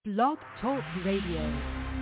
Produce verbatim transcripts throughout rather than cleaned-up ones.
Blog Talk Radio.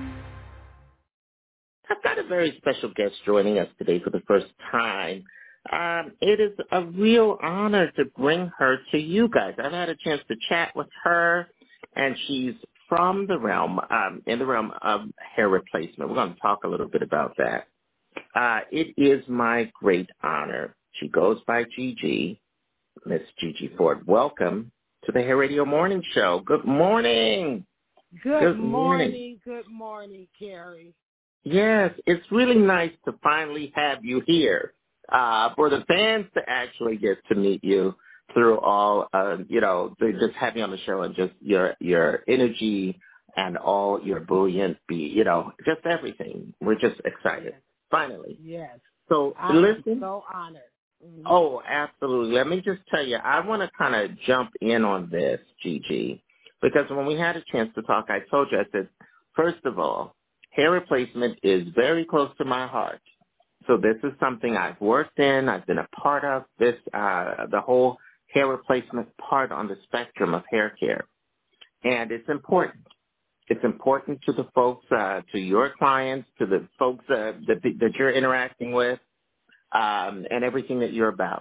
I've got a very special guest joining us today for the first time. Um, it is a real honor to bring her to you guys. I've had a chance to chat with her, and she's from the realm, um, in the realm of hair replacement. We're going to talk a little bit about that. Uh, it is my great honor. She goes by Gigi, Miss Gigi Ford. Welcome to the Hair Radio Morning Show. Good morning. Good, good morning. morning. Good morning, Carrie. Yes, it's really nice to finally have you here. Uh, for the fans to actually get to meet you through all, uh, you know, they just have you on the show and just your your energy and all your brilliant, be, you know, just everything. We're just excited. Yes. Finally. Yes. So I listen. am so honored. Mm-hmm. Oh, absolutely. Let me just tell you, I want to kind of jump in on this, Gigi, because when we had a chance to talk, I told you, I said, first of all, hair replacement is very close to my heart. So this is something I've worked in. I've been a part of this, uh, the whole hair replacement part on the spectrum of hair care. And it's important. It's important to the folks, uh, to your clients, to the folks uh, that, that you're interacting with, um, and everything that you're about.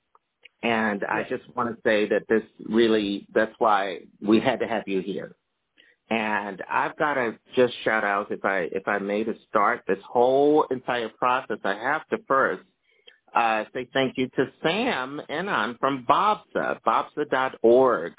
And yes. I just want to say that this really, that's why we had to have you here. And I've got to just shout out, if I if I may, to start this whole entire process, I have to first uh, say thank you to Sam Enon from BOBSA, bobsa dot org,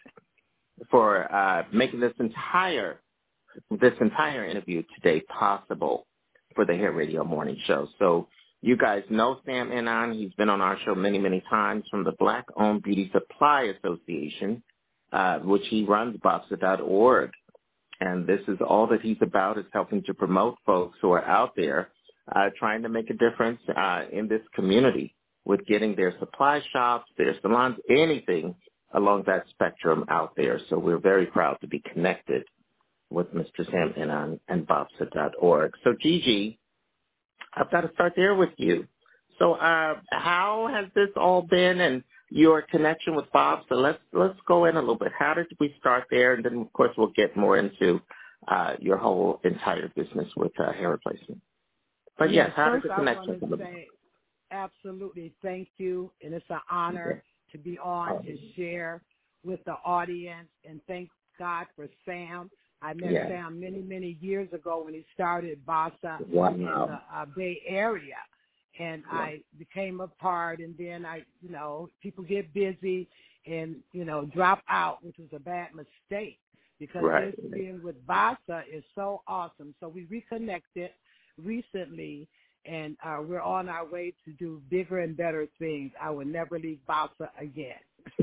for uh, making this entire this entire interview today possible for the Hair Radio Morning Show. So you guys know Sam Enon. He's been on our show many, many times from the Black-Owned Beauty Supply Association, uh, which he runs, bobsa dot org. And this is all that he's about, is helping to promote folks who are out there uh, trying to make a difference uh, in this community with getting their supply shops, their salons, anything along that spectrum out there. So we're very proud to be connected with Mister Sam Enon and bobsa dot org. So, Gigi, I've got to start there with you. So uh, how has this all been, and your connection with BOBSA? So let's let's go in a little bit. How did we start there? And then, of course, we'll get more into uh, your whole entire business with uh, hair replacement. But, yes, yes how first did the connection come about? Absolutely. Thank you. And it's an honor okay. to be on oh. to share with the audience. And thank God for Sam. I met yes. Sam many, many years ago when he started BOBSA wow. in the uh, Bay Area. And yeah. I became a part, and then I, you know, people get busy and, you know, drop out, which was a bad mistake, because right. this being with BOBSA is so awesome. So we reconnected recently, and uh, we're on our way to do bigger and better things. I will never leave BOBSA again.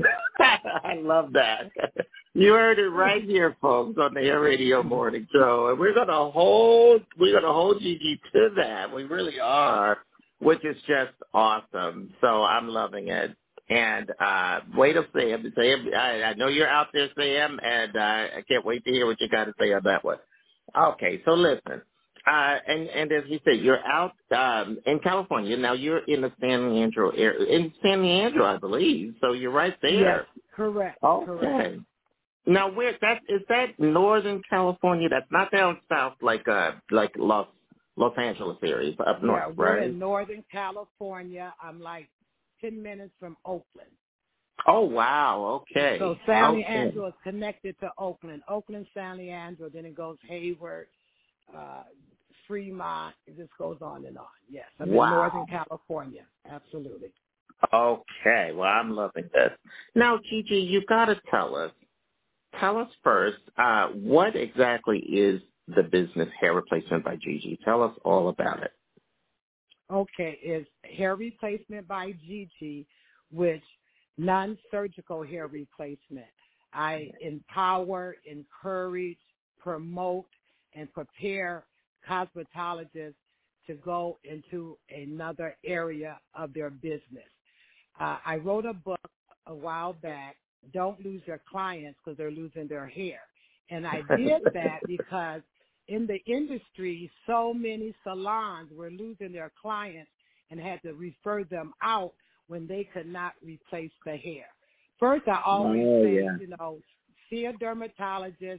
I love that. You heard it right here, folks, on the Hair Radio Morning Show, and we're gonna hold we're gonna hold Gigi to that. We really are. Which is just awesome. So I'm loving it. And uh, wait till Sam. Sam, I, I know you're out there, Sam, and uh, I can't wait to hear what you got to say on that one. Okay, so listen. Uh, and, and as we said, you're out um, in California. Now you're in the San Leandro area. In San Leandro, I believe. So you're right there. Yes, correct. Okay. Correct. Now, where that is that Northern California? That's not down south like uh like Los Los Angeles area, up north, yeah, we're right? in Northern California. I'm like ten minutes from Oakland. Oh, wow. Okay. So San okay. Leandro is connected to Oakland. Oakland, San Leandro, then it goes Hayward, uh, Fremont. It just goes on and on. Yes, I'm wow. in Northern California. Absolutely. Okay. Well, I'm loving this. Now, Gigi, you got to tell us. Tell us first, uh, what exactly is the business Hair Replacement by Gigi? Tell us all about it. Okay, it's Hair Replacement by Gigi, which non-surgical hair replacement. I empower, encourage, promote, and prepare cosmetologists to go into another area of their business. Uh, I wrote a book a while back, Don't Lose Your Clients Because They're Losing Their Hair. And I did that because in the industry, so many salons were losing their clients and had to refer them out when they could not replace the hair. First, I always oh, say, yeah. you know, see a dermatologist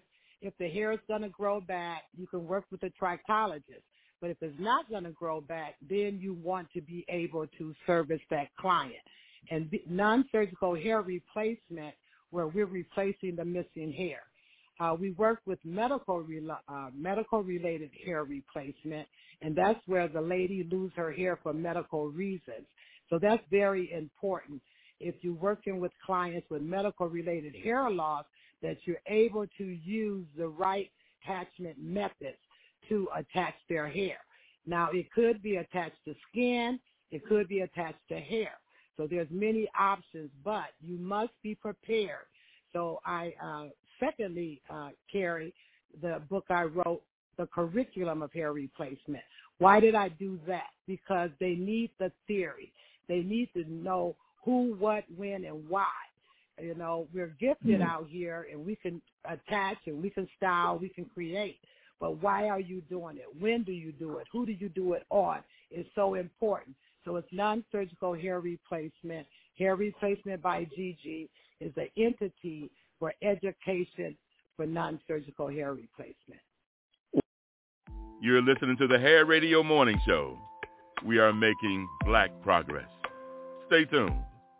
If the hair is going to grow back, you can work with a trichologist. But if it's not going to grow back, then you want to be able to service that client. And non-surgical hair replacement, where we're replacing the missing hair. Uh, we work with medical uh, medical related hair replacement, and that's where the lady loses her hair for medical reasons. So that's very important. If you're working with clients with medical related hair loss, that you're able to use the right attachment methods to attach their hair. Now, it could be attached to skin. It could be attached to hair. So there's many options, but you must be prepared. So I, uh, secondly, uh, Carrie, the book I wrote, The Curriculum of Hair Replacement. Why did I do that? Because they need the theory. They need to know who, what, when, and why. You know, we're gifted mm-hmm. out here, and we can attach, and we can style, we can create. But why are you doing it? When do you do it? Who do you do it on? It's so important. So it's non-surgical hair replacement. Hair Replacement by Gigi is an entity for education for non-surgical hair replacement. You're listening to the Hair Radio Morning Show. We are making black progress. Stay tuned.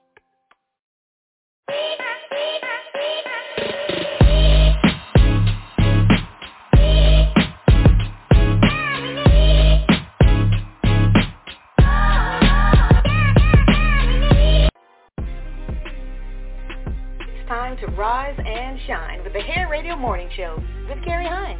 Time to rise and shine with the Hair Radio Morning Show with Carrie Hines.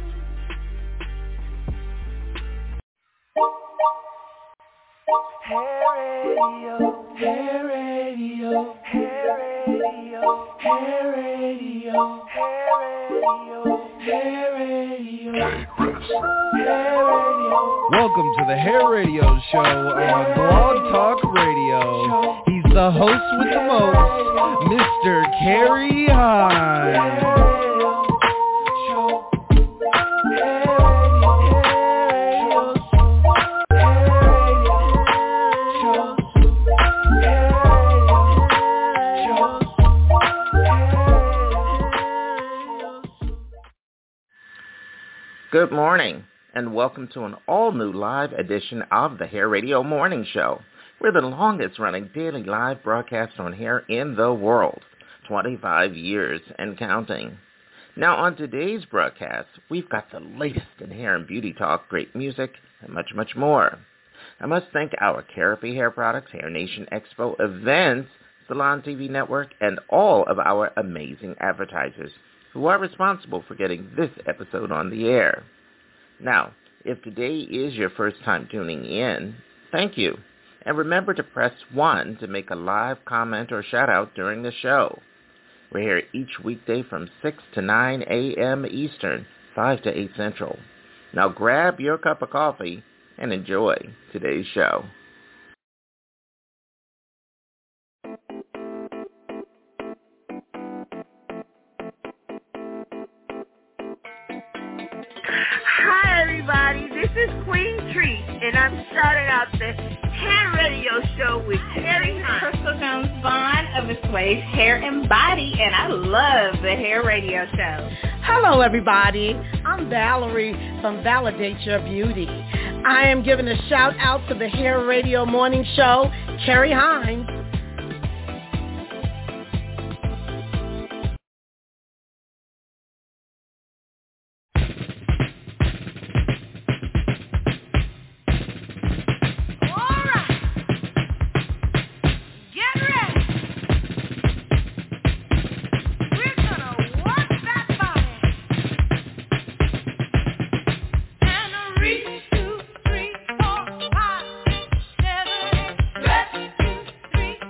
Hair Radio, Hair Radio, Hair Radio, Hair Radio, Hair Radio, Hair Radio, Hair Radio. Welcome to the Hair Radio Show on Blog Talk Radio. He's the host with the most, Mister Carrie Hines. Good morning, and welcome to an all-new live edition of the Hair Radio Morning Show. We're the longest-running daily live broadcast on hair in the world, twenty-five years and counting. Now, on today's broadcast, we've got the latest in hair and beauty talk, great music, and much, much more. I must thank our Carapy Hair Products, Hair Nation Expo events, Salon T V Network, and all of our amazing advertisers who are responsible for getting this episode on the air. Now, if today is your first time tuning in, thank you. And remember to press one to make a live comment or shout-out during the show. We're here each weekday from six to nine a.m. Eastern, five to eight Central. Now grab your cup of coffee and enjoy today's show. Hi, everybody. This is Queen Treat, and I'm starting out the Hair Radio Show with Carrie Hines. Crystal Jones Vaughn of Assuage Hair and Body, and I love the Hair Radio Show. Hello, everybody. I'm Valerie from Validate Your Beauty. I am giving a shout out to the Hair Radio Morning Show, Carrie Hines. Three,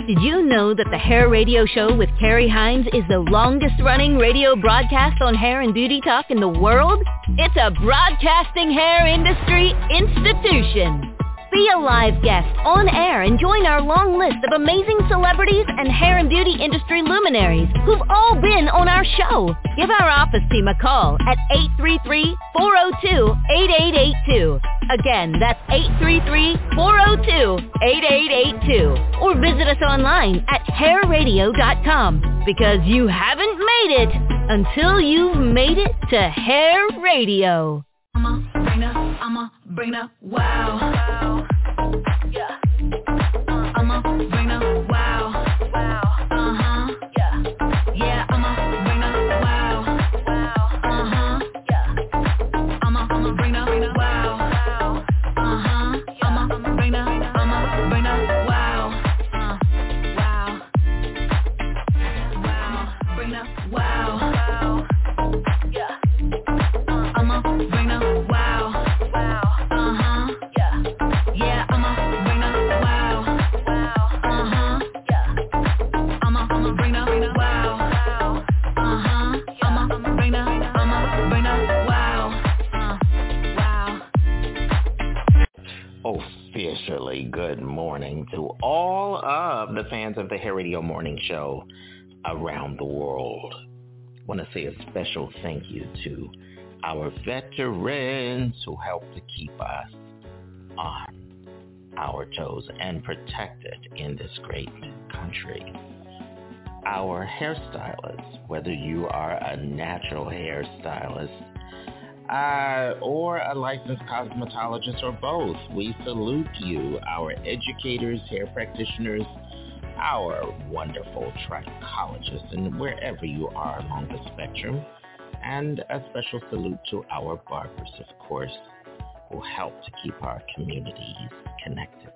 Did you know that the Hair Radio Show with Carrie Hines is the longest-running radio broadcast on hair and beauty talk in the world? It's a broadcasting hair industry institution. Be a live guest on air and join our long list of amazing celebrities and hair and beauty industry luminaries who've all been on our show. Give our office team a call at eight three three, four oh two, eight eight eight two. Again, that's eight three three, four oh two, eight eight eight two. Or visit us online at hair radio dot com, because you haven't made it until you've made it to Hair Radio. I'ma bring the, I'ma bring the wow. Yeah. I'ma bring the wow. Uh-huh. Yeah. Yeah, I'ma bring the wow. Uh-huh. Yeah. I'ma I'ma bring the wow. Uh-huh. I'ma bring the I'ma bring the wow. Uh, wow. Wow. Bring the wow. Yeah. I'ma bring the wow. Uh-huh. Yeah. Yeah, I'ma bring the wow. Uh-huh. Yeah. I'ma I'ma bring the wow. Uh-huh. I'ma bring the I'ma bring the wow. Uh, wow. Officially good morning to all of the fans of the Hair Radio Morning Show around the world. I want to say a special thank you to our veterans who help to keep us on our toes and protected in this great country. Our hairstylists, whether you are a natural hairstylist uh, or a licensed cosmetologist or both, we salute you. Our educators, hair practitioners, our wonderful trichologists, and wherever you are along the spectrum. And a special salute to our barbers, of course, who help to keep our communities connected.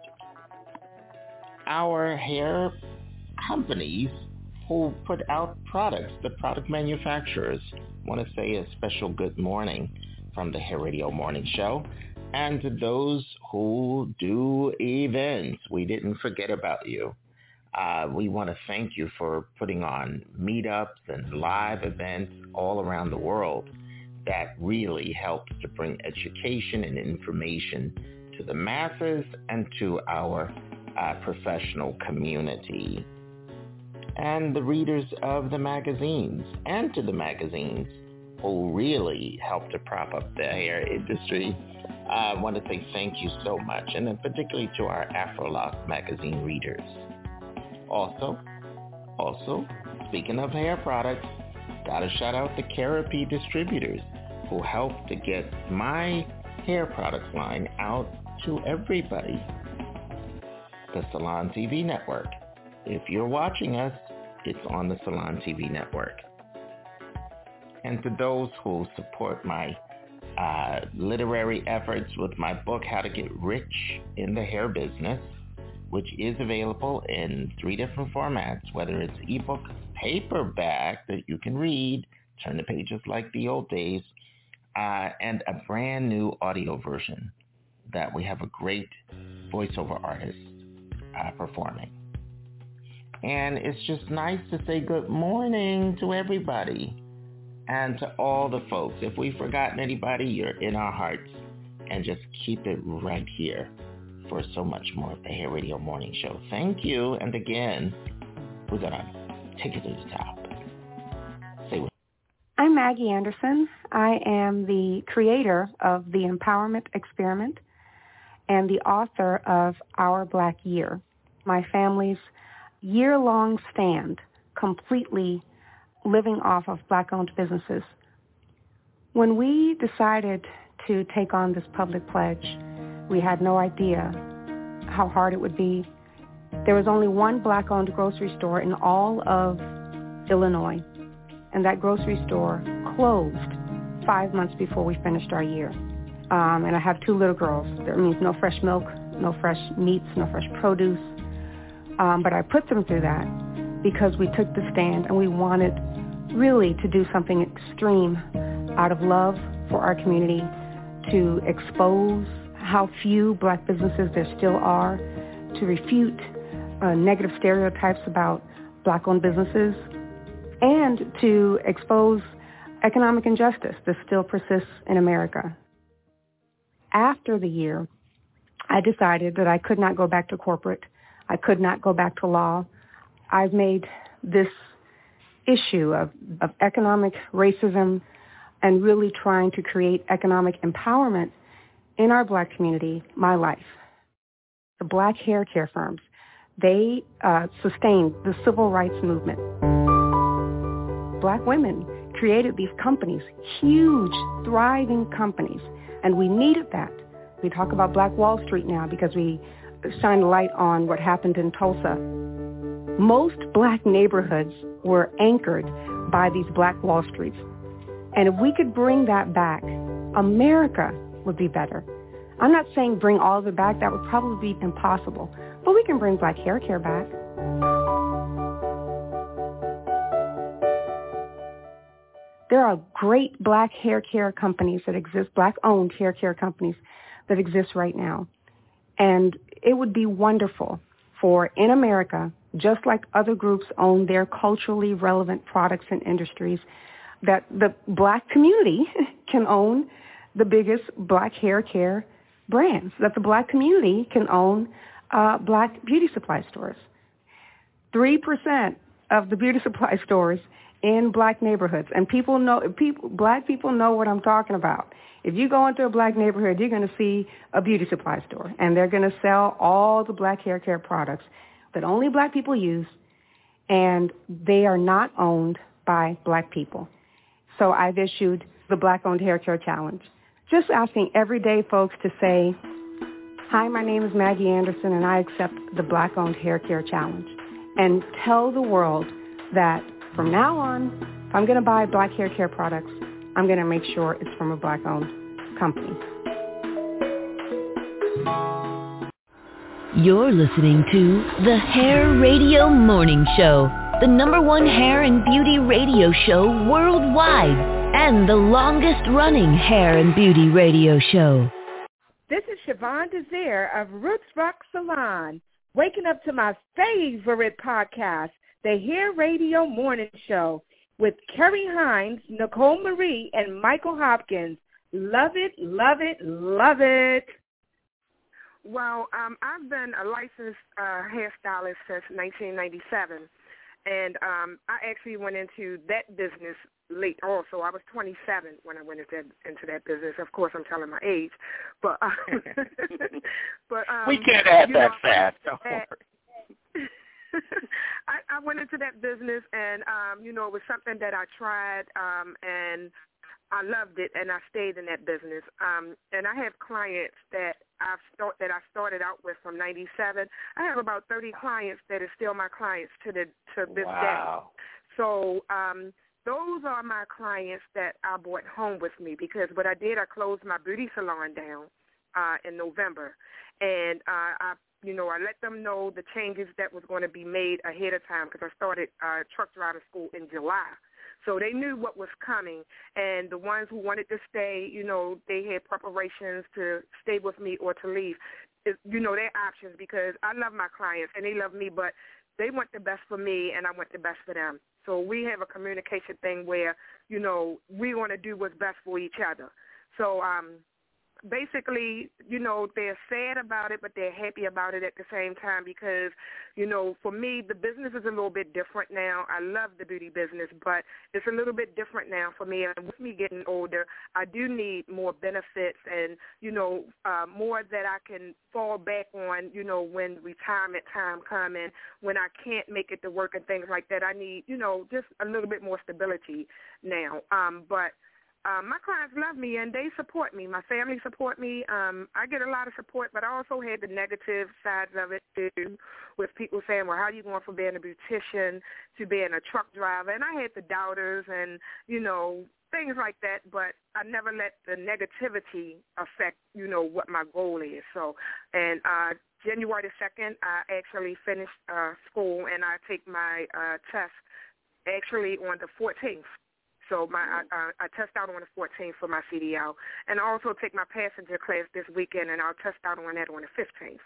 Our hair companies who put out products, the product manufacturers, want to say a special good morning from the Hair Radio Morning Show. And to those who do events, we didn't forget about you. Uh, we want to thank you for putting on meetups and live events all around the world that really helps to bring education and information to the masses and to our uh, professional community. And the readers of the magazines, and to the magazines who really help to prop up the hair industry. I want to say thank you so much, and then particularly to our AfroLock magazine readers. Also, also, speaking of hair products, gotta shout out the Carapy distributors who help to get my hair products line out to everybody. The Salon T V network. If you're watching us, it's on the Salon T V network. And to those who support my uh, literary efforts with my book, How to Get Rich in the Hair Business, which is available in three different formats, whether it's ebook, paperback that you can read, turn the pages like the old days, uh, and a brand new audio version that we have a great voiceover artist uh, performing. And it's just nice to say good morning to everybody and to all the folks. If we've forgotten anybody, you're in our hearts, and just keep it right here for so much more of the Hair Radio Morning Show. Thank you. And again, we're going to take it to the top. Say what. I'm Maggie Anderson. I am the creator of the Empowerment Experiment and the author of Our Black Year, my family's year-long stand completely living off of Black-owned businesses. When we decided to take on this public pledge, we had no idea how hard it would be. There was only one Black-owned grocery store in all of Illinois, and that grocery store closed five months before we finished our year. Um, and I have two little girls. That means no fresh milk, no fresh meats, no fresh produce. Um, but I put them through that because we took the stand and we wanted really to do something extreme out of love for our community, to expose how few Black businesses there still are, to refute uh, negative stereotypes about black-owned businesses, and to expose economic injustice that still persists in America. After the year, I decided that I could not go back to corporate. I could not go back to law. I've made this issue of, of economic racism and really trying to create economic empowerment in our black community my life. The black hair care firms, they uh, sustained the civil rights movement. Black women created these companies, huge, thriving companies, and we needed that. We talk about Black Wall Street now because we shine a light on what happened in Tulsa. Most black neighborhoods were anchored by these Black Wall Streets. And if we could bring that back, America would be better. I'm not saying bring all of it back. That would probably be impossible. But we can bring black hair care back. There are great black hair care companies that exist, black-owned hair care companies that exist right now. And it would be wonderful for, in America, just like other groups own their culturally relevant products and industries, that the black community can own the biggest black hair care brands, that the black community can own uh, black beauty supply stores. Three percent of the beauty supply stores in black neighborhoods, and people know, people, black people know what I'm talking about. If you go into a black neighborhood, you're going to see a beauty supply store, and they're going to sell all the black hair care products that only black people use, and they are not owned by black people. So I've issued the Black-Owned Hair Care Challenge, just asking everyday folks to say, hi, my name is Maggie Anderson, and I accept the Black-Owned Hair Care Challenge, and tell the world that from now on, if I'm going to buy black hair care products, I'm going to make sure it's from a black-owned company. You're listening to the Hair Radio Morning Show, the number one hair and beauty radio show worldwide, and the longest-running hair and beauty radio show. This is Siobhan Desire of Roots Rock Salon, waking up to my favorite podcast, the Hair Radio Morning Show, with Kerry Hines, Nicole Marie, and Michael Hopkins. Love it, love it, love it. Well, um, I've been a licensed uh, hairstylist since nineteen ninety-seven, and um, I actually went into that business late also. I was twenty-seven when I went into that, into that business. Of course, I'm telling my age, but um, but um, we can't add that know, fast. Don't worry. I, I went into that business, and um, you know, it was something that I tried, um, and I loved it, and I stayed in that business. Um, and I have clients that I've start, that I started out with from ninety-seven. I have about thirty clients that are still my clients to the to this wow. day. So um, those are my clients that I brought home with me, because what I did, I closed my beauty salon down uh, in November, and uh, I. You know, I let them know the changes that was going to be made ahead of time, because I started uh, truck driving school in July. So they knew what was coming, and the ones who wanted to stay, you know, they had preparations to stay with me or to leave. It, you know, their options, because I love my clients and they love me, but they want the best for me and I want the best for them. So we have a communication thing where, you know, we want to do what's best for each other. So, um, basically, you know, they're sad about it, but they're happy about it at the same time, because, you know, for me, the business is a little bit different now. I love the beauty business, but it's a little bit different now for me. And with me getting older, I do need more benefits and, you know, uh, more that I can fall back on, you know, when retirement time comes and when I can't make it to work and things like that. I need, you know, just a little bit more stability now. Um, but Um, my clients love me, and they support me. My family support me. Um, I get a lot of support, but I also had the negative sides of it, too, with people saying, well, how are you going from being a beautician to being a truck driver? And I had the doubters and, you know, things like that, but I never let the negativity affect, you know, what my goal is. So, and uh, January the second, I actually finished uh, school, and I take my uh, test actually on the fourteenth. So my I, I test out on the fourteenth for my C D L, and I also take my passenger class this weekend, and I'll test out on that on the fifteenth.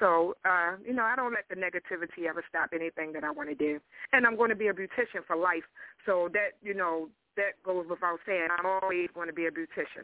So, uh, you know, I don't let the negativity ever stop anything that I want to do. And I'm going to be a beautician for life. So that, you know, that goes without saying. I'm always going to be a beautician.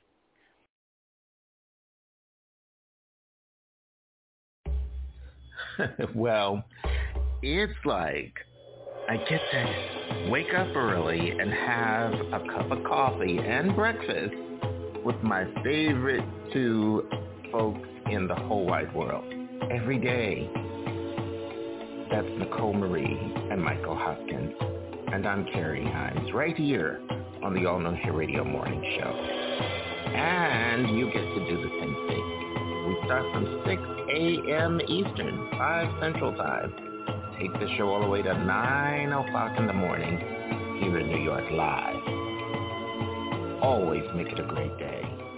Well, it's like I get to wake up early and have a cup of coffee and breakfast with my favorite two folks in the whole wide world every day. That's Nicole Marie and Michael Hopkins. And I'm Carrie Hines, right here on the All Known Hair Radio Morning Show. And you get to do the same thing. We start from six a.m. Eastern, five Central Time. Take the show all the way to nine o'clock in the morning here in New York live. Always make it a great day.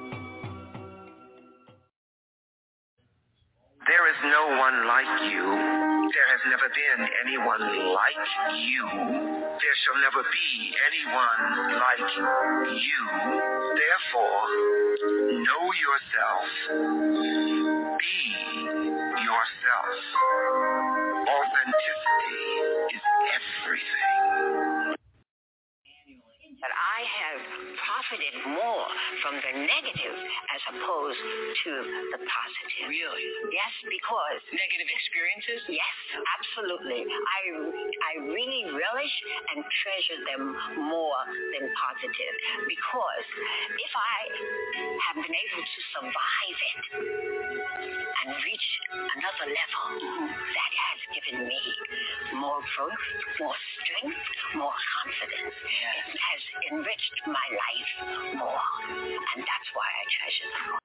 There is no one like you. There has never been anyone like you. There shall never be anyone like you. Therefore, know yourself. Be yourself. Authenticity is everything. But I have profited more from the negative as opposed to the positive. Really? Yes, because... Negative experiences? Yes, absolutely. I, I really relish and treasure them more than positive. Because if I have been able to survive it and reach another level, that has given me more growth, more strength, more confidence. It has enriched my life more, and that's why I treasure them.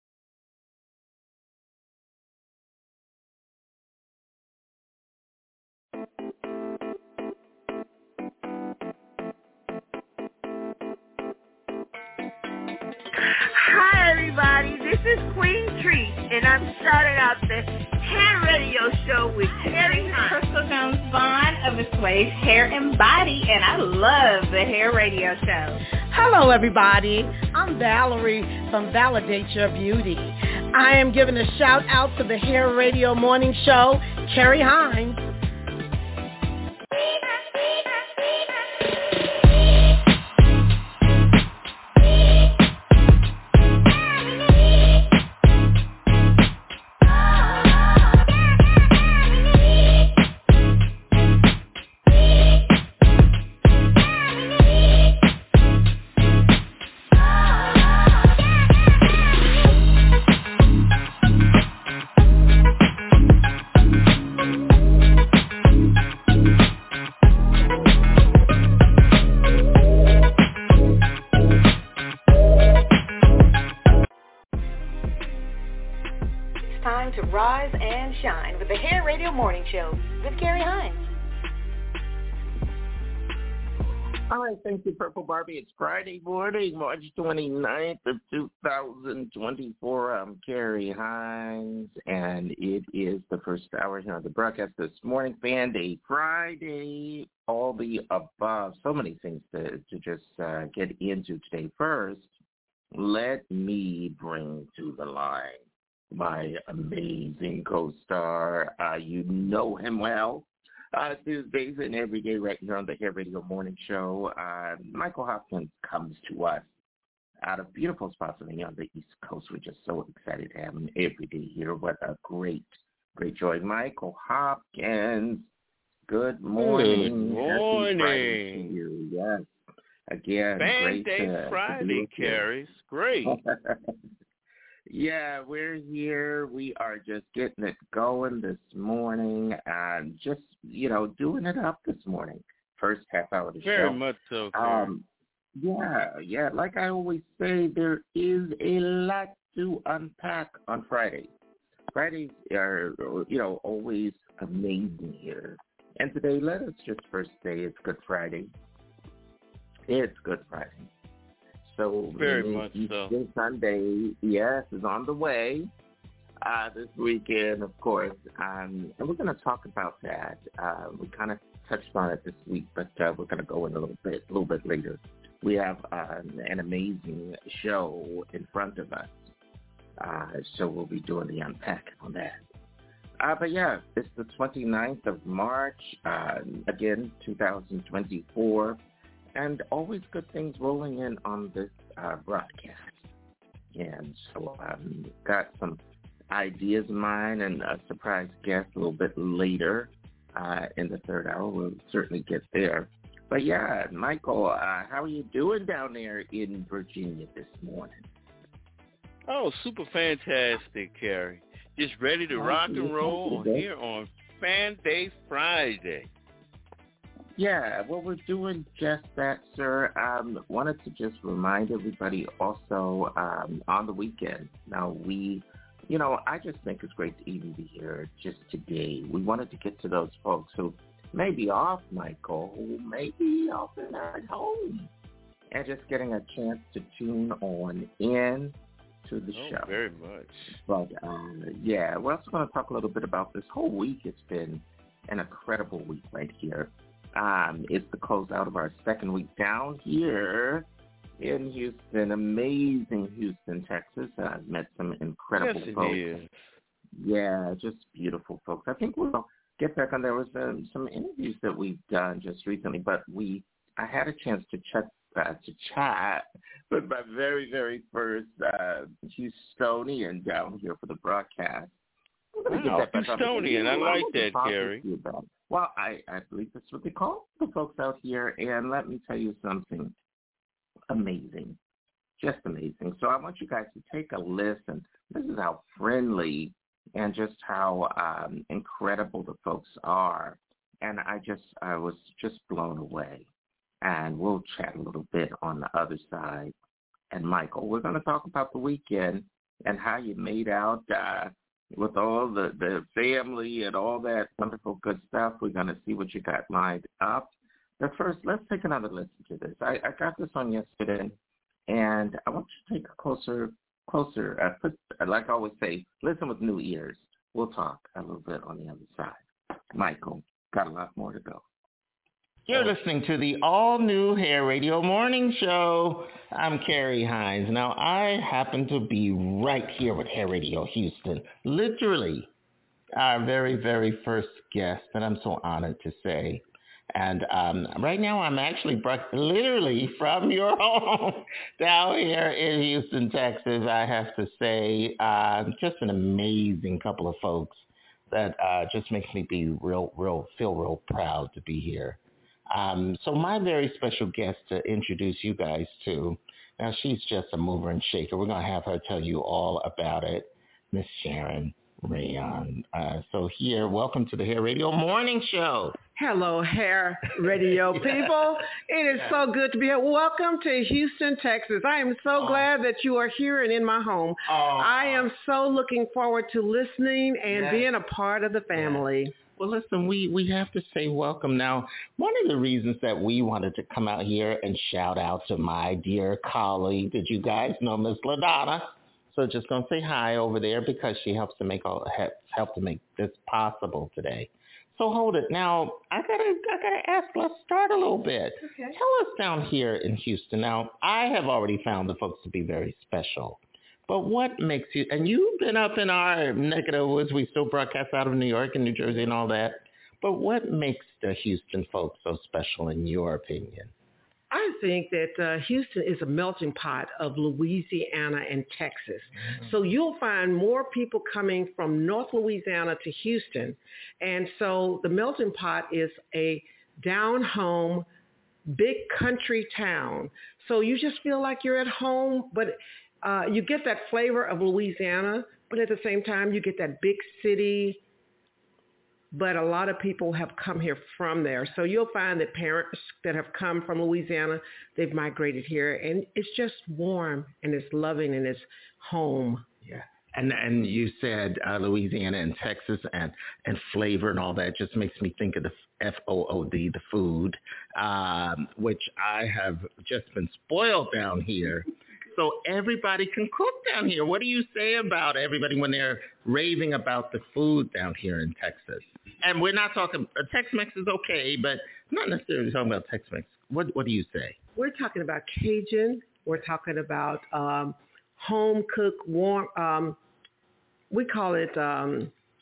Hi, everybody. This is Queen Treat, and I'm starting out the Hair Radio Show with Carrie Hines. Crystal Jones Vaughn of the Sways Hair and Body, and I love the Hair Radio Show. Hello, everybody. I'm Valerie from Validate Your Beauty. I am giving a shout out to the Hair Radio Morning Show, Carrie Hines. Show with Carrie Hines. All right, thank you, Purple Barbie. It's Friday morning, March twenty-ninth of two thousand twenty-four. I'm Carrie Hines, and it is the first hour here on the broadcast this morning. Fan Day Friday, all the above. So many things to, to just uh, get into today. First, let me bring to the line my amazing co-star. Uh, you know him well. Uh, Tuesdays and every day right here on the Hair Radio Morning Show. Uh, Michael Hopkins comes to us out of beautiful spots on the East Coast. We're just so excited to have him every day here. What a great, great joy. Michael Hopkins, good morning. Good morning. Happy to you. Yes. Again, Fan great Day to, Friday, to Carrie. It's great. Yeah, we're here. We are just getting it going this morning and just, you know, doing it up this morning. First half hour of the Very show. Very much so, Carrie. Um, yeah, yeah. Like I always say, there is a lot to unpack on Friday. Fridays are, you know, always amazing here. And today, let us just first say it's Good Friday. It's Good Friday. So Very much so. Sunday, yes, is on the way uh, this weekend, of course. Um, and we're going to talk about that. Uh, we kind of touched on it this week, but uh, we're going to go in a little bit, a little bit later. We have uh, an amazing show in front of us. Uh, so we'll be doing the unpack on that. Uh, but yeah, it's the twenty-ninth of March, uh, again, two thousand twenty-four, and always good things rolling in on this uh, broadcast. And so I've um, got some ideas in mind and a surprise guest a little bit later uh, in the third hour. We'll certainly get there. But yeah, Michael, uh, how are you doing down there in Virginia this morning? Oh, super fantastic, Carrie. Just ready to rock and roll here on Fan Day Friday. Yeah, well, we're doing just that, sir. Um, wanted to just remind everybody also um, on the weekend. Now, we, you know, I just think it's great to even be here just today. We wanted to get to those folks who may be off, Michael, who may be off in their home, and just getting a chance to tune on in to the oh, show. Very much. But, um, yeah, we're also going to talk a little bit about this whole week. It's been an incredible week right here. Um, it's the closeout of our second week down here in Houston, amazing Houston, Texas. I've met some incredible yes, folks. It is. Yeah, just beautiful folks. I think we'll get back on. There was um, some interviews that we've done just recently, but we I had a chance to check uh, to chat with my very, very first uh, Houstonian down here for the broadcast. Wow, Houstonian. I like that, Carrie. Well, I, I believe that's what they call the folks out here. And let me tell you something amazing, just amazing. So I want you guys to take a listen. This is how friendly and just how um, incredible the folks are. And I just, I was just blown away. And we'll chat a little bit on the other side. And Michael, we're going to talk about the weekend and how you made out uh, with all the, the family and all that wonderful good stuff. We're going to see what you got lined up. But first, let's take another listen to this. I, I got this on yesterday, and I want you to take a closer, closer, uh, put, like I always say, listen with new ears. We'll talk a little bit on the other side. Michael, got a lot more to go. You're listening to the all-new Hair Radio Morning Show. I'm Carrie Hines. Now, I happen to be right here with Hair Radio Houston, literally our very, very first guest, and I'm so honored to say. And um, right now, I'm actually literally from your home down here in Houston, Texas. I have to say, uh, just an amazing couple of folks that uh, just makes me be real, real, feel real proud to be here. Um, so my very special guest to introduce you guys to, now she's just a mover and shaker. We're going to have her tell you all about it, Miss Sharon Rayon. Uh, so here, welcome to the Hair Radio Morning Show. Hello, Hair Radio people. It is so good to be here. Welcome to Houston, Texas. I am so oh. glad that you are here and in my home. Oh. I am so looking forward to listening and yes. being a part of the family. Yes. Well, listen, we, we have to say welcome. Now, one of the reasons that we wanted to come out here and shout out to my dear colleague that you guys know, Miss LaDonna. So just going to say hi over there because she helps to make all help to make this possible today. So hold it. Now, I gotta I gotta ask, let's start a little bit. Okay. Tell us down here in Houston. Now, I have already found the folks to be very special. But what makes you, and you've been up in our neck of the woods, we still broadcast out of New York and New Jersey and all that, but what makes the Houston folks so special in your opinion? I think that uh, Houston is a melting pot of Louisiana and Texas. Mm-hmm. So you'll find more people coming from North Louisiana to Houston. And so the melting pot is a down-home, big country town. So you just feel like you're at home, but Uh, you get that flavor of Louisiana, but at the same time, you get that big city. But a lot of people have come here from there. So you'll find that parents that have come from Louisiana, they've migrated here. And it's just warm and it's loving and it's home. Yeah. And and you said uh, Louisiana and Texas and, and flavor and all that just makes me think of the F O O D, the food, um, which I have just been spoiled down here. So everybody can cook down here. What do you say about everybody when they're raving about the food down here in Texas? And we're not talking, uh, Tex-Mex is okay, but not necessarily talking about Tex-Mex. What What do you say? We're talking about Cajun. We're talking about um, home-cooked, warm, um, we call it um,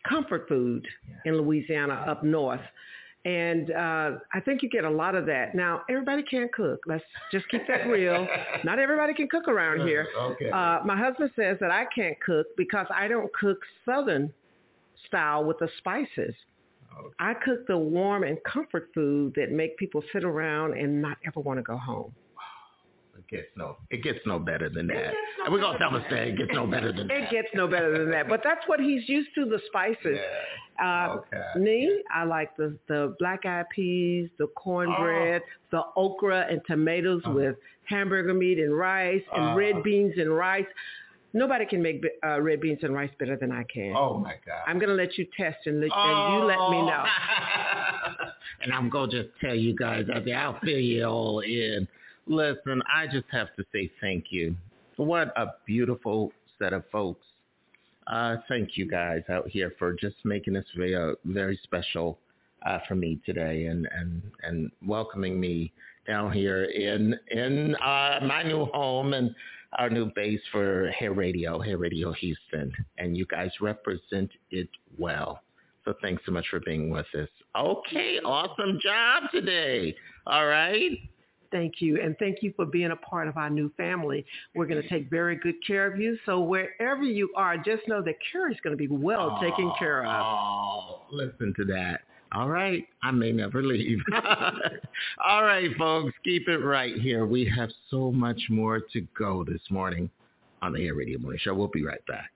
comfort food in Louisiana up north. And uh, I think you get a lot of that. Now, everybody can't cook. Let's just keep that real. Not everybody can cook around here. Okay. Uh, my husband says that I can't cook because I don't cook Southern style with the spices. Okay. I cook the warm and comfort food that make people sit around and not ever want to go home. It gets no, it gets no better than that. And we're going to tell us that it gets no better than that. It gets no better than that. But that's what he's used to, the spices. Yeah. Uh, okay. Me, I like the, the black-eyed peas, the cornbread, oh. the okra and tomatoes oh. with hamburger meat and rice and uh, red beans and rice. Nobody can make uh, red beans and rice better than I can. Oh, my God. I'm going to let you test and, let, oh. and you let me know. And I'm going to just tell you guys, I'll fill you all in. Listen, I just have to say thank you. What a beautiful set of folks. Uh, thank you guys out here for just making this very, uh, very special uh, for me today and, and, and welcoming me down here in in uh, my new home and our new base for Hair Radio, Hair Radio Houston. And you guys represent it well. So thanks so much for being with us. Okay, awesome job today. All right. Thank you. And thank you for being a part of our new family. We're going to take very good care of you. So wherever you are, just know that Carrie's going to be well oh, taken care of. Oh, listen to that. All right. I may never leave. All right, folks. Keep it right here. We have so much more to go this morning on the Hair Radio Morning Show. We'll be right back.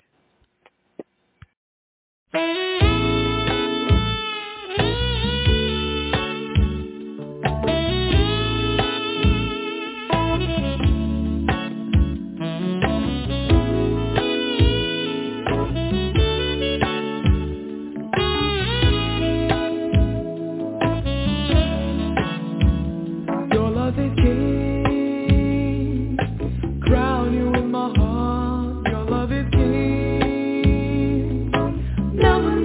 Crown you in my heart, your love is king. Never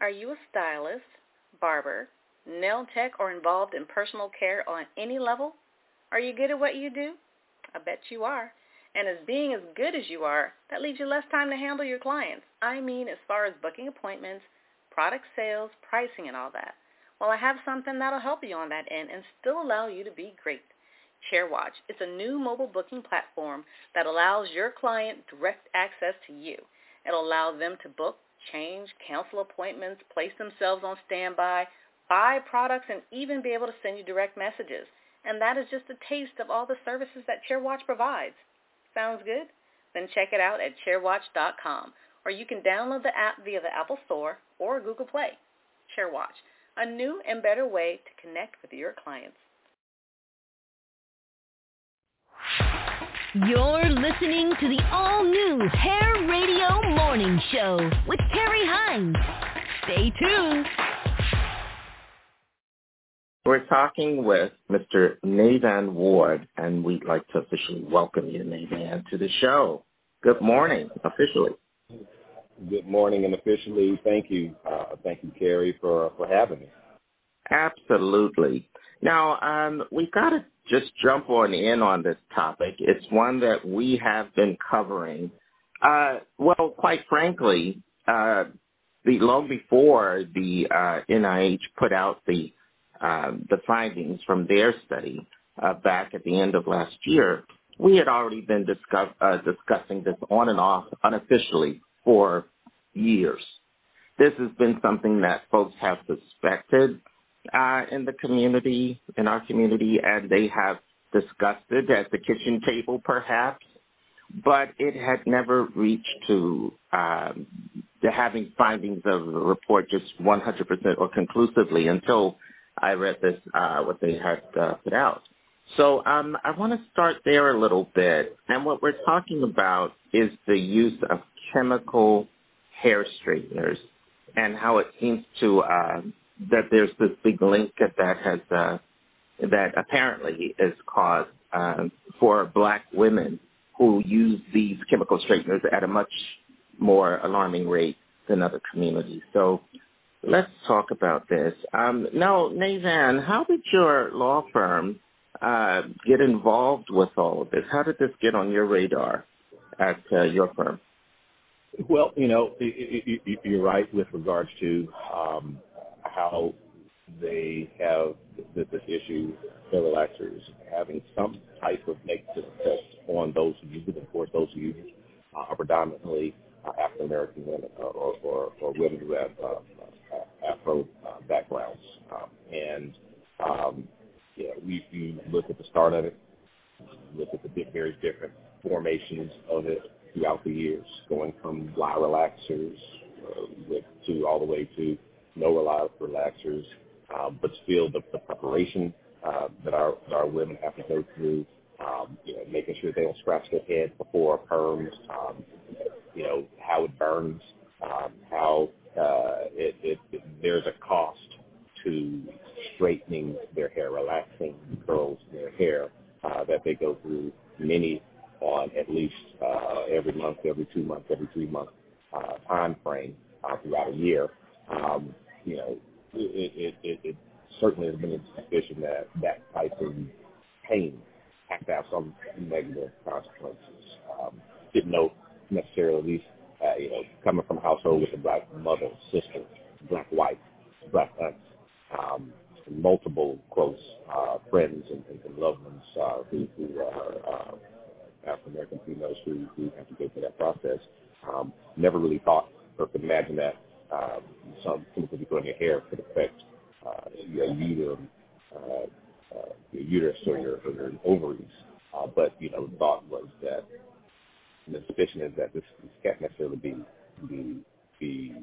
Are you a stylist, barber, nail tech, or involved in personal care on any level? Are you good at what you do? I bet you are. And as being as good as you are, that leaves you less time to handle your clients. I mean, as far as booking appointments, product sales, pricing, and all that. Well, I have something that'll help you on that end and still allow you to be great. ChairWatch. It's a new mobile booking platform that allows your client direct access to you. It'll allow them to book, change, cancel appointments, place themselves on standby, buy products, and even be able to send you direct messages. And that is just a taste of all the services that ChairWatch provides. Sounds good? Then check it out at chair watch dot com, or you can download the app via the Apple Store or Google Play. ChairWatch, a new and better way to connect with your clients. You're listening to the all-new Hair Radio Morning Show with Carrie Hines. Stay tuned. We're talking with Mister Navon Ward, and we'd like to officially welcome you, Navon, to the show. Good morning, officially. Good morning, and officially, thank you. Uh, thank you, Carrie, for, for having me. Absolutely. Now, um, we've got to just jump on in on this topic. It's one that we have been covering. Uh, well, quite frankly, uh, the, long before the uh, N I H put out the Um, the findings from their study uh, back at the end of last year, we had already been discuss, uh, discussing this on and off unofficially for years. This has been something that folks have suspected uh, in the community, in our community, and they have discussed it at the kitchen table perhaps, but it had never reached to um, the having findings of the report just one hundred percent or conclusively until I read this, uh, what they had uh, put out. So um, I want to start there a little bit. And what we're talking about is the use of chemical hair straighteners and how it seems to, uh, that there's this big link that that has, uh, that apparently is caused uh, for black women who use these chemical straighteners at a much more alarming rate than other communities. So let's talk about this. Um, now, Navon, how did your law firm uh, get involved with all of this? How did this get on your radar at uh, your firm? Well, you know, you're right with regards to um, how they have this issue, hair relaxers, having some type of negative effect on those who use it. Of course, those who use it are predominantly uh, African-American women or, or, or women who have uh, Afro uh, backgrounds. Um, and, um, yeah, we, we look at the start of it, look at the various different formations of it throughout the years, going from lie relaxers uh, with, to all the way to no lie relaxers, um, but still the, the preparation uh, that our, that our women have to go through, um, you know, making sure they don't scratch their head before perms, um, you know, how it burns, um, how Uh, it, it, it, there's a cost to straightening their hair, relaxing curls in their hair uh, that they go through, many on at least uh, every month, every two months, every three month uh, time frame uh, throughout a year. Um, you know, it, it, it, it certainly has been a suspicion that that type of pain has to have some negative consequences. Um, didn't know necessarily these. Uh, you know, coming from a household with a black mother, sister, black wife, black aunts, um, multiple close uh, friends and, and loved ones uh, who, who are uh, African-American females who, who have to go through that process. Um, never really thought or could imagine that uh, some chemicals you put in your hair could affect uh, your uterus, uh, uh, your uterus or your, or your ovaries. Uh, but, you know, the thought was that the suspicion is that this, this can't necessarily be be be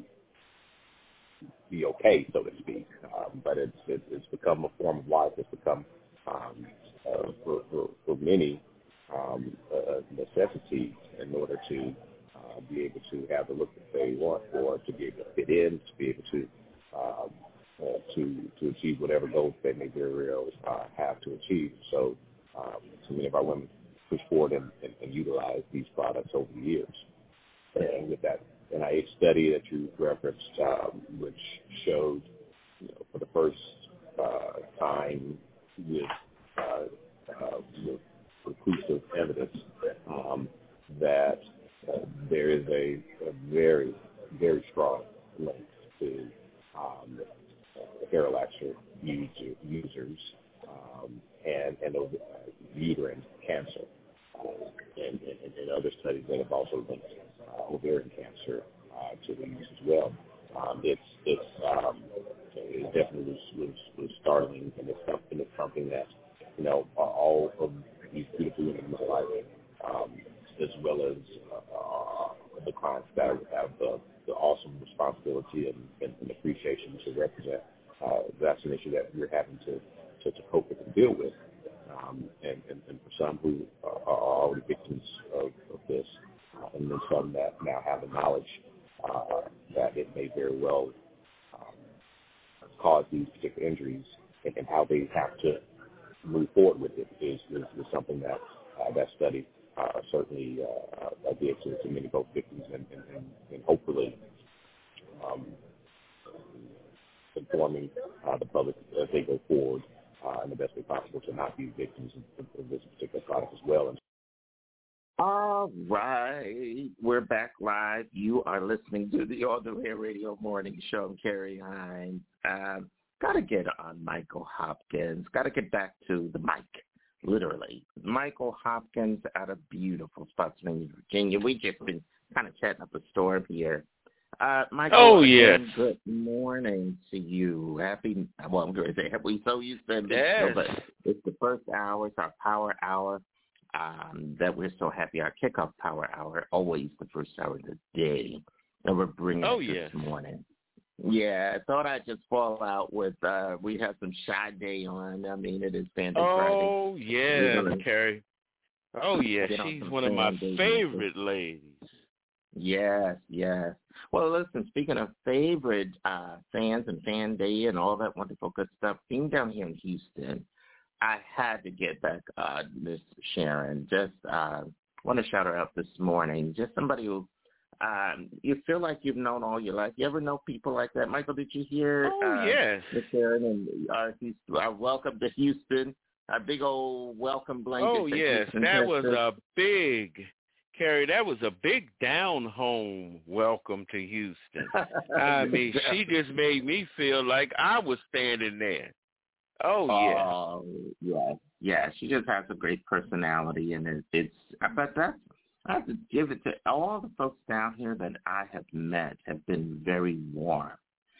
be okay, so to speak. Um, but it's, it's it's become a form of life. It's become um, uh, for, for for many um, a necessity in order to uh, be able to have the look that they want, or to be able to fit in, to be able to um, uh, to to achieve whatever goals they may very well uh, have to achieve. So, um, so many of our women push forward and, and, and utilize these products over the years. And with that N I H study that you referenced, um, which showed, you know, for the first uh, time with, uh, uh, with conclusive evidence um, that uh, there is a, a very, very strong link to um, hair relaxer user, users um, and, and uh, uterine cancer. Uh, and, and, and other studies that have also linked uh, ovarian cancer uh, to the use as well. Um, it's it's um, it definitely was, was, was startling, and it's something, it's something that, you know, all of these beautiful women in my life, um, as well as uh, the clients that have the, the awesome responsibility and, and, and appreciation to represent. Uh, that's an issue that we're having to, to, to cope with and deal with. Um, and, and, and for some who are already victims of, of this, uh, and then some that now have the knowledge uh, that it may very well um, cause these particular injuries, and, and how they have to move forward with it is, is, is something that uh, that study uh, certainly uh, did to, to many both victims and, and, and, and hopefully um, informing uh, the public as they go forward uh, in the best way possible to not be victims of, of this particular product as well. All right. We're back live. You are listening to the All New Hair Radio Morning Show. I'm Carrie Hines. Uh, Got to get on Michael Hopkins. Got to get back to the mic, literally. Michael Hopkins out of beautiful Spotsylvania, Virginia. We've just been kind of chatting up a storm here. Uh, Michael, oh, again, yes. Good morning to you. Happy, well, I'm going to say, we so used to it, yes. but it's the first hour. It's our power hour. Um, that we're so happy. Our kickoff power hour, always the first hour of the day. And we're bringing oh, it yes. this morning. Yeah, I thought I'd just fall out with, uh, we have some Sade on. I mean, it is Standard Friday. Oh, yeah, Carrie. Oh, yeah, she's one of my favorite ladies. Yes, yes. Well, listen, speaking of favorite uh, fans and fan day and all that wonderful good stuff, being down here in Houston, I had to get back uh, Miss Sharon. Just uh, want to shout her out this morning. Just somebody who um, you feel like you've known all your life. You ever know people like that? Michael, did you hear? Oh, uh, yes. Miss Sharon and our, our welcome to Houston, a big old welcome blanket. Oh, yes. Houston that was Texas. a big, Carrie, that was a big down-home welcome to Houston. I mean, she just made me feel like I was standing there. Oh, yeah. Oh, yeah. Yeah, she just has a great personality, and it, it's, but that's, I have to give it to all the folks down here that I have met have been very warm.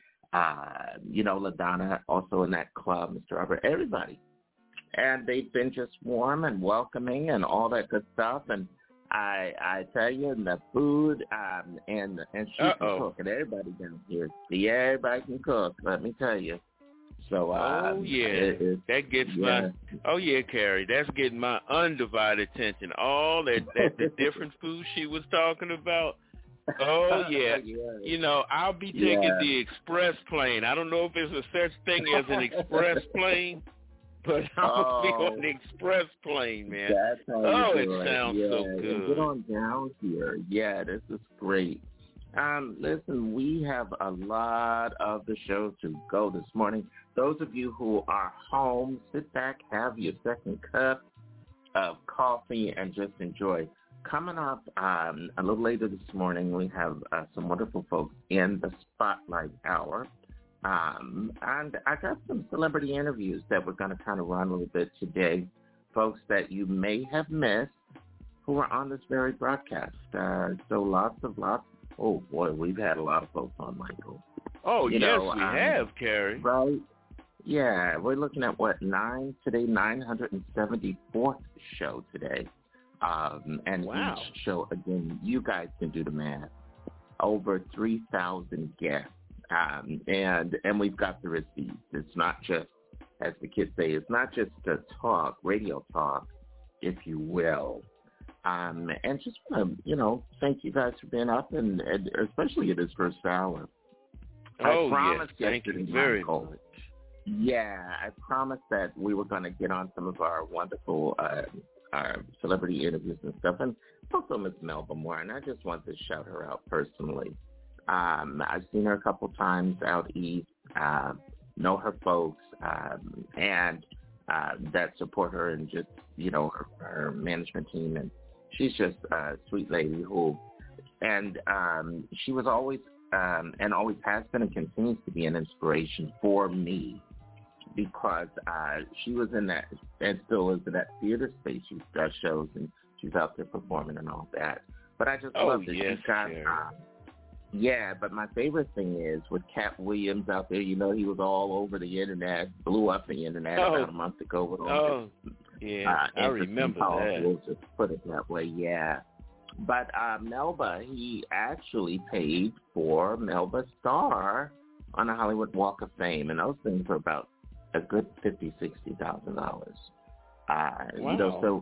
Uh, you know, LaDonna, also in that club, Mister Robert, everybody. And they've been just warm and welcoming and all that good stuff, and I I tell you, and the food, um, and, and she Uh-oh. can cook, and everybody down here, see, everybody can cook, let me tell you. So, uh, oh, yeah, it, it, that gets yeah. my, oh, yeah, Carrie, that's getting my undivided attention. All that, that the different foods she was talking about, oh, yeah. yeah. You know, I'll be taking yeah. the express plane. I don't know if there's a such thing as an express plane, but I'm oh, going to be on the express plane, man. That's how oh, you do it sounds yeah. so good. Get on down here. Yeah, this is great. Um, listen, we have a lot of the show to go this morning. Those of you who are home, sit back, have your second cup of coffee, and just enjoy. Coming up um, a little later this morning, we have uh, some wonderful folks in the Spotlight Hour. Um, and I got some celebrity interviews that we're going to kind of run a little bit today. Folks that you may have missed who are on this very broadcast. Uh, so lots of lots. Oh, boy, we've had a lot of folks on, Michael. Oh, you yes, know, we um, have, Carrie. Right? Yeah, we're looking at, what, nine today, nine hundred seventy-fourth show today. Um, and wow. each show, again, you guys can do the math. Over three thousand guests. Um, and, and we've got the receipts. It's not just, as the kids say, it's not just a talk, radio talk, if you will. Um, and just want to, you know, thank you guys for being up, and, and especially in this first hour. Oh, I promised yes. Thank you very Michael, much. Yeah, I promised that we were going to get on some of our wonderful uh, our celebrity interviews and stuff, and also Miss Melba Moore, and I just want to shout her out personally. Um, I've seen her a couple times out east, uh, know her folks, um, and uh, that support her and just, you know, her, her management team, and she's just a sweet lady who, and um, she was always, um, and always has been and continues to be an inspiration for me, because uh, she was in that, and still is in that theater space. She does shows, and she's out there performing and all that. But I just oh, love that yes, she's got, um, yeah, but my favorite thing is with Cat Williams out there. You know, he was all over the internet, blew up the internet oh. about a month ago with all oh, this. yeah, Uh, I remember that. We'll just put it that way, yeah. But uh, Melba, he actually paid for Melba's star on the Hollywood Walk of Fame, and those things are about a good fifty, sixty thousand dollars. Uh, wow. You know, so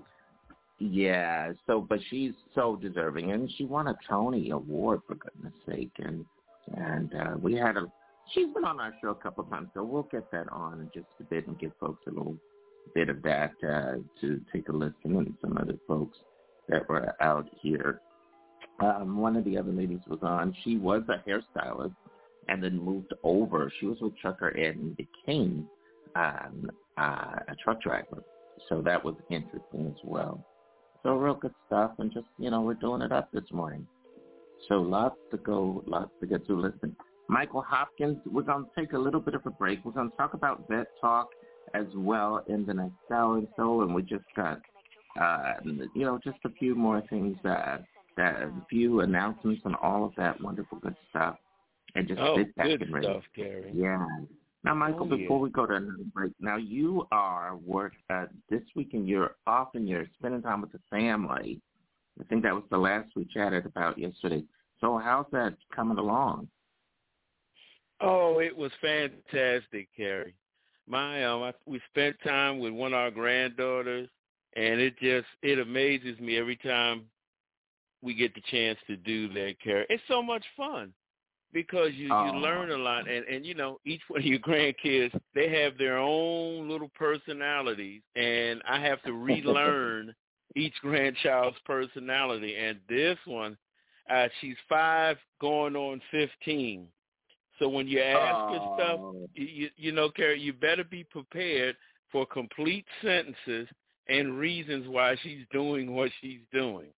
yeah, so but she's so deserving, and she won a Tony Award for goodness sake, and and uh, we had a. She's been on our show a couple of times, so we'll get that on in just a bit and give folks a little bit of that uh, to take a listen, and some other folks that were out here. Um, one of the other ladies was on. She was a hairstylist and then moved over. She was with Trucker Ed and became um, uh, a truck driver. So that was interesting as well. So real good stuff, and just, you know, we're doing it up this morning. So lots to go, lots to get to. Listen, Michael Hopkins, we're going to take a little bit of a break. We're going to talk about Vet Talk as well in the next hour or so, and we just got, uh, you know, just a few more things, uh, that, a few announcements and all of that wonderful good stuff. And just oh, sit back good and ready. stuff, Gary. Yeah. Now, Michael, oh, before yeah. we go to another break, now you are work uh, this weekend. You're off and you're spending time with the family. I think that was the last we chatted about yesterday. So how's that coming along? Oh, it was fantastic, Carrie. My, um, I, we spent time with one of our granddaughters, and it just it amazes me every time we get the chance to do that, Carrie. It's so much fun. Because you, oh. you learn a lot, and, and, you know, each one of your grandkids, they have their own little personalities, and I have to relearn each grandchild's personality. And this one, uh, she's five going on fifteen. So when you ask oh. her stuff, you, you know, Carrie, you better be prepared for complete sentences and reasons why she's doing what she's doing.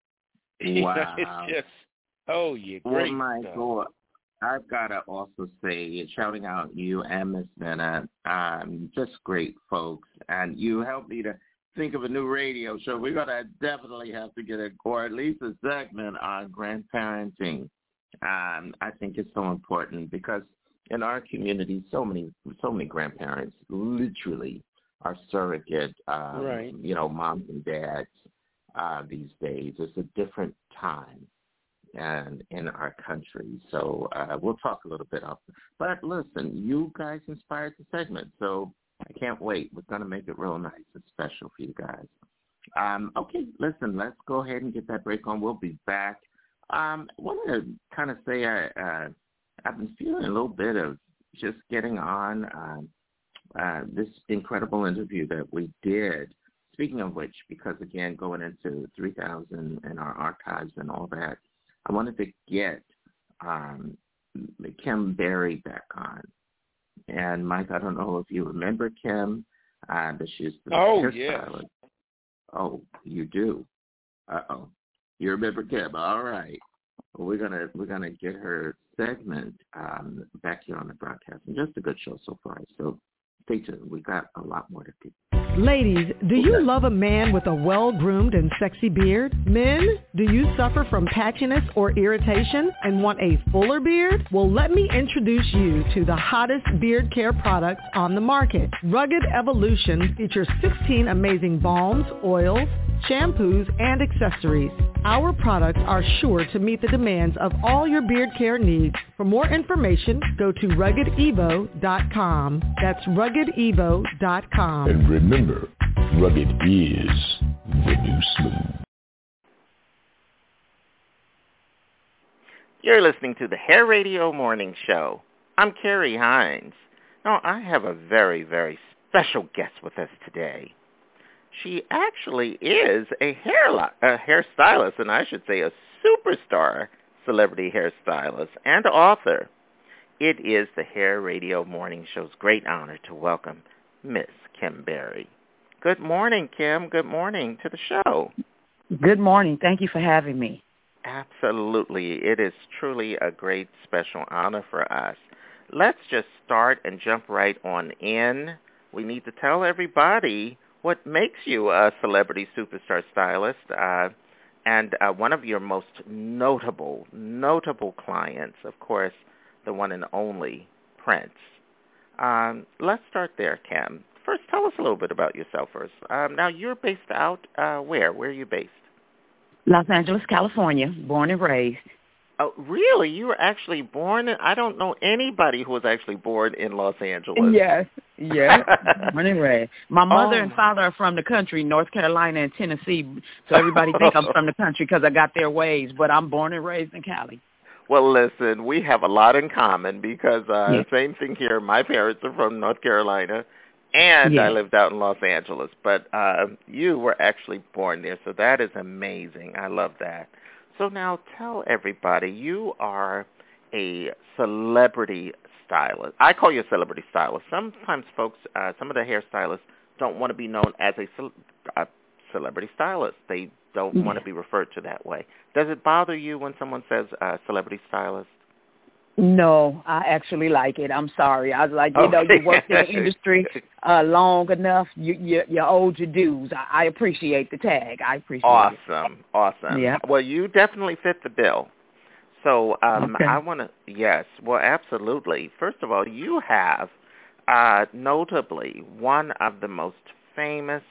Wow. It's just, oh, yeah, great oh, my stuff. God. I've got to also say, shouting out you and Miss Bennett, um, just great folks. And you helped me to think of a new radio show. We're going to definitely have to get a, or at least a segment on grandparenting. Um, I think it's so important because in our community, so many, so many grandparents literally are surrogate, um, right. you know, moms and dads uh, these days. It's a different time. And in our country. So uh, we'll talk a little bit of it. But listen, you guys inspired the segment, so I can't wait. We're going to make it real nice and special for you guys. Um, okay, listen, let's go ahead and get that break on. We'll be back. Um, I want to kind of say I, uh, I've been feeling a little bit of just getting on um, uh, this incredible interview that we did. Speaking of which, because, again, going into three thousand and our archives and all that, I wanted to get um, Kim Berry back on. And, Mike, I don't know if you remember Kim, uh, but she's the oh, hairstylist. Yes. Oh, you do? Uh-oh. You remember Kim. All right. Well, we're gonna we're gonna get her segment um, back here on the broadcast. And just a good show so far. So stay tuned. We got a lot more to do. Ladies, do you love a man with a well-groomed and sexy beard? Men, do you suffer from patchiness or irritation and want a fuller beard? Well, let me introduce you to the hottest beard care products on the market. Rugged Evolution features sixteen amazing balms, oils, shampoos, and accessories. Our products are sure to meet the demands of all your beard care needs. For more information, go to rugged evo dot com. That's rugged evo dot com. And remember, rugged is the new smooth. You're listening to the Hair Radio Morning Show. I'm Carrie Hines. Now, I have a very, very special guest with us today. she actually is a hair a hairstylist, and I should say a superstar celebrity hairstylist and author. It is the Hair Radio Morning Show's great honor to welcome Miss Kim Berry. Good morning, Kim. Good morning to the show. Good morning. Thank you for having me. Absolutely. It is truly a great special honor for us. Let's just start and jump right on in. We need to tell everybody what makes you a celebrity superstar stylist, uh, and uh, one of your most notable, notable clients, of course, the one and only Prince. Um, let's start there, Kim. First, tell us a little bit about yourself first. Um, now, you're based out uh, where? Where are you based? Los Angeles, California, born and raised. Oh, really? You were actually born in, I don't know anybody who was actually born in Los Angeles. Yes, yes, born and raised. My mother oh. and father are from the country, North Carolina and Tennessee, so everybody think I'm from the country because I got their ways, but I'm born and raised in Cali. Well, listen, we have a lot in common because uh, yes. same thing here. My parents are from North Carolina, and yes. I lived out in Los Angeles, but uh, you were actually born there, so that is amazing. I love that. So now tell everybody, you are a celebrity stylist. I call you a celebrity stylist. Sometimes folks, uh, some of the hairstylists don't want to be known as a, ce- a celebrity stylist. They don't yeah. want to be referred to that way. Does it bother you when someone says uh, celebrity stylist? No, I actually like it. I'm sorry. I was like, you okay. know, you worked in the industry uh, long enough. You, you, you owed your dues. I, I appreciate the tag. I appreciate awesome. it. Awesome. Awesome. Yeah. Well, you definitely fit the bill. So um, okay. I want to, yes, well, absolutely. First of all, you have uh, notably one of the most famous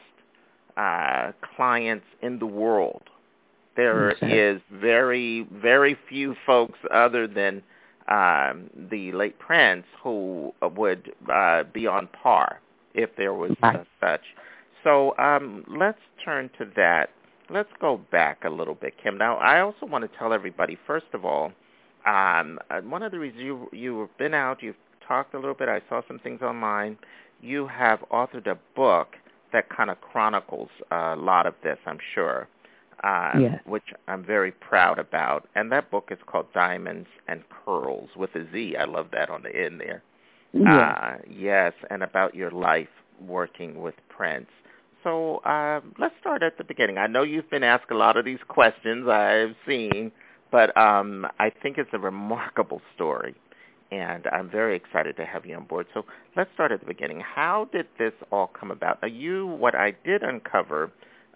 uh, clients in the world. There okay. is very, very few folks other than Um, the late Prince, who would uh, be on par if there was uh, such. So um, let's turn to that. Let's go back a little bit, Kim. Now, I also want to tell everybody, first of all, um, one of the reasons you, you've been out, you've talked a little bit, I saw some things online. You have authored a book that kind of chronicles a lot of this, I'm sure. Um, yeah. which I'm very proud about. And that book is called Diamonds and Curls with a Z. I love that on the end there. Yeah. Uh, yes, and about your life working with Prince. So uh, let's start at the beginning. I know you've been asked a lot of these questions I've seen, but um, I think it's a remarkable story. And I'm very excited to have you on board. So let's start at the beginning. How did this all come about? Now, you, what I did uncover,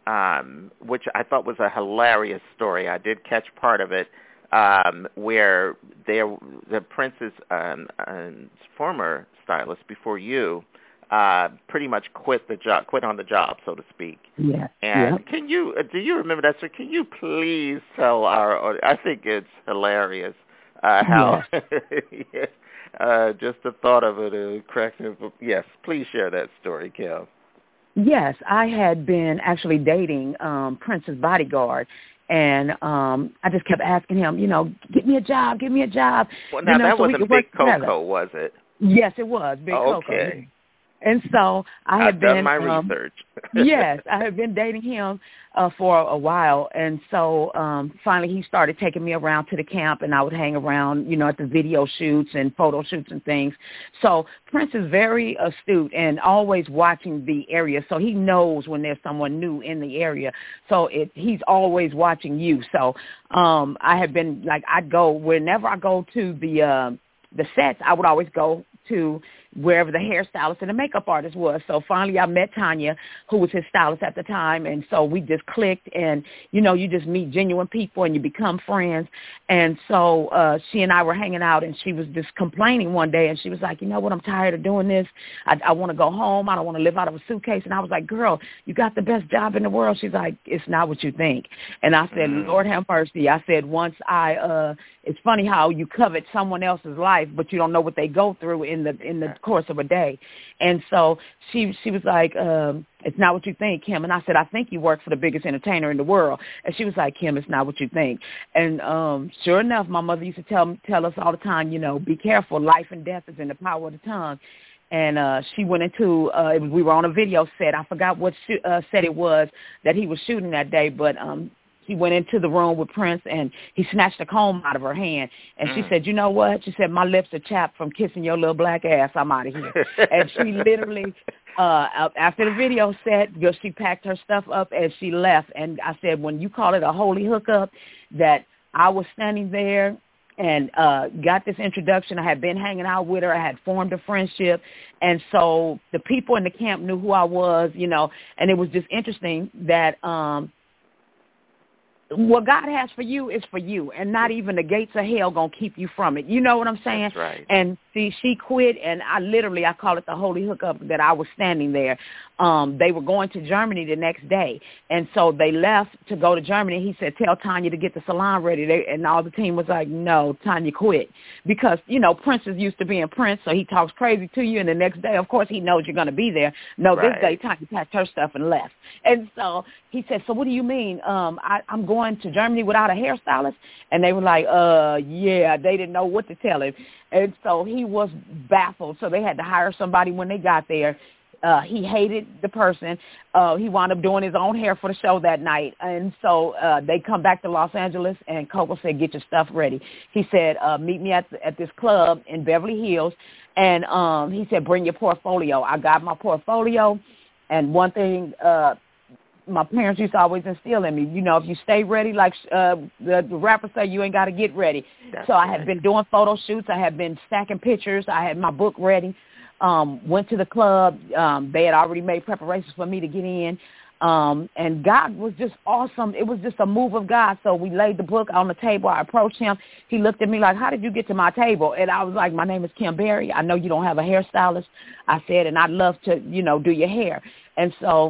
Um, which I thought was a hilarious story. I did catch part of it, um, where there, the Prince's um, um, former stylist before you uh, pretty much quit the job, quit on the job, so to speak. Yeah. And yep. can you, do you remember that, sir? Can you please tell our, I think it's hilarious uh, how, yes. uh, just the thought of it uh, cracks me. Yes, please share that story, Kim. Yes, I had been actually dating um, Prince's bodyguard, and um, I just kept asking him, you know, get me a job, get me a job. Well, now you know, that so wasn't Big Coco, was it? Yes, it was Big oh, Coco. Okay. And so I had I've been done my um, research. yes, I had been dating him uh, for a while, and so um, finally he started taking me around to the camp, and I would hang around, you know, at the video shoots and photo shoots and things. So Prince is very astute and always watching the area, so he knows when there's someone new in the area. So it, he's always watching you. So um, I had been like, I'd go whenever I go to the uh, the sets, I would always go to wherever the hairstylist and the makeup artist was. So finally I met Tanya, who was his stylist at the time, and so we just clicked, and, you know, you just meet genuine people and you become friends. And so uh, she and I were hanging out, and she was just complaining one day, and she was like, you know what, I'm tired of doing this. I, I want to go home. I don't want to live out of a suitcase. And I was like, girl, you got the best job in the world. She's like, it's not what you think. And I said, mm. Lord have mercy. I said, once I, uh, it's funny how you covet someone else's life, but you don't know what they go through in the in the course of a day. And so she she was like, um, it's not what you think, Kim. And I said, I think you work for the biggest entertainer in the world. And she was like, Kim, it's not what you think. And um, sure enough, my mother used to tell tell us all the time, you know, be careful. Life and death is in the power of the tongue. and uh, she went into, uh, it was, we were on a video set. I forgot what sh- uh, set it was that he was shooting that day, but um, she went into the room with Prince, and he snatched a comb out of her hand. And mm. she said, you know what? She said, my lips are chapped from kissing your little black ass. I'm out of here. And she literally, uh, after the video set, she packed her stuff up and she left. And I said, when you call it a holy hookup, that I was standing there and uh, got this introduction. I had been hanging out with her. I had formed a friendship. And so the people in the camp knew who I was, you know, and it was just interesting that um, what God has for you is for you, and not even the gates of hell going to keep you from it. You know what I'm saying? That's right. And see, she quit, and I literally, I call it the holy hookup, that I was standing there. Um, they were going to Germany the next day, and so they left to go to Germany. He said, tell Tanya to get the salon ready. They, and all the team was like, no, Tanya quit. Because, you know, Prince is used to being Prince, so he talks crazy to you, and the next day, of course, he knows you're going to be there. No, right. This day, Tanya packed her stuff and left. And so he said, so what do you mean? Um, I, I'm going to Germany without a hairstylist? And they were like, uh, yeah, they didn't know what to tell him. And so he was baffled. So they had to hire somebody when they got there. Uh, he hated the person. Uh, he wound up doing his own hair for the show that night. And so uh, they come back to Los Angeles, and Coco said, get your stuff ready. He said, uh, meet me at the, at this club in Beverly Hills. And um, he said, bring your portfolio. I got my portfolio. And one thing uh, my parents used to always instill in me, you know, if you stay ready, like uh, the, the rappers say, you ain't got to get ready. That's so I right. had been doing photo shoots. I had been stacking pictures. I had my book ready. Um, went to the club. Um, they had already made preparations for me to get in. Um, and God was just awesome. It was just a move of God. So we laid the book on the table. I approached him. He looked at me like, how did you get to my table? And I was like, my name is Kim Berry. I know you don't have a hairstylist. I said, and I'd love to, you know, do your hair. And so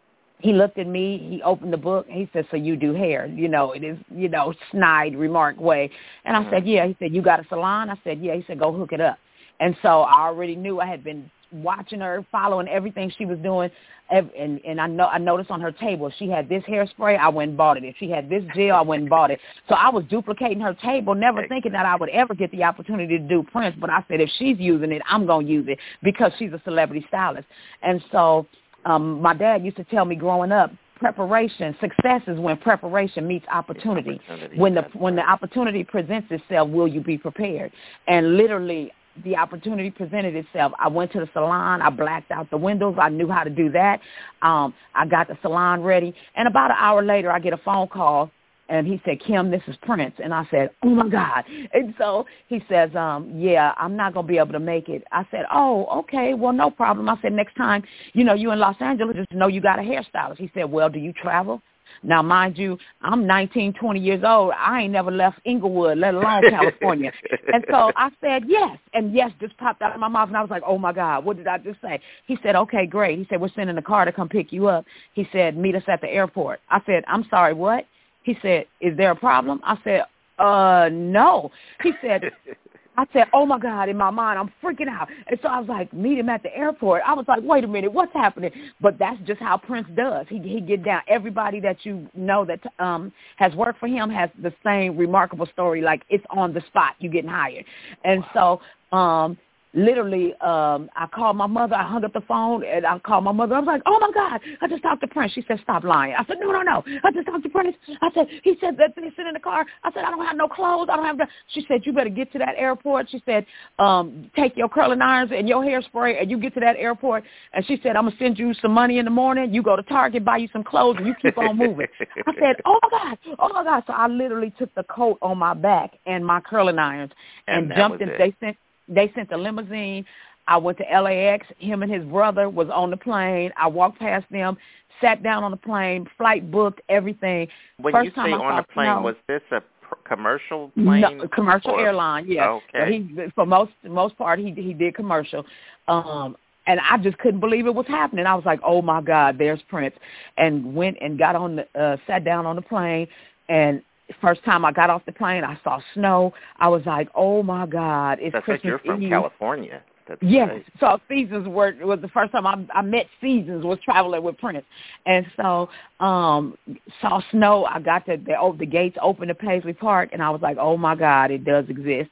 he looked at me. He opened the book. He said, so you do hair, you know, it is, you know, snide remark way. And I mm-hmm. said, yeah. He said, you got a salon? I said, yeah. He said, go hook it up. And so I already knew. I had been watching her, following everything she was doing, and and I know I noticed on her table she had this hairspray. I went and bought it. If she had this gel, I went and bought it. So I was duplicating her table, never thinking that I would ever get the opportunity to do Prince. But I said, if she's using it, I'm gonna use it because she's a celebrity stylist. And so um, my dad used to tell me growing up, preparation, success is when preparation meets opportunity. opportunity when the when the opportunity presents itself, will you be prepared? And literally, the opportunity presented itself. I went to the salon. I blacked out the windows. I knew how to do that. Um, I got the salon ready. And about an hour later, I get a phone call, and he said, Kim, this is Prince. And I said, oh, my God. And so he says, um, yeah, I'm not going to be able to make it. I said, oh, okay, well, no problem. I said, next time, you know, you in Los Angeles, just know you got a hairstylist. He said, well, do you travel? Now, mind you, I'm nineteen, twenty years old. I ain't never left Inglewood, let alone California. And so I said, yes. And yes just popped out of my mouth, and I was like, oh, my God, what did I just say? He said, okay, great. He said, we're sending a car to come pick you up. He said, meet us at the airport. I said, I'm sorry, what? He said, is there a problem? I said, uh, no. He said, I said, oh, my God, in my mind, I'm freaking out. And so I was like, meet him at the airport. I was like, wait a minute, what's happening? But that's just how Prince does. He he get down. Everybody that you know that um has worked for him has the same remarkable story. Like, it's on the spot. You getting hired. And so um literally, um, I called my mother. I hung up the phone, and I called my mother. I was like, oh, my God, I just talked to Prince. She said, stop lying. I said, no, no, no. I just talked to Prince. I said, he said that they sit in the car. I said, I don't have no clothes. I don't have no. She said, you better get to that airport. She said, um, take your curling irons and your hairspray, and you get to that airport. And she said, I'm going to send you some money in the morning. You go to Target, buy you some clothes, and you keep on moving. I said, oh, my God, oh, my God. So I literally took the coat on my back and my curling irons and, and jumped in. It. They sent They sent the limousine. I went to L A X. Him and his brother was on the plane. I walked past them, sat down on the plane, flight booked, everything. When First you time say I on the plane, snow, was this a pr- commercial plane? No, commercial or? airline, yeah. Okay. So he, for most most part, he he did commercial. Um, and I just couldn't believe it was happening. I was like, oh, my God, there's Prince. And went and got on the, uh, sat down on the plane, and first time I got off the plane, I saw snow. I was like, oh, my God, it's That's Christmas like you're from Eve. California. That's yes. Great. So Seasons were, was the first time I, I met Seasons, was traveling with Prince. And so um, saw snow. I got to the, oh, the gates open to Paisley Park, and I was like, oh, my God, it does exist.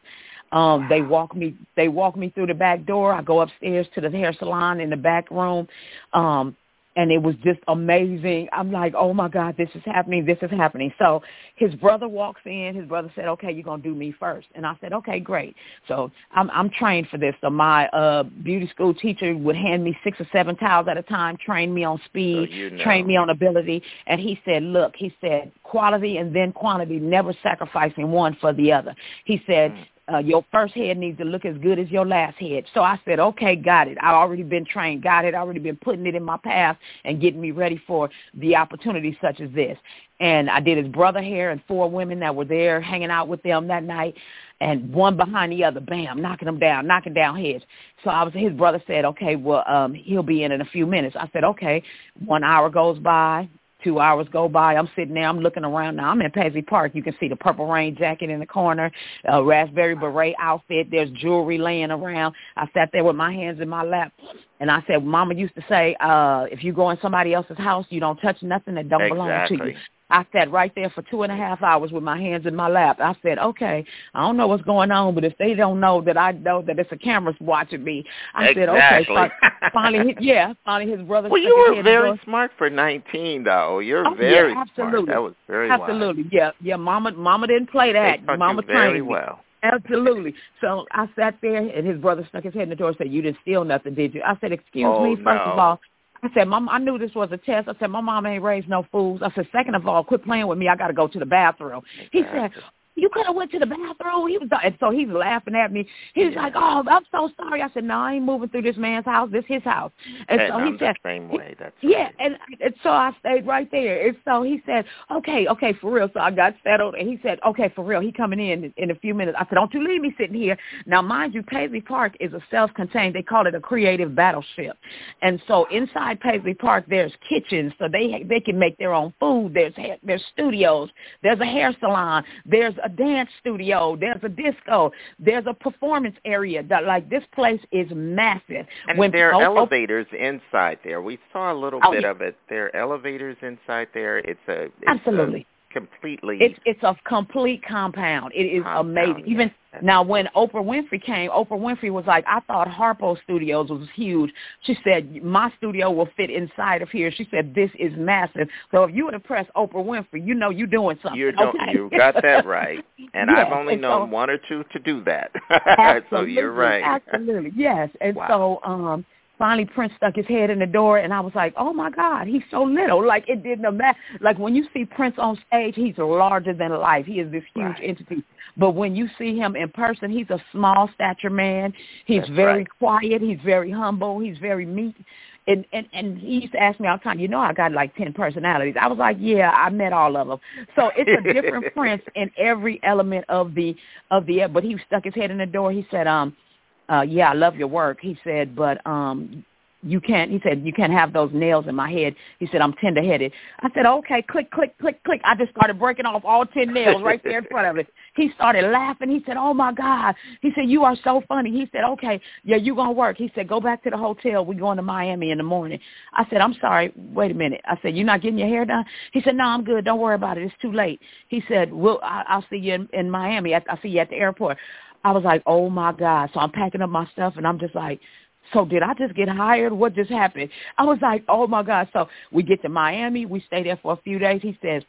Um, they walk me they walk me through the back door. I go upstairs to the hair salon in the back room. Um, And it was just amazing. I'm like, oh, my God, this is happening. This is happening. So his brother walks in. His brother said, okay, you're going to do me first. And I said, okay, great. So I'm, I'm trained for this. So my uh, beauty school teacher would hand me six or seven towels at a time, train me on speed, so you know. train me on ability. And he said, look, he said, quality and then quantity, never sacrificing one for the other. He said, mm. Uh, your first head needs to look as good as your last head. So I said, okay, got it. I've already been trained, got it. I've already been putting it in my path and getting me ready for the opportunities such as this. And I did his brother hair and four women that were there hanging out with them that night, and one behind the other, bam, knocking them down, knocking down heads. So I was, his brother said, okay, well, um, he'll be in in a few minutes. I said, okay. One hour goes by. Two hours go by. I'm sitting there. I'm looking around. Now, I'm in Paisley Park. You can see the Purple Rain jacket in the corner, a raspberry beret outfit. There's jewelry laying around. I sat there with my hands in my lap, and I said, Mama used to say, uh, if you go in somebody else's house, you don't touch nothing that don't exactly. belong to you. I sat right there for two and a half hours with my hands in my lap. I said, okay, I don't know what's going on, but if they don't know that I know that it's a camera watching me, I exactly. said, okay. So finally, yeah, finally his brother. Well, you were very smart for nineteen, though. You're oh, very yeah, absolutely. smart. That was very absolutely. wise. Yeah, yeah. Mama, Mama didn't play that. They taught Mama you very trained me. well. Absolutely. So I sat there, and his brother stuck his head in the door and said, you didn't steal nothing, did you? I said, excuse oh, me, first no. of all. I said, Mom, I knew this was a test. I said, my mom ain't raised no fools. I said, second of all, quit playing with me. I got to go to the bathroom. Exactly. He said, you could have went to the bathroom. He was, and so he's laughing at me. He was yeah. like, oh, I'm so sorry. I said, no, I ain't moving through this man's house. This is his house. And, and so I'm he said, the same way. That's yeah, right. and, and so I stayed right there. And so he said, okay, okay, for real. So I got settled, and he said, okay, for real. He coming in in a few minutes. I said, don't you leave me sitting here. Now, mind you, Paisley Park is a self-contained. They call it a creative battleship. And so inside Paisley Park, there's kitchens, so they they can make their own food. There's there's studios. There's a hair salon. There's a dance studio. There's a disco. There's a performance area. That, like, this place is massive. And when, there are oh, elevators oh, inside there. We saw a little oh, bit yeah. of it. There are elevators inside there. It's a it's absolutely. A completely. It's it's a complete compound. It is compound, amazing. Yes. Even now, when Oprah Winfrey came, Oprah Winfrey was like, I thought Harpo Studios was huge. She said, my studio will fit inside of here. She said, this is massive. So if you were to press Oprah Winfrey, you know you're doing something. You're do- okay? You got that right. And yes, I've only and known so, one or two to do that. Absolutely, so you're right. Absolutely, yes. And wow. so um, finally Prince stuck his head in the door, and I was like, oh, my God, he's so little. Like, it didn't matter. Like, when you see Prince on stage, he's larger than life. He is this huge right. entity. But when you see him in person, he's a small stature man. He's That's very right. quiet. He's very humble. He's very meek. And, and and he used to ask me all the time, you know, I got like ten personalities. I was like, yeah, I met all of them. So it's a different Prince in every element of the of the. But he stuck his head in the door. He said, um, uh, yeah, I love your work. He said, but um. You can't, he said, you can't have those nails in my head. He said, I'm tender-headed. I said, okay, click, click, click, click. I just started breaking off all ten nails right there in front of it. He started laughing. He said, oh, my God. He said, you are so funny. He said, okay, yeah, you're going to work. He said, go back to the hotel. We're going to Miami in the morning. I said, I'm sorry. Wait a minute. I said, you're not getting your hair done? He said, no, I'm good. Don't worry about it. It's too late. He said, well, I- I'll see you in, in Miami. I- I'll see you at the airport. I was like, oh, my God. So I'm packing up my stuff, and I'm just like, so did I just get hired? What just happened? I was like, oh, my God. So we get to Miami. We stay there for a few days. He says,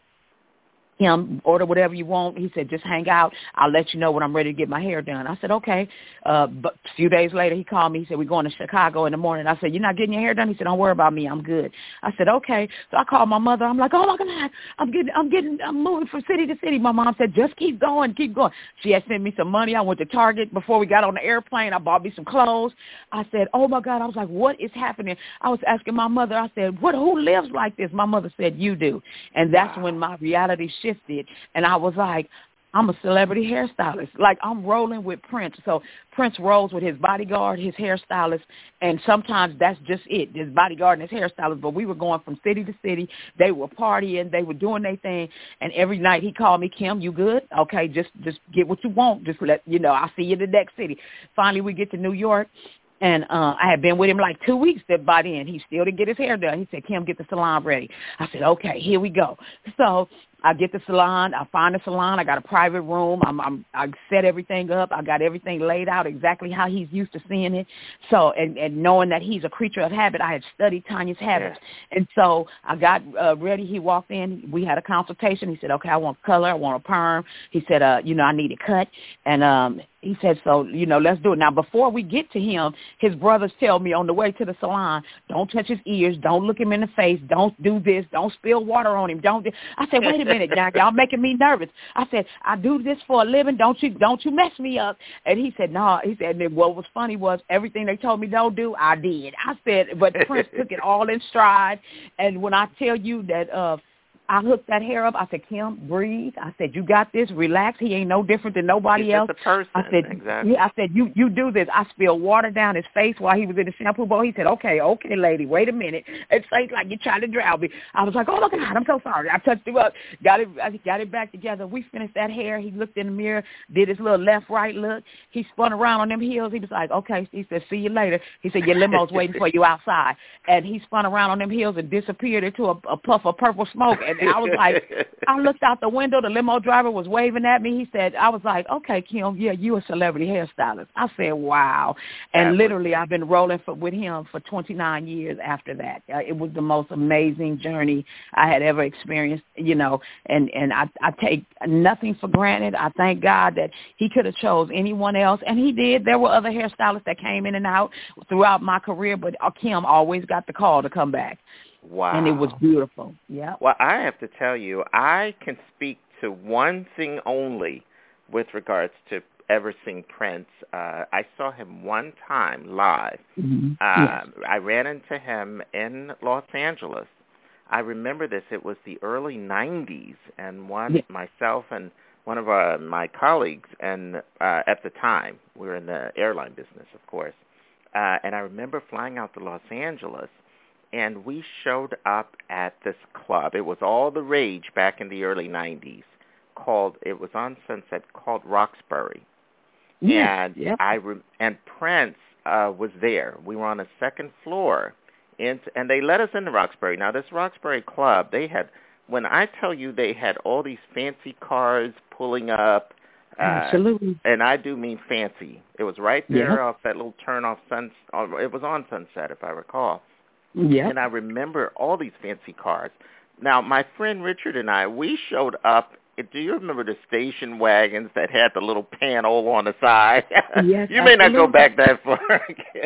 him, order whatever you want. He said, just hang out. I'll let you know when I'm ready to get my hair done. I said, okay. Uh, but a few days later, he called me. He said, we're going to Chicago in the morning. I said, you're not getting your hair done? He said, don't worry about me. I'm good. I said, okay. So I called my mother. I'm like, oh, my God, I'm getting, I'm getting, I'm moving from city to city. My mom said, just keep going, keep going. She had sent me some money. I went to Target before we got on the airplane. I bought me some clothes. I said, oh, my God. I was like, what is happening? I was asking my mother. I said, what? Who lives like this? My mother said, you do. And that's wow. when my reality shifted. And I was like, I'm a celebrity hairstylist. Like, I'm rolling with Prince. So Prince rolls with his bodyguard, his hairstylist, and sometimes that's just it, his bodyguard and his hairstylist. But we were going from city to city. They were partying. They were doing their thing. And every night he called me, Kim, you good? Okay, just just get what you want. Just let, you know, I'll see you in the next city. Finally, we get to New York. And uh, I had been with him like two weeks that by then. He still didn't get his hair done. He said, Kim, get the salon ready. I said, okay, here we go. So I get the salon. I find the salon. I got a private room. I'm, I'm, I set everything up. I got everything laid out exactly how he's used to seeing it. So, and, and knowing that he's a creature of habit, I had studied Tanya's habits. Yeah. And so I got uh, ready. He walked in. We had a consultation. He said, okay, I want color. I want a perm. He said, uh, you know, I need it cut. And um, he said, so, you know, let's do it. Now, before we get to him, his brothers tell me on the way to the salon, don't touch his ears. Don't look him in the face. Don't do this. Don't spill water on him. Don't do. I said, wait a minute, now, y'all making me nervous. I said, I do this for a living. Don't you don't you mess me up. And he said, no. He said, and what was funny was everything they told me don't do, I did. I said, but Prince took it all in stride. And when I tell you that uh, I hooked that hair up, I said, Kim, breathe. I said, you got this. Relax. He ain't no different than nobody He's else. Just a person. I said, exactly. Yeah, I said, you you do this. I spilled water down his face while he was in the shampoo bowl. He said, okay, okay, lady, wait a minute. It's like you're trying to drown me. I was like, oh, my God, I'm so sorry. I touched him up, got it, I got it back together. We finished that hair. He looked in the mirror, did his little left-right look. He spun around on them heels. He was like, okay. He said, see you later. He said, your limo's waiting for you outside. And he spun around on them heels and disappeared into a, a puff of purple smoke. And I was like, I looked out the window. The limo driver was waving at me. He said, I was like, okay, Kim, yeah, you a celebrity hairstylist. I said, wow. And that literally was... I've been rolling for, with him for twenty-nine years after that. Uh, it was the most amazing journey I had ever experienced, you know, and, and I, I take nothing for granted. I thank God that he could have chose anyone else, and he did. There were other hairstylists that came in and out throughout my career, but Kim always got the call to come back. Wow. And it was beautiful. Yeah. Well, I have to tell you, I can speak to one thing only with regards to ever seeing Prince. Uh, I saw him one time live. Mm-hmm. Uh, yes. I ran into him in Los Angeles. I remember this. It was the early nineties, and one yes. myself and one of uh, my colleagues, and uh, at the time, we were in the airline business, of course, uh, and I remember flying out to Los Angeles, and we showed up at this club. It was all the rage back in the early nineties. Called it was on Sunset, called Roxbury. Yeah, and yeah. I re- and Prince uh, was there. We were on the second floor, and and they let us into Roxbury. Now this Roxbury club, they had, when I tell you, they had all these fancy cars pulling up. Uh, Absolutely. And I do mean fancy. It was right there yep. off that little turn off Sun. It was on Sunset, if I recall. Yeah. And I remember all these fancy cars. Now, my friend Richard and I, we showed up. Do you remember the station wagons that had the little panel on the side? Yes, you may absolutely. not go back that far,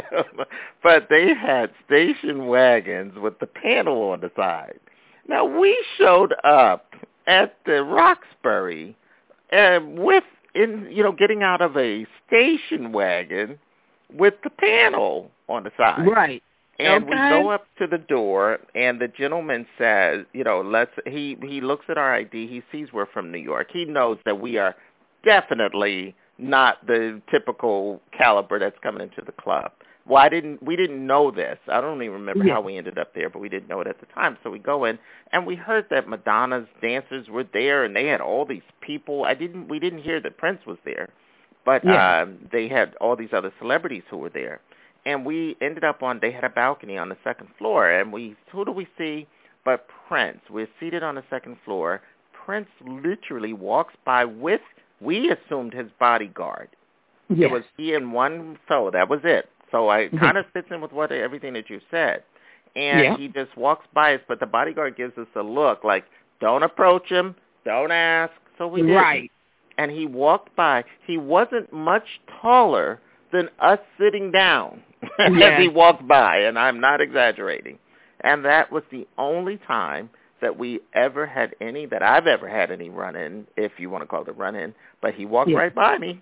but they had station wagons with the panel on the side. Now, we showed up at the Roxbury and with, in you know, getting out of a station wagon with the panel on the side. Right. And okay. we go up to the door, and the gentleman says, you know, let's. He he looks at our I D. He sees we're from New York. He knows that we are definitely not the typical caliber that's coming into the club. Well, I didn't. We didn't know this. I don't even remember yeah. how we ended up there, but we didn't know it at the time. So we go in, and we heard that Madonna's dancers were there, and they had all these people. I didn't. We didn't hear that Prince was there, but yeah. um, they had all these other celebrities who were there. And we ended up on, they had a balcony on the second floor, and we, who do we see but Prince? We're seated on the second floor. Prince literally walks by with, we assumed his bodyguard. Yes. It was he and one fellow, that was it. So I kind of fits in with what everything that you said. And yeah. he just walks by us, but the bodyguard gives us a look like, don't approach him, don't ask. So we did. Right. And he walked by. He wasn't much taller than us sitting down yeah. as he walked by, and I'm not exaggerating. And that was the only time that we ever had any, that I've ever had any run-in, if you want to call it a run-in, but he walked yeah. right by me.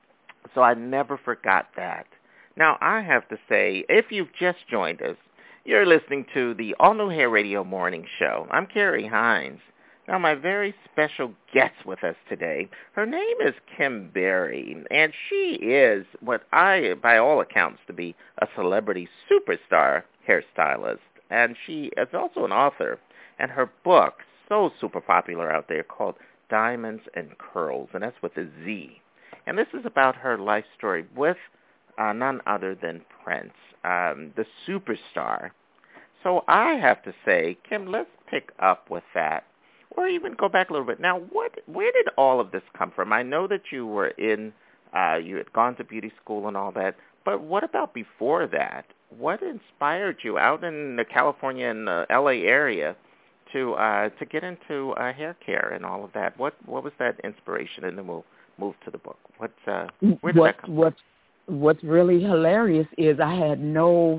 So I never forgot that. Now, I have to say, if you've just joined us, you're listening to the All New Hair Radio Morning Show. I'm Carrie Hines. Now, my very special guest with us today, her name is Kim Berry, and she is what I, by all accounts, to be a celebrity superstar hairstylist. And she is also an author, and her book, so super popular out there, called Diamonds and Curls, and that's with a Z. And this is about her life story with uh, none other than Prince, um, the superstar. So I have to say, Kim, let's pick up with that. or even go back a little bit. Now, what, where did all of this come from? I know that you were in, uh, you had gone to beauty school and all that, but what about before that? What inspired you out in the California and the L A area to uh, to get into uh, hair care and all of that? What what was that inspiration in the move move to the book? What uh, where did what, that come what, from? What's really hilarious is I had no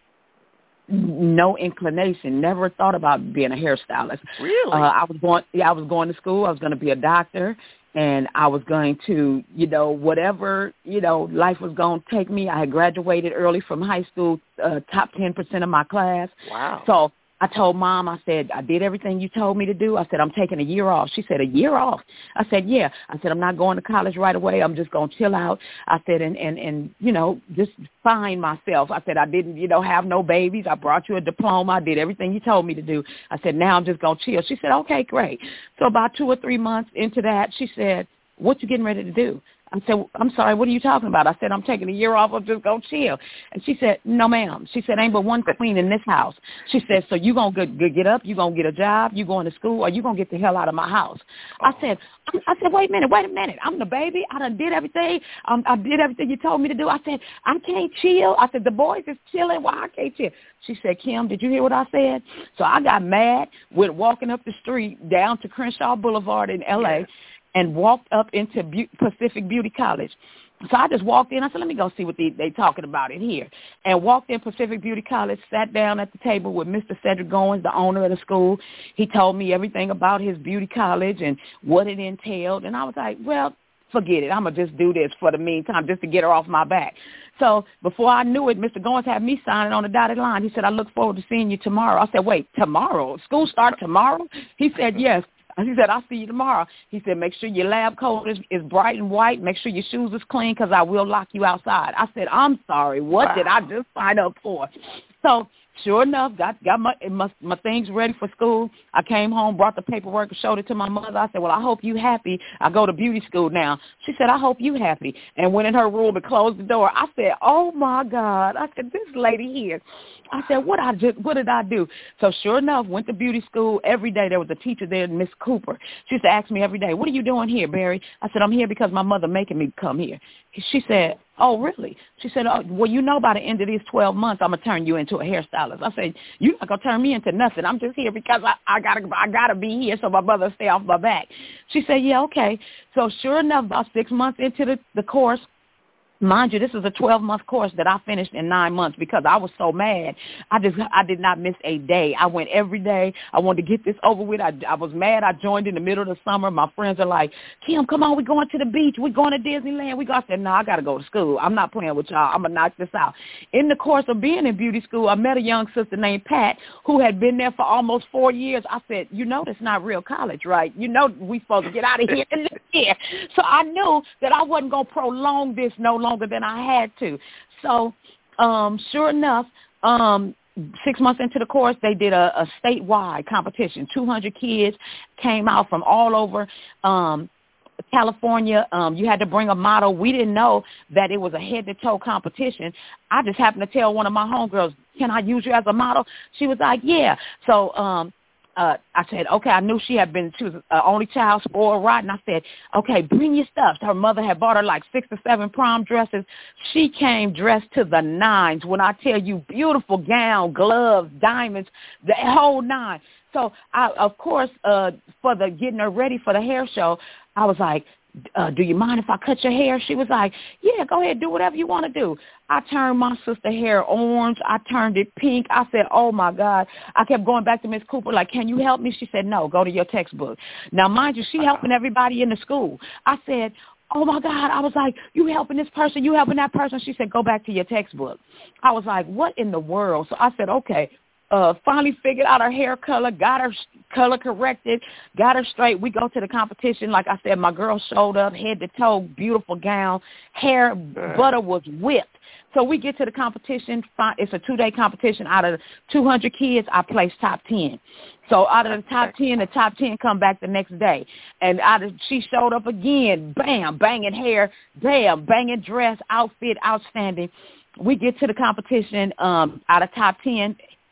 no inclination, never thought about being a hairstylist. Really? Uh, I was going. Yeah, I was going to school. I was going to be a doctor. And I was going to, you know, whatever, you know, life was going to take me. I had graduated early from high school, uh, top ten percent of my class. Wow. So I told Mom, I said, I did everything you told me to do. I said, I'm taking a year off. She said, a year off? I said, yeah. I said, I'm not going to college right away. I'm just going to chill out. I said, and, and, and, you know, just find myself. I said, I didn't, you know, have no babies. I brought you a diploma. I did everything you told me to do. I said, now I'm just going to chill. She said, okay, great. So about two or three months into that, she said, what you getting ready to do? I said, I'm sorry, what are you talking about? I said, I'm taking a year off. I'm just going to chill. And she said, no, ma'am. She said, ain't but one queen in this house. She said, so you going to get up, you going to get a job, you going to school, or you going to get the hell out of my house? Oh. I said, I said, wait a minute, wait a minute. I'm the baby. I done did everything. Um, I did everything you told me to do. I said, I can't chill. I said, the boys is chilling. Why I can't chill? She said, Kim, did you hear what I said? So I got mad, went walking up the street down to Crenshaw Boulevard in L A, yeah. and walked up into Be- Pacific Beauty College. So I just walked in. I said, let me go see what they they talking about in here. And walked in Pacific Beauty College, sat down at the table with Mister Cedric Goins, the owner of the school. He told me everything about his beauty college and what it entailed. And I was like, well, forget it. I'm going to just do this for the meantime just to get her off my back. So before I knew it, Mister Goins had me signing on the dotted line. He said, I look forward to seeing you tomorrow. I said, wait, tomorrow? School start tomorrow? He said, yes. He said, I'll see you tomorrow. He said, make sure your lab coat is, is bright and white. Make sure your shoes is clean because I will lock you outside. I said, I'm sorry. What wow. did I just sign up for? So sure enough, got got my, my my things ready for school. I came home, brought the paperwork, and showed it to my mother. I said, well, I hope you happy. I go to beauty school now. She said, I hope you happy. And went in her room and closed the door. I said, oh, my God. I said, this lady here. I said, what I just, what did I do? So sure enough, went to beauty school. Every day there was a teacher there, Miss Cooper. She used to ask me every day, what are you doing here, Barry? I said, I'm here because my mother making me come here. She said, oh, really? She said, oh, well, you know by the end of these twelve months, I'm going to turn you into a hairstylist. I said, you're not going to turn me into nothing. I'm just here because I, I got to I gotta be here so my mother stay off my back. She said, yeah, okay. So sure enough, about six months into the, the course, mind you, this is a twelve-month course that I finished in nine months because I was so mad. I just I did not miss a day. I went every day. I wanted to get this over with. I, I was mad. I joined in the middle of the summer. My friends are like, Kim, come on, we're going to the beach. We're going to Disneyland. We got I said, no, I got to go to school. I'm not playing with y'all. I'm going to knock this out. In the course of being in beauty school, I met a young sister named Pat who had been there for almost four years. I said, you know that's not real college, right? You know we supposed to get out of here in this year. So I knew that I wasn't going to prolong this no longer than I had to. So um, sure enough, um, six months into the course, they did a, a statewide competition. two hundred kids came out from all over um, California. Um, you had to bring a model. We didn't know that it was a head-to-toe competition. I just happened to tell one of my homegirls, can I use you as a model? She was like, yeah. So um, Uh, I said, okay, I knew she had been, she was uh, only child, spoiled rotten. I said, okay, bring your stuff. Her mother had bought her like six or seven prom dresses. She came dressed to the nines. When I tell you, beautiful gown, gloves, diamonds, the whole nine. So, I, of course, uh, for the getting her ready for the hair show, I was like, Uh, do you mind if I cut your hair? She was like, yeah, go ahead, do whatever you want to do. I turned my sister hair orange. I turned it pink. I said, oh, my God. I kept going back to Miss Cooper, like, can you help me? She said, no, go to your textbook. Now, mind you, she helping everybody in the school. I said, oh, my God. I was like, you helping this person, you helping that person. She said, go back to your textbook. I was like, what in the world? So I said, okay. Uh, finally figured out her hair color, got her color corrected, got her straight. We go to the competition. Like I said, my girl showed up, head to toe, beautiful gown, hair, butter was whipped. So we get to the competition. It's a two-day competition. Out of two hundred kids, I placed top ten. So out of the top ten, the top ten come back the next day. And out of, she showed up again, bam, banging hair, bam, banging dress, outfit, outstanding. We get to the competition. Um, out of top ten,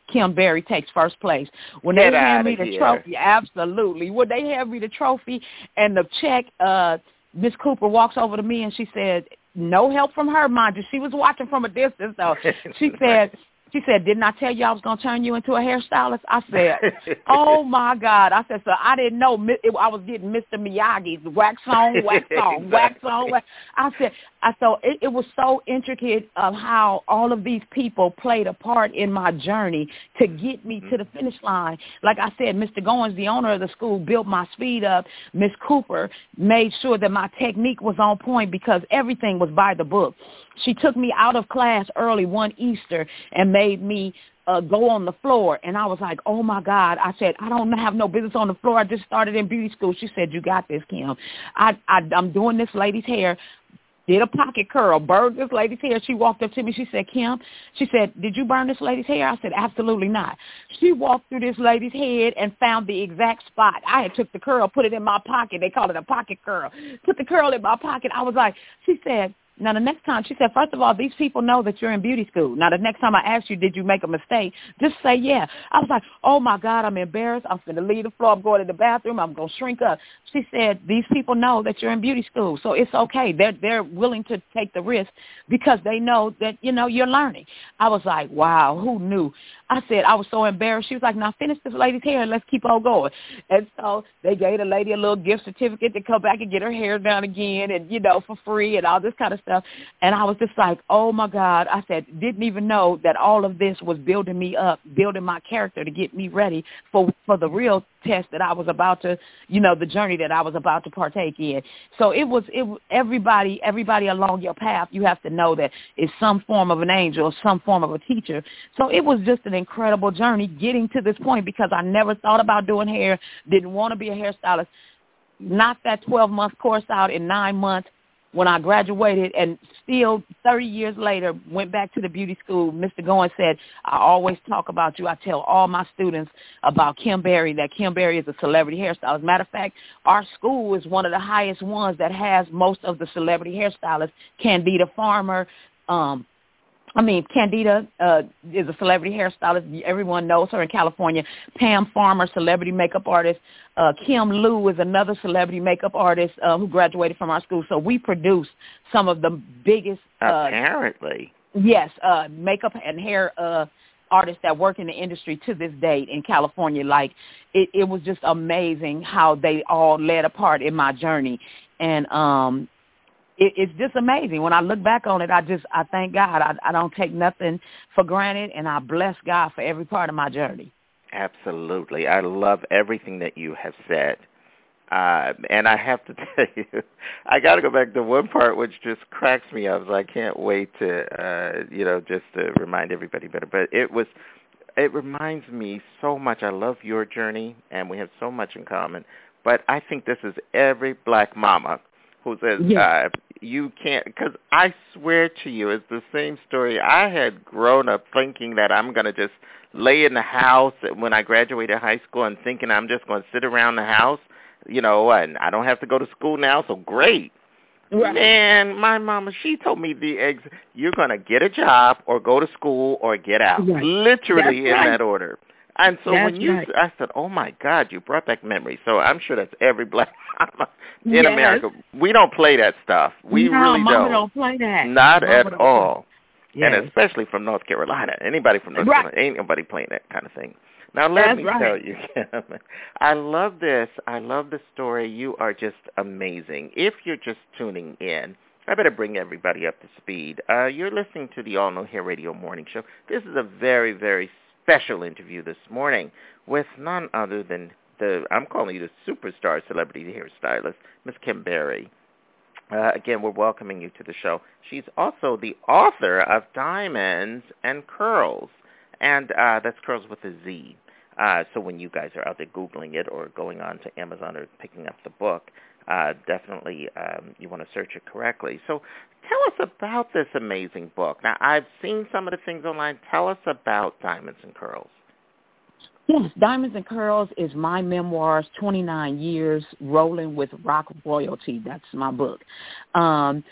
Kim Berry takes first place. When Get they hand me the here. trophy, absolutely. When they hand me the trophy and the check, uh, Miss Cooper walks over to me and she said, no help from her, mind you. She was watching from a distance, though. She said, She said, didn't I tell you I was going to turn you into a hairstylist? I said, oh, my God. I said, so I didn't know. I was getting Mister Miyagi's wax on, wax on, wax on. Wax. I said, I thought it, it was so intricate of how all of these people played a part in my journey to get me mm-hmm. to the finish line. Like I said, Mister Goins, the owner of the school, built my speed up. Miss Cooper made sure that my technique was on point because everything was by the book. She took me out of class early one Easter and made me uh, go on the floor. And I was like, oh, my God. I said, I don't have no business on the floor. I just started in beauty school. She said, you got this, Kim. I, I, I'm doing this lady's hair. Did a pocket curl, burned this lady's hair. She walked up to me. She said, Kim, she said, did you burn this lady's hair? I said, absolutely not. She walked through this lady's head and found the exact spot. I had took the curl, put it in my pocket. They call it a pocket curl. Put the curl in my pocket. I was like, she said, now, the next time, she said, first of all, these people know that you're in beauty school. Now, the next time I ask you, did you make a mistake, just say yeah. I was like, oh, my God, I'm embarrassed. I'm going to leave the floor. I'm going to the bathroom. I'm going to shrink up. She said, these people know that you're in beauty school, so it's okay. They're, they're willing to take the risk because they know that, you know, you're learning. I was like, wow, who knew? I said, I was so embarrassed. She was like, now finish this lady's hair and let's keep on going. And so they gave the lady a little gift certificate to come back and get her hair done again and, you know, for free and all this kind of stuff. And I was just like, oh, my God. I said, didn't even know that all of this was building me up, building my character to get me ready for, for the real test that I was about to, you know, the journey that I was about to partake in. So it was, it everybody, everybody along your path, you have to know that it's some form of an angel, some form of a teacher. So it was just an incredible journey getting to this point because I never thought about doing hair, didn't want to be a hairstylist, knocked that twelve-month course out in nine months when I graduated, and still thirty years later went back to the beauty school. Mister Goins said, I always talk about you. I tell all my students about Kim Berry, that Kim Berry is a celebrity hairstylist. Matter of fact, our school is one of the highest ones that has most of the celebrity hairstylists. Candida Farmer, um, I mean, Candida uh, is a celebrity hairstylist. Everyone knows her in California. Pam Farmer, celebrity makeup artist. Uh, Kim Liu is another celebrity makeup artist uh, who graduated from our school. So we produce some of the biggest. Uh, Apparently. Yes, uh, makeup and hair uh, artists that work in the industry to this day in California. Like, it, it was just amazing how they all led a part in my journey. And, um, It, it's just amazing. When I look back on it, I just, I thank God. I, I don't take nothing for granted, and I bless God for every part of my journey. Absolutely. I love everything that you have said. Uh, and I have to tell you, I got to go back to one part which just cracks me up. So I can't wait to, uh, you know, just to remind everybody better. But it was, it reminds me so much. I love your journey, and we have so much in common. But I think this is every black mama who says, yes. uh, you can't, because I swear to you, it's the same story. I had grown up thinking that I'm going to just lay in the house when I graduated high school and thinking I'm just going to sit around the house, you know, and I don't have to go to school now, so great. Right. Man, my mama, she told me the ex- you're going to get a job or go to school or get out, right. literally That's in right. that order. And so That's when you, right. I said, oh, my God, you brought back memories. So I'm sure that's every black mama in yes. America. We don't play that stuff. We no, really mama don't. don't play that. Not mama at all. Yes. And especially from North Carolina. Anybody from North right. Carolina, ain't nobody playing that kind of thing. Now, let That's me right. tell you, Kim, I love this. I love the story. You are just amazing. If you're just tuning in, I better bring everybody up to speed. Uh, you're listening to the All Know Hair Radio Morning Show. This is a very, very special interview this morning with none other than the, I'm calling you the superstar celebrity hairstylist, Miss Kim Berry. Uh, again, we're welcoming you to the show. She's also the author of Diamonds and Curls, and uh, that's Curls with a Z. Uh, so when you guys are out there Googling it or going on to Amazon or picking up the book, uh, definitely um, you want to search it correctly. So tell us about this amazing book. Now, I've seen some of the things online. Tell us about Diamonds and Curls. Yes, Diamonds and Curls is my memoirs, twenty-nine years rolling with rock royalty. That's my book. Um,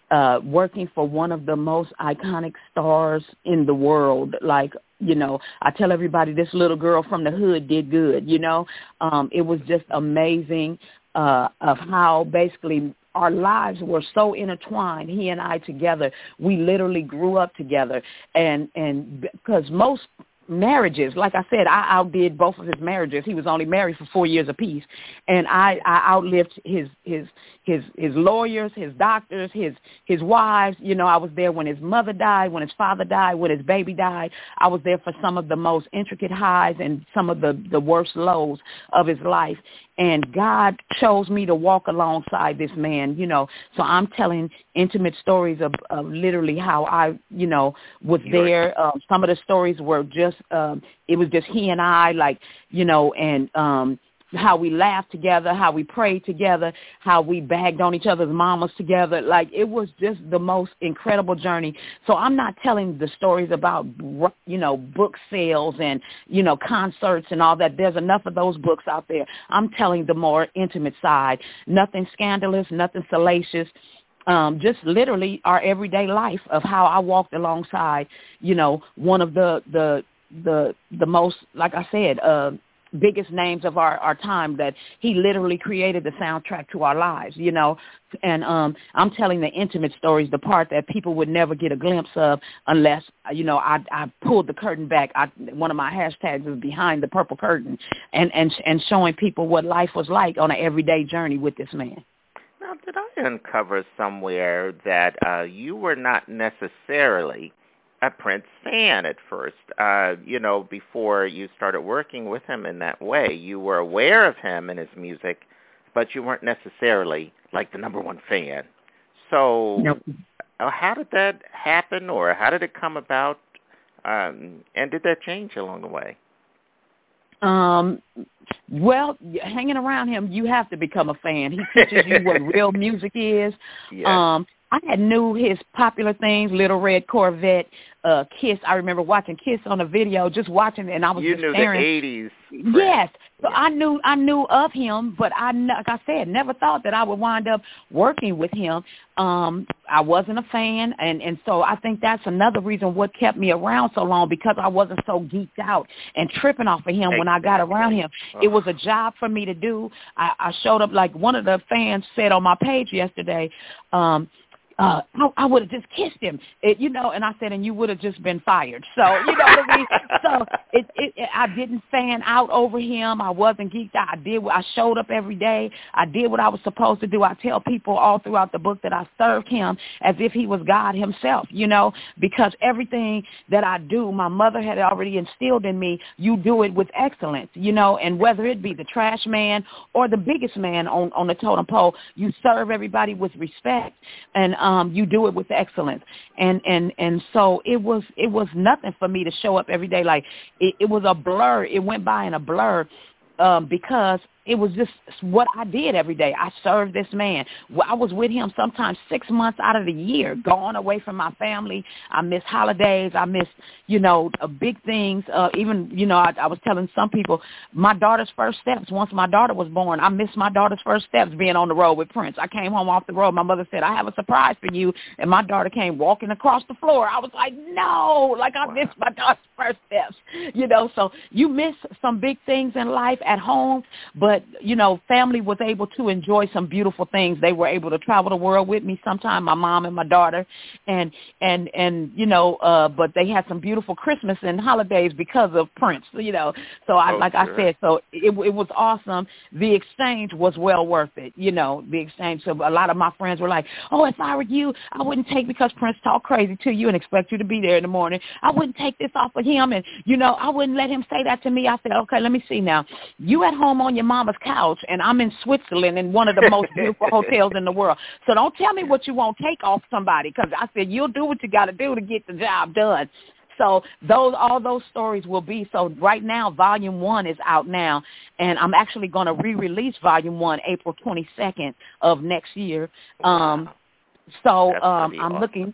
uh, working for one of the most iconic stars in the world. Like, you know, I tell everybody this little girl from the hood did good, you know. Um, it was just amazing uh, of how basically our lives were so intertwined, he and I together. We literally grew up together. And, and because most marriages, like I said, I outdid both of his marriages. He was only married for four years apiece, and I, I outlived his his his his lawyers, his doctors, his his wives. You know, I was there when his mother died, when his father died, when his baby died. I was there for some of the most intricate highs and some of the the worst lows of his life. And God chose me to walk alongside this man, you know. So I'm telling intimate stories of, of literally how I, you know, was there. Um, some of the stories were just, um, it was just he and I, like, you know, and um, how we laughed together, how we prayed together, how we bagged on each other's mamas together. Like, it was just the most incredible journey. So I'm not telling the stories about, you know, book sales and, you know, concerts and all that. There's enough of those books out there. I'm telling the more intimate side. Nothing scandalous, nothing salacious. Um, just literally our everyday life of how I walked alongside, you know, one of the, the, the, the most, like I said, uh, biggest names of our, our time, that he literally created the soundtrack to our lives, you know. And um, I'm telling the intimate stories, the part that people would never get a glimpse of unless, you know, I, I pulled the curtain back. I, one of my hashtags is behind the purple curtain, and, and, and showing people what life was like on an everyday journey with this man. Now, did I uncover somewhere that uh, you were not necessarily a Prince fan at first? Uh, you know, before you started working with him in that way, you were aware of him and his music, but you weren't necessarily like the number one fan. So nope. uh, how did that happen, or how did it come about, um, and did that change along the way? Um, well, hanging around him, you have to become a fan. He teaches you what real music is. Yes. Um, I had knew his popular things, Little Red Corvette, uh, Kiss. I remember watching Kiss on a video, just watching it, and I was you just knew staring. the eighties. Yes. So I knew I knew of him, but I, like I said, never thought that I would wind up working with him. Um, I wasn't a fan, and, and so I think that's another reason what kept me around so long, because I wasn't so geeked out and tripping off of him exactly. when I got around him. Oh. It was a job for me to do. I, I showed up, like one of the fans said on my page yesterday, um, Uh, I, I would have just kissed him, it, you know, and I said, and you would have just been fired. So, you know what I mean? So it, it, it, I didn't fan out over him. I wasn't geeked out. I did. I showed up every day. I did what I was supposed to do. I tell people all throughout the book that I served him as if he was God himself, you know, because everything that I do, my mother had already instilled in me. You do it with excellence, you know, and whether it be the trash man or the biggest man on, on the totem pole, you serve everybody with respect, and Um, you do it with excellence, and and and so it was it was nothing for me to show up every day. Like it, it was a blur. It went by in a blur um, because it was just what I did every day. I served this man. I was with him sometimes six months out of the year, gone away from my family. I miss holidays. I miss, you know, uh, big things. Uh, even, you know, I, I was telling some people, my daughter's first steps, once my daughter was born, I missed my daughter's first steps being on the road with Prince. I came home off the road. My mother said, I have a surprise for you. And my daughter came walking across the floor. I was like, no, like I wow. missed my daughter's first steps, you know. So you miss some big things in life at home, but But, you know, family was able to enjoy some beautiful things. They were able to travel the world with me sometime, my mom and my daughter. And, and and you know, uh, but they had some beautiful Christmas and holidays because of Prince, you know. So, I, oh, like sure. I said, so it, it was awesome. The exchange was well worth it, you know, the exchange. So a lot of my friends were like, oh, if I were you, I wouldn't take, because Prince talked crazy to you and expect you to be there in the morning, I wouldn't take this off of him. And, you know, I wouldn't let him say that to me. I said, okay, let me see now. You at home on your mama's couch, and I'm in Switzerland in one of the most beautiful hotels in the world. So don't tell me what you won't take off somebody, because I said you'll do what you got to do to get the job done. So those all those stories will be. So right now, Volume One is out now, and I'm actually going to re-release Volume One April twenty-second of next year. Um, So um, I'm awesome. looking. I'm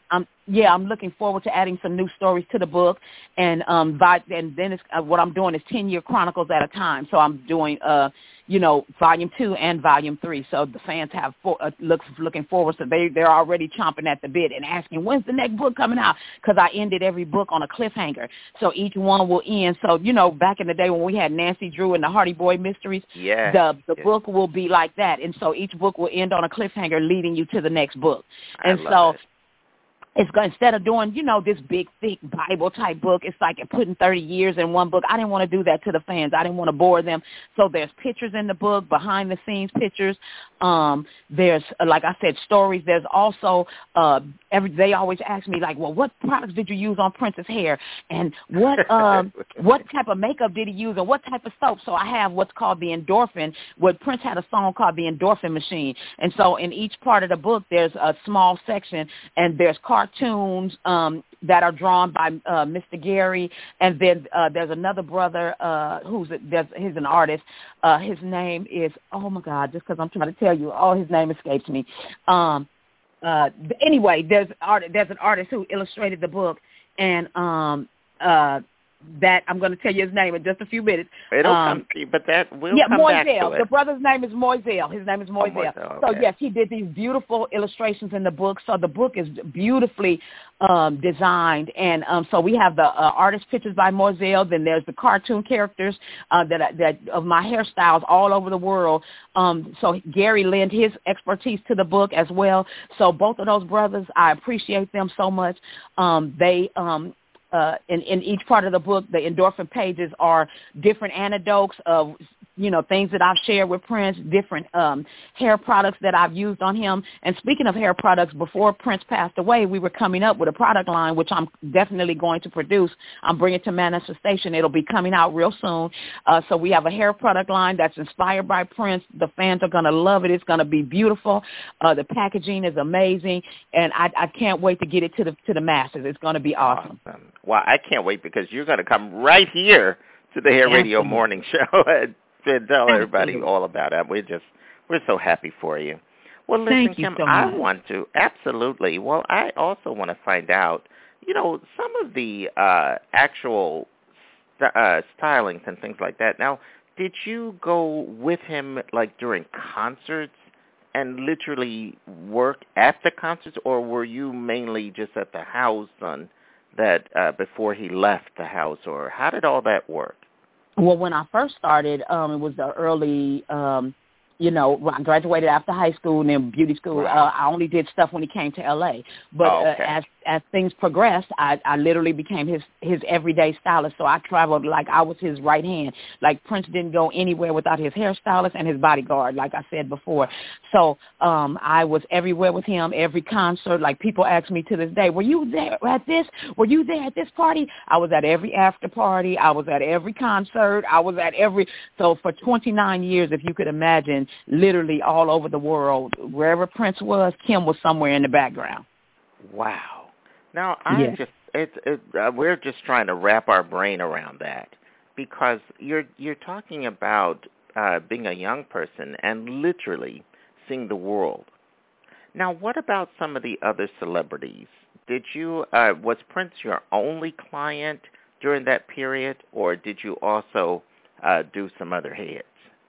yeah, I'm looking forward to adding some new stories to the book, and um, by, and then it's, uh, what I'm doing is ten-year chronicles at a time. So I'm doing, uh, you know, volume two and volume three. So the fans have for, uh, look, looking forward, so they they're already chomping at the bit and asking when's the next book coming out, because I ended every book on a cliffhanger. So each one will end. So you know, back in the day when we had Nancy Drew and the Hardy Boy Mysteries, yeah, the the yeah. book will be like that, and so each book will end on a cliffhanger, leading you to the next book. I And love so. it. It's going, instead of doing, you know, this big, thick Bible-type book, it's like putting thirty years in one book. I didn't want to do that to the fans. I didn't want to bore them. So there's pictures in the book, behind-the-scenes pictures. Um, there's, like I said, stories. There's also, uh, every they always ask me, like, well, what products did you use on Prince's hair? And what um, what type of makeup did he use? And what type of soap? So I have what's called the endorphin. What Prince had a song called the Endorphin Machine. And so in each part of the book, there's a small section, and there's cartoons. Cartoons um, that are drawn by uh, Mister Gary, and then uh, there's another brother uh, who's a, there's, he's an artist. Uh, his name is oh my God, just because I'm trying to tell you, oh his name escapes me. Um, uh, anyway, there's art, there's an artist who illustrated the book, and um, uh, that I'm going to tell you his name in just a few minutes. It'll um, come to you, but that we'll yeah, come Moiselle. back to it. The brother's name is Moiselle. His name is Moiselle. Oh, Moiselle, So okay. yes, he did these beautiful illustrations in the book. So the book is beautifully um, designed, and um, so we have the uh, artist pictures by Moiselle. Then there's the cartoon characters uh, that that of my hairstyles all over the world. Um, so Gary lent his expertise to the book as well. So both of those brothers, I appreciate them so much. Um, they um, Uh, in, in each part of the book, the endorphin pages are different anecdotes of, you know, things that I've shared with Prince, different um, hair products that I've used on him. And speaking of hair products, before Prince passed away, we were coming up with a product line, which I'm definitely going to produce. I'm bringing it to manifestation. It'll be coming out real soon. Uh, so we have a hair product line that's inspired by Prince. The fans are going to love it. It's going to be beautiful. Uh, the packaging is amazing, and I, I can't wait to get it to the to the masses. It's going to be awesome. Awesome. Well, I can't wait because you're going to come right here to the Hair Radio Absolutely. Morning Show and, and tell everybody Absolutely. all about it. We're just we're so happy for you. Well, listen, Thank you Kim, so I much. want to absolutely. Well, I also want to find out, you know, some of the uh, actual st- uh, stylings and things like that. Now, did you go with him like during concerts and literally work at the concerts, or were you mainly just at the house on that uh, before he left the house, or how did all that work? Well, when I first started, um, it was the early, um, you know, when I graduated after high school and then beauty school. Right. Uh, I only did stuff when he came to L A. But Oh, okay. uh, as as things progressed, I, I literally became his his everyday stylist. So I traveled like I was his right hand. Like Prince didn't go anywhere without his hairstylist and his bodyguard, like I said before. So um, I was everywhere with him, every concert. Like people ask me to this day, were you there at this? Were you there at this party? I was at every after party. I was at every concert. I was at every. So for twenty-nine years, if you could imagine, literally all over the world, wherever Prince was, Kim was somewhere in the background. Wow. Now, I Yes. just it, it, uh, we're just trying to wrap our brain around that, because you're you're talking about uh, being a young person and literally seeing the world. Now, what about some of the other celebrities? Did you uh, was Prince your only client during that period, or did you also uh, do some other heads?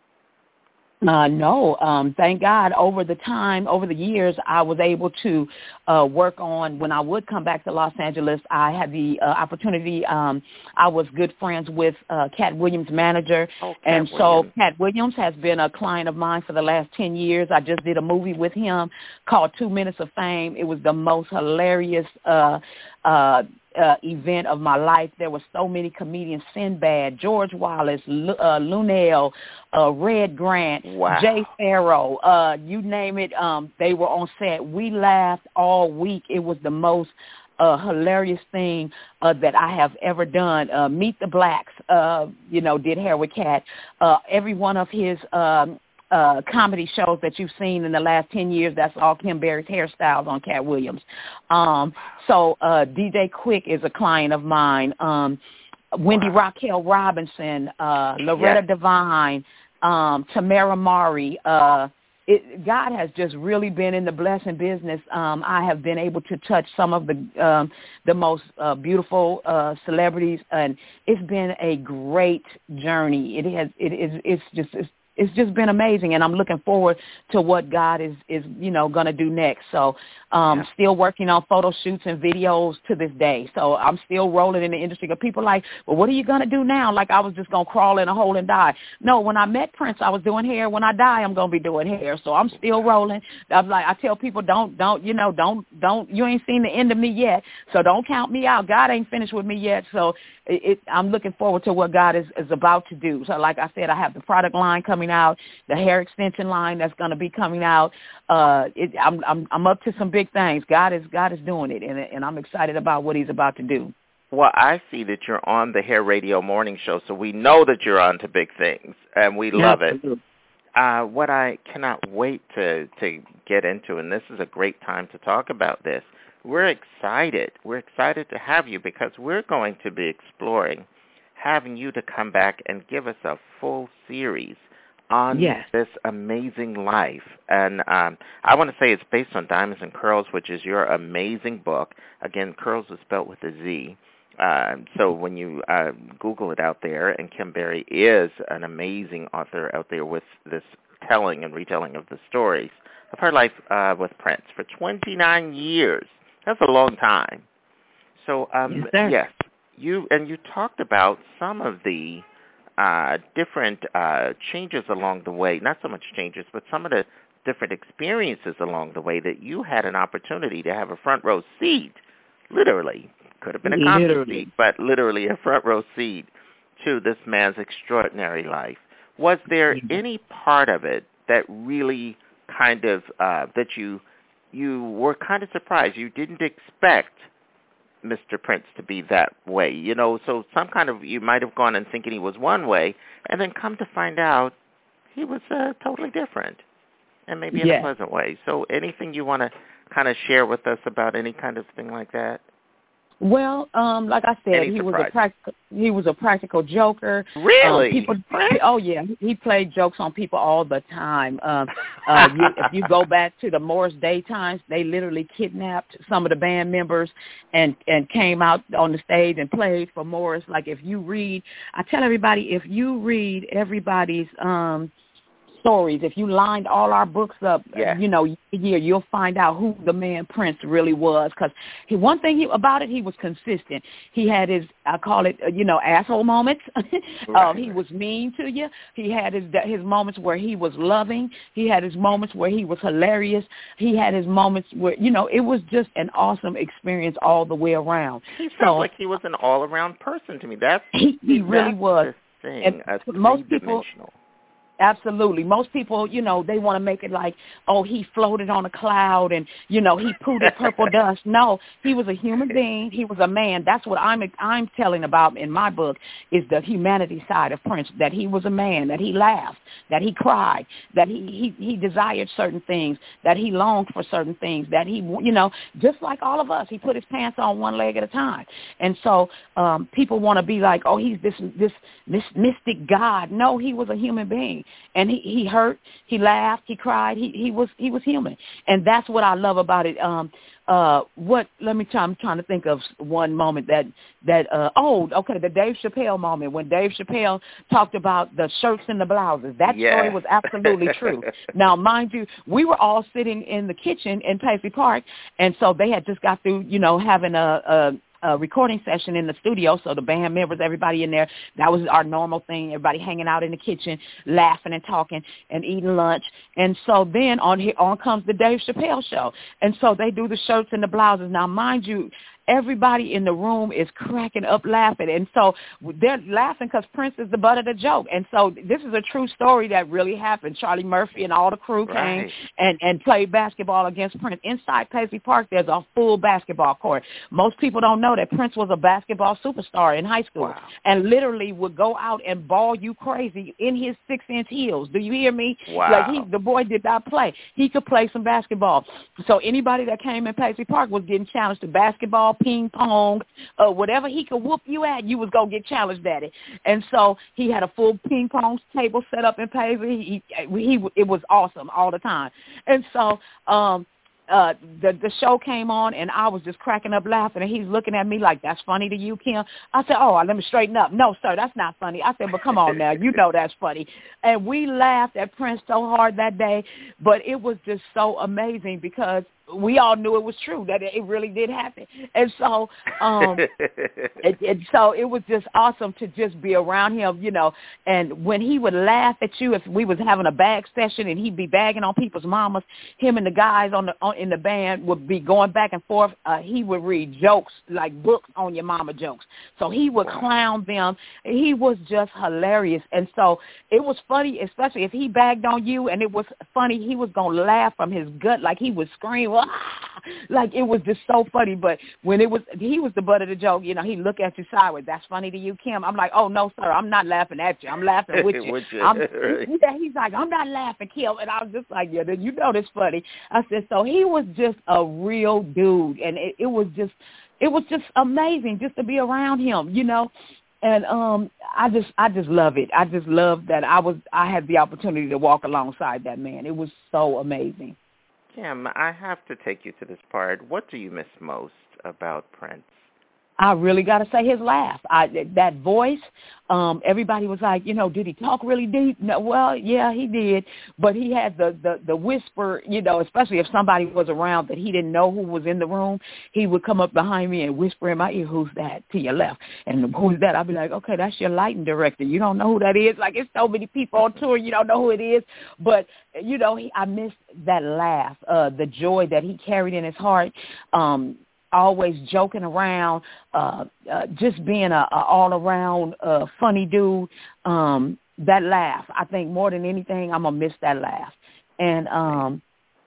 Uh, no, um, thank God. Over the time, over the years, I was able to uh, work on. When I would come back to Los Angeles, I had the uh, opportunity. Um, I was good friends with uh, Cat Williams' manager, Oh, Cat and so Williams. Cat Williams has been a client of mine for the last ten years. I just did a movie with him called Two Minutes of Fame. It was the most hilarious Uh, uh, uh, event of my life. There were so many comedians: Sinbad, George Wallace, L- uh, Lunel, uh, Red Grant, Wow. Jay Farrow, uh, you name it. Um, they were on set. We laughed all week. It was the most uh, hilarious thing uh, that I have ever done. Uh, Meet the Blacks, uh, you know, did hair with Cat. Uh, every one of his um, uh, comedy shows that you've seen in the last ten years, that's all Kim Berry's hairstyles on Cat Williams. Um, so uh, D J Quick is a client of mine. Um, Wendy Wow. Raquel Robinson, uh, Loretta Yeah. Devine, um, Tamara Mari, uh, it, God has just really been in the blessing business. Um, I have been able to touch some of the um, the most uh, beautiful uh, celebrities, and it's been a great journey. It has. It is. It's just. It's, It's just been amazing, and I'm looking forward to what God is, is you know, going to do next. So um, yeah. still working on photo shoots and videos to this day. So I'm still rolling in the industry. But people are like, well, what are you going to do now? Like I was just going to crawl in a hole and die. No, when I met Prince, I was doing hair. When I die, I'm going to be doing hair. So I'm still rolling. I'm like, I tell people, don't, don't, you know, don't, don't, you ain't seen the end of me yet. So don't count me out. God ain't finished with me yet. So it, it, I'm looking forward to what God is, is about to do. So like I said, I have the product line coming out, the hair extension line that's going to be coming out. Uh, it, I'm, I'm, I'm up to some big things. God is, God is doing it, and, and I'm excited about what he's about to do. Well, I see that you're on the Hair Radio Morning Show, so we know that you're on to big things, and we love yeah, it. Uh, what I cannot wait to, to get into, and this is a great time to talk about this, we're excited. We're excited to have you because we're going to be exploring having you to come back and give us a full series on yes. this amazing life. And um, I want to say it's based on Diamonds and Curls, which is your amazing book. Again, Curls is spelled with a Z. Uh, so when you uh, Google it out there, and Kim Berry is an amazing author out there with this telling and retelling of the stories of her life uh, with Prince for twenty-nine years. That's a long time. So um, yes, yes, you and you talked about some of the Uh, different uh, changes along the way, not so much changes, but some of the different experiences along the way that you had an opportunity to have a front row seat, literally, could have been a concert seat, but literally a front row seat to this man's extraordinary life. Was there mm-hmm. any part of it that really kind of, uh, that you you were kind of surprised, you didn't expect Mister Prince to be that way, you know, so some kind of, you might have gone in thinking he was one way, and then come to find out he was uh, totally different, and maybe in yes. a pleasant way. So anything you want to kind of share with us about any kind of thing like that? Well, um, like I said, he was a practical. He was a practical joker. Really? Um, people. Oh yeah, he played jokes on people all the time. Um, uh, you, if you go back to the Morris Day times, they literally kidnapped some of the band members and and came out on the stage and played for Morris. Like if you read, I tell everybody, if you read everybody's um. stories, if you lined all our books up, yeah. you know, here you'll find out who the man Prince really was. Because he, one thing he, about it, he was consistent. He had his, I call it, you know, asshole moments. Right. um, he was mean to you. He had his his moments where he was loving. He had his moments where he was hilarious. He had his moments where, you know, it was just an awesome experience all the way around. He felt so, like he was an all-around person to me. That's he, he that's really was. The thing, and a most people. Absolutely. Most people, you know, they want to make it like, oh, he floated on a cloud and, you know, he pooted purple dust. No, he was a human being. He was a man. That's what I'm I'm telling about in my book is the humanity side of Prince, that he was a man, that he laughed, that he cried, that he, he, he desired certain things, that he longed for certain things, that he, you know, just like all of us, he put his pants on one leg at a time. And so um, people want to be like, oh, he's this, this, this mystic God. No, he was a human being. And he, he hurt, he laughed, he cried, he, he was he was human. And that's what I love about it. Um, uh, what, let me try, I'm trying to think of one moment that, that uh, oh, okay, the Dave Chappelle moment when Dave Chappelle talked about the shirts and the blouses. That yeah. story was absolutely true. Now, mind you, we were all sitting in the kitchen in Paisley Park, and so they had just got through, you know, having a, a a recording session in the studio, so the band members, everybody in there, that was our normal thing, everybody hanging out in the kitchen, laughing and talking and eating lunch. And so then on here, on comes the Dave Chappelle show. And so they do the shirts and the blouses. Now, mind you, everybody in the room is cracking up laughing. And so they're laughing because Prince is the butt of the joke. And so this is a true story that really happened. Charlie Murphy and all the crew came right. and, and played basketball against Prince. Inside Paisley Park, there's a full basketball court. Most people don't know that Prince was a basketball superstar in high school wow. and literally would go out and ball you crazy in his six-inch heels. Do you hear me? Wow. Like he, the boy did not play. He could play some basketball. So anybody that came in Paisley Park was getting challenged to basketball, football, ping pong, uh, whatever he could whoop you at, you was going to get challenged at it. And so he had a full ping pong table set up in Paisley. He, he, it was awesome all the time. And so um, uh, the the show came on, and I was just cracking up laughing, and he's looking at me like, that's funny to you, Kim? I said, oh, let me straighten up. No, sir, that's not funny. I said, but come on now, you know that's funny. And we laughed at Prince so hard that day, but it was just so amazing because we all knew it was true, that it really did happen. And so um, it, it, so it was just awesome to just be around him, you know. And when he would laugh at you, if we was having a bag session and he'd be bagging on people's mamas, him and the guys on the on, in the band would be going back and forth. Uh, he would read jokes, like books on your mama jokes. So he would clown them. He was just hilarious. And so it was funny, especially if he bagged on you and it was funny, he was going to laugh from his gut, like he would scream, like it was just so funny. But when it was, he was the butt of the joke, you know, he look at you sideways. That's funny to you, Kim? I'm like, oh, no, sir, I'm not laughing at you. I'm laughing with you. with you. I'm, yeah, he's like, I'm not laughing, Kim. And I was just like, yeah, you know this funny. I said, so he was just a real dude. And it, it was just, it was just amazing just to be around him, you know. And um, I just, I just love it. I just love that I was, I had the opportunity to walk alongside that man. It was so amazing. Kim, I have to take you to this part. What do you miss most about Prince? I really got to say his laugh. I, that voice, um, everybody was like, you know, did he talk really deep? No, well, yeah, he did. But he had the, the, the whisper, you know, especially if somebody was around that he didn't know who was in the room, he would come up behind me and whisper in my ear, who's that, to your left? And who's that? I'd be like, okay, that's your lighting director. You don't know who that is? Like, it's so many people on tour, you don't know who it is. But, you know, he, I missed that laugh, uh, the joy that he carried in his heart, um, always joking around, uh, uh, just being a, a all-around uh, funny dude. Um, that laugh, I think more than anything, I'm going to miss that laugh. And um,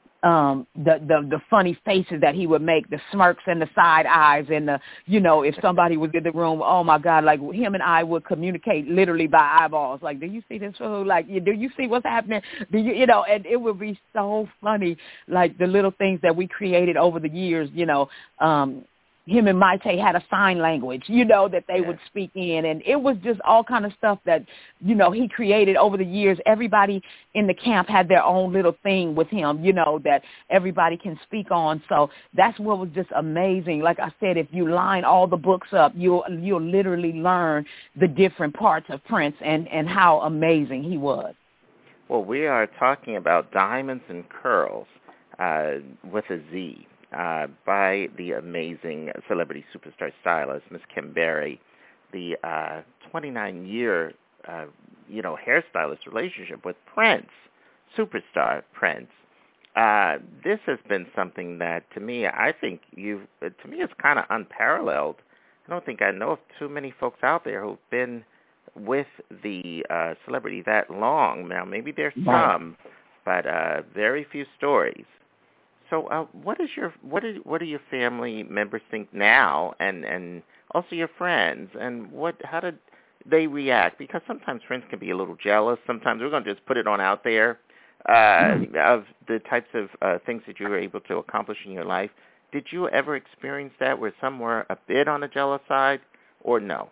um, the, the the funny faces that he would make, the smirks and the side eyes, and the, you know, if somebody was in the room, oh my God, like him and I would communicate literally by eyeballs. Like, do you see this fool? Like, do you see what's happening? Do you, you know, and it would be so funny, like the little things that we created over the years, you know. Um, him and Maite had a sign language, you know, that they yeah. would speak in. And it was just all kind of stuff that, you know, he created over the years. Everybody in the camp had their own little thing with him, you know, that everybody can speak on. So that's what was just amazing. Like I said, if you line all the books up, you'll, you'll literally learn the different parts of Prince and, and how amazing he was. Well, we are talking about Diamonds and Curls uh, with a Z. Uh, by the amazing celebrity superstar stylist, Miss Kim Berry, the uh, twenty-nine-year, uh, you know, hairstylist relationship with Prince, superstar Prince. Uh, this has been something that, to me, I think you, to me, it's kind of unparalleled. I don't think I know of too many folks out there who've been with the uh, celebrity that long. Now, maybe there's some, but uh, very few stories. So, uh, what is your what is what do your family members think now, and, and also your friends, and what how did they react? Because sometimes friends can be a little jealous. Sometimes we're going to just put it on out there uh, mm-hmm. of the types of uh, things that you were able to accomplish in your life. Did you ever experience that where some were a bit on the jealous side, or no?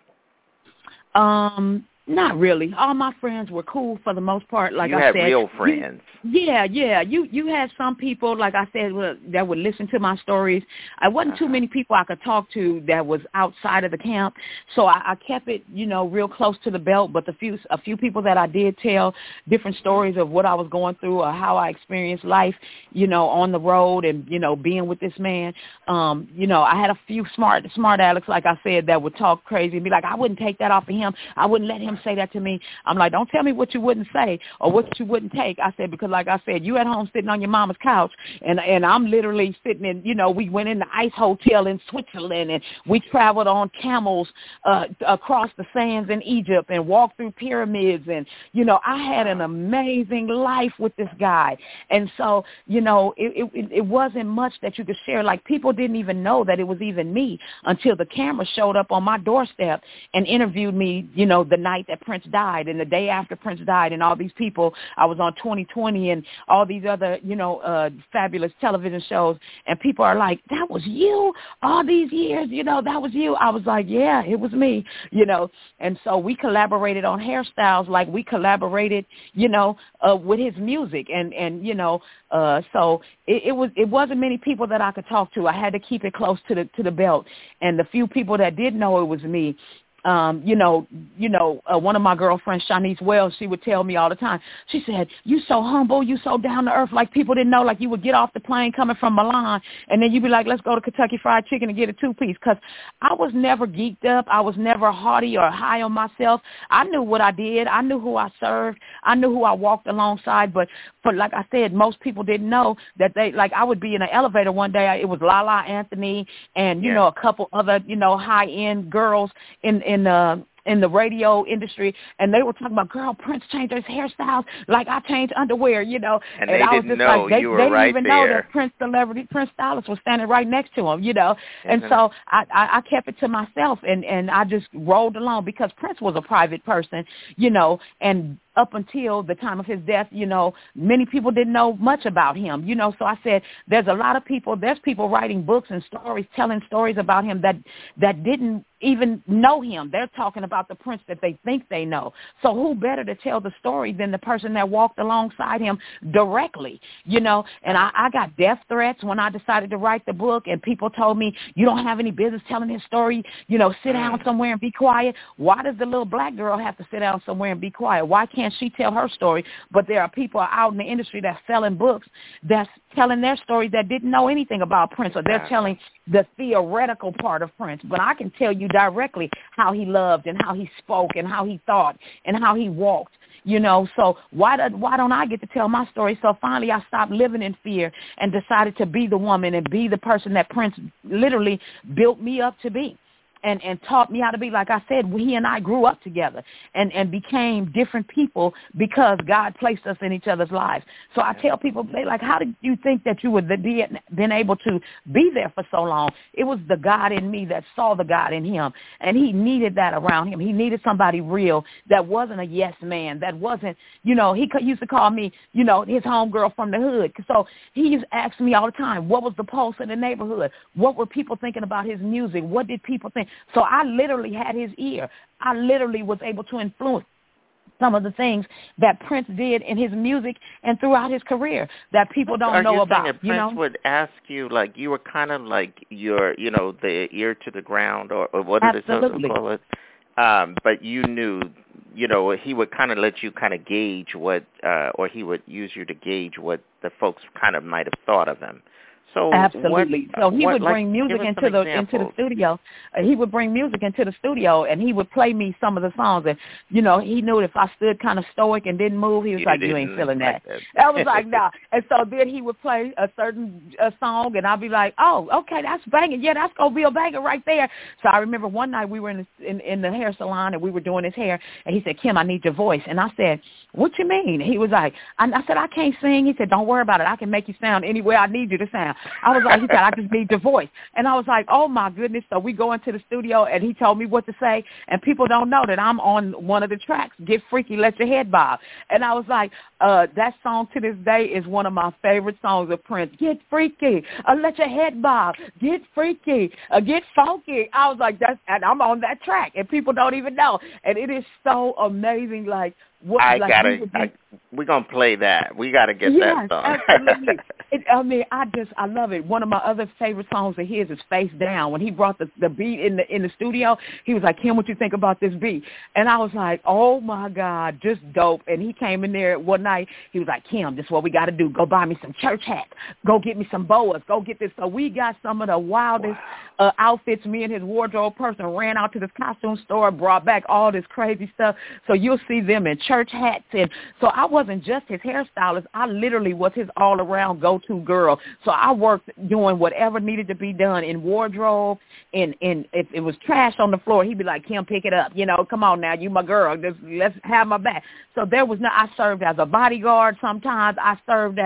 Um. Not really. All my friends were cool for the most part. Like you I had said, real friends. You, yeah, yeah. You you had some people, like I said, that would listen to my stories. I wasn't uh-huh. too many people I could talk to that was outside of the camp, so I, I kept it, you know, real close to the belt. But the few a few people that I did tell different stories of what I was going through or how I experienced life, you know, on the road and you know being with this man. Um, you know, I had a few smart smart Alex, like I said, that would talk crazy and be like, I wouldn't take that off of him. I wouldn't let him say that to me. I'm like, don't tell me what you wouldn't say or what you wouldn't take. I said, because like I said, you at home sitting on your mama's couch and and I'm literally sitting in, you know, we went in the ice hotel in Switzerland and we traveled on camels uh, across the sands in Egypt and walked through pyramids. And, you know, I had an amazing life with this guy. And so, you know, it, it, it wasn't much that you could share. Like people didn't even know that it was even me until the camera showed up on my doorstep and interviewed me, you know, the night night that Prince died and the day after Prince died, and all these people, I was on twenty twenty and all these other, you know, uh, fabulous television shows, and people are like, that was you all these years, you know, that was you. I was like, yeah, it was me, you know. And so we collaborated on hairstyles like we collaborated, you know, uh, with his music. And, and you know, uh, so it, it was it wasn't many people that I could talk to. I had to keep it close to the to the belt. And the few people that did know it was me, Um, you know, you know, uh, one of my girlfriends, Shanice Wells, she would tell me all the time. She said, "You so humble, you so down to earth, like people didn't know. Like you would get off the plane coming from Milan, and then you'd be like, let's go to Kentucky Fried Chicken and get a two piece." Because I was never geeked up, I was never haughty or high on myself. I knew what I did, I knew who I served, I knew who I walked alongside. But for like I said, most people didn't know that they like I would be in an elevator one day. It was Lala Anthony and you yeah. know a couple other you know high end girls in in in the in the radio industry, and they were talking about, girl, Prince changed his hairstyles like I changed underwear, you know. And, and they I was didn't just know like, they, you were they didn't right even there. know that Prince celebrity, Prince stylist was standing right next to him, you know. Isn't and so I, I, I kept it to myself, and, and I just rolled along because Prince was a private person, you know, and up until the time of his death, you know, many people didn't know much about him, you know. So I said, there's a lot of people, there's people writing books and stories, telling stories about him that that didn't even know him. They're talking about the Prince that they think they know. So who better to tell the story than the person that walked alongside him directly, you know? And I, I got death threats when I decided to write the book, and people told me, you don't have any business telling his story, you know, sit down somewhere and be quiet. Why does the little black girl have to sit down somewhere and be quiet? Why can't she tell her story? But there are people out in the industry that's selling books that's telling their story that didn't know anything about Prince, or they're telling the theoretical part of Prince. But I can tell you directly how he loved and how he spoke and how he thought and how he walked, you know. So why, do, why don't I get to tell my story? So finally I stopped living in fear and decided to be the woman and be the person that Prince literally built me up to be. And, and taught me how to be. Like I said, he and I grew up together and, and became different people because God placed us in each other's lives. So I tell people, they like, how did you think that you would be been able to be there for so long? It was the God in me that saw the God in him, and he needed that around him. He needed somebody real that wasn't a yes man, that wasn't, you know, he used to call me, you know, his homegirl from the hood. So he used to ask me all the time, what was the pulse in the neighborhood? What were people thinking about his music? What did people think? So I literally had his ear. I literally was able to influence some of the things that Prince did in his music and throughout his career that people don't Are know you about. Saying that you Prince know, would ask you, like you were kind of like your, you know, the ear to the ground, or, or what did Absolutely. they call it? Um, but you knew, you know, he would kind of let you kind of gauge what, uh, or he would use you to gauge what the folks kind of might have thought of him. So Absolutely. What, so he what, would bring like, music into the examples. into the studio. Uh, he would bring music into the studio, and he would play me some of the songs. And you know, he knew if I stood kind of stoic and didn't move, he was You like, "You didn't ain't feeling like that." that. I was like, "Nah." And so then he would play a certain a song, and I'd be like, "Oh, okay, that's banging. Yeah, that's gonna be a banger right there." So I remember one night we were in the, in, in the hair salon, and we were doing his hair, and he said, "Kim, I need your voice." And I said, "What you mean?" He was like, I, I said, "I can't sing." He said, "Don't worry about it. I can make you sound any way I need you to sound." I was like, he said, "I just need your voice." And I was like, oh my goodness. So we go into the studio, and he told me what to say, and people don't know that I'm on one of the tracks, Get Freaky, Let Your Head Bob. And I was like, uh, that song to this day is one of my favorite songs of Prince. Get freaky, uh, let your head bob, get freaky, uh, get funky. I was like, that's, and I'm on that track, and people don't even know. And it is so amazing, like, What, I like gotta. be, I, we're gonna play that. We gotta get yes, that song. absolutely. It, I mean, I just I love it. One of my other favorite songs of his is "Face Down." When he brought the the beat in the in the studio, he was like, "Kim, what you think about this beat?" And I was like, "Oh my God, just dope!" And he came in there one night. He was like, "Kim, this is what we got to do. Go buy me some church hats. Go get me some boas. Go get this." So we got some of the wildest wow. uh, outfits. Me and his wardrobe person ran out to this costume store, brought back all this crazy stuff. So you'll see them in church hats. And so I wasn't just his hairstylist. I literally was his all-around go-to girl. So I worked doing whatever needed to be done in wardrobe. And, and if it was trash on the floor, he'd be like, "Kim, pick it up. You know, come on now. You my girl. Just, let's have my back." So there was no, I served as a bodyguard sometimes. I served as,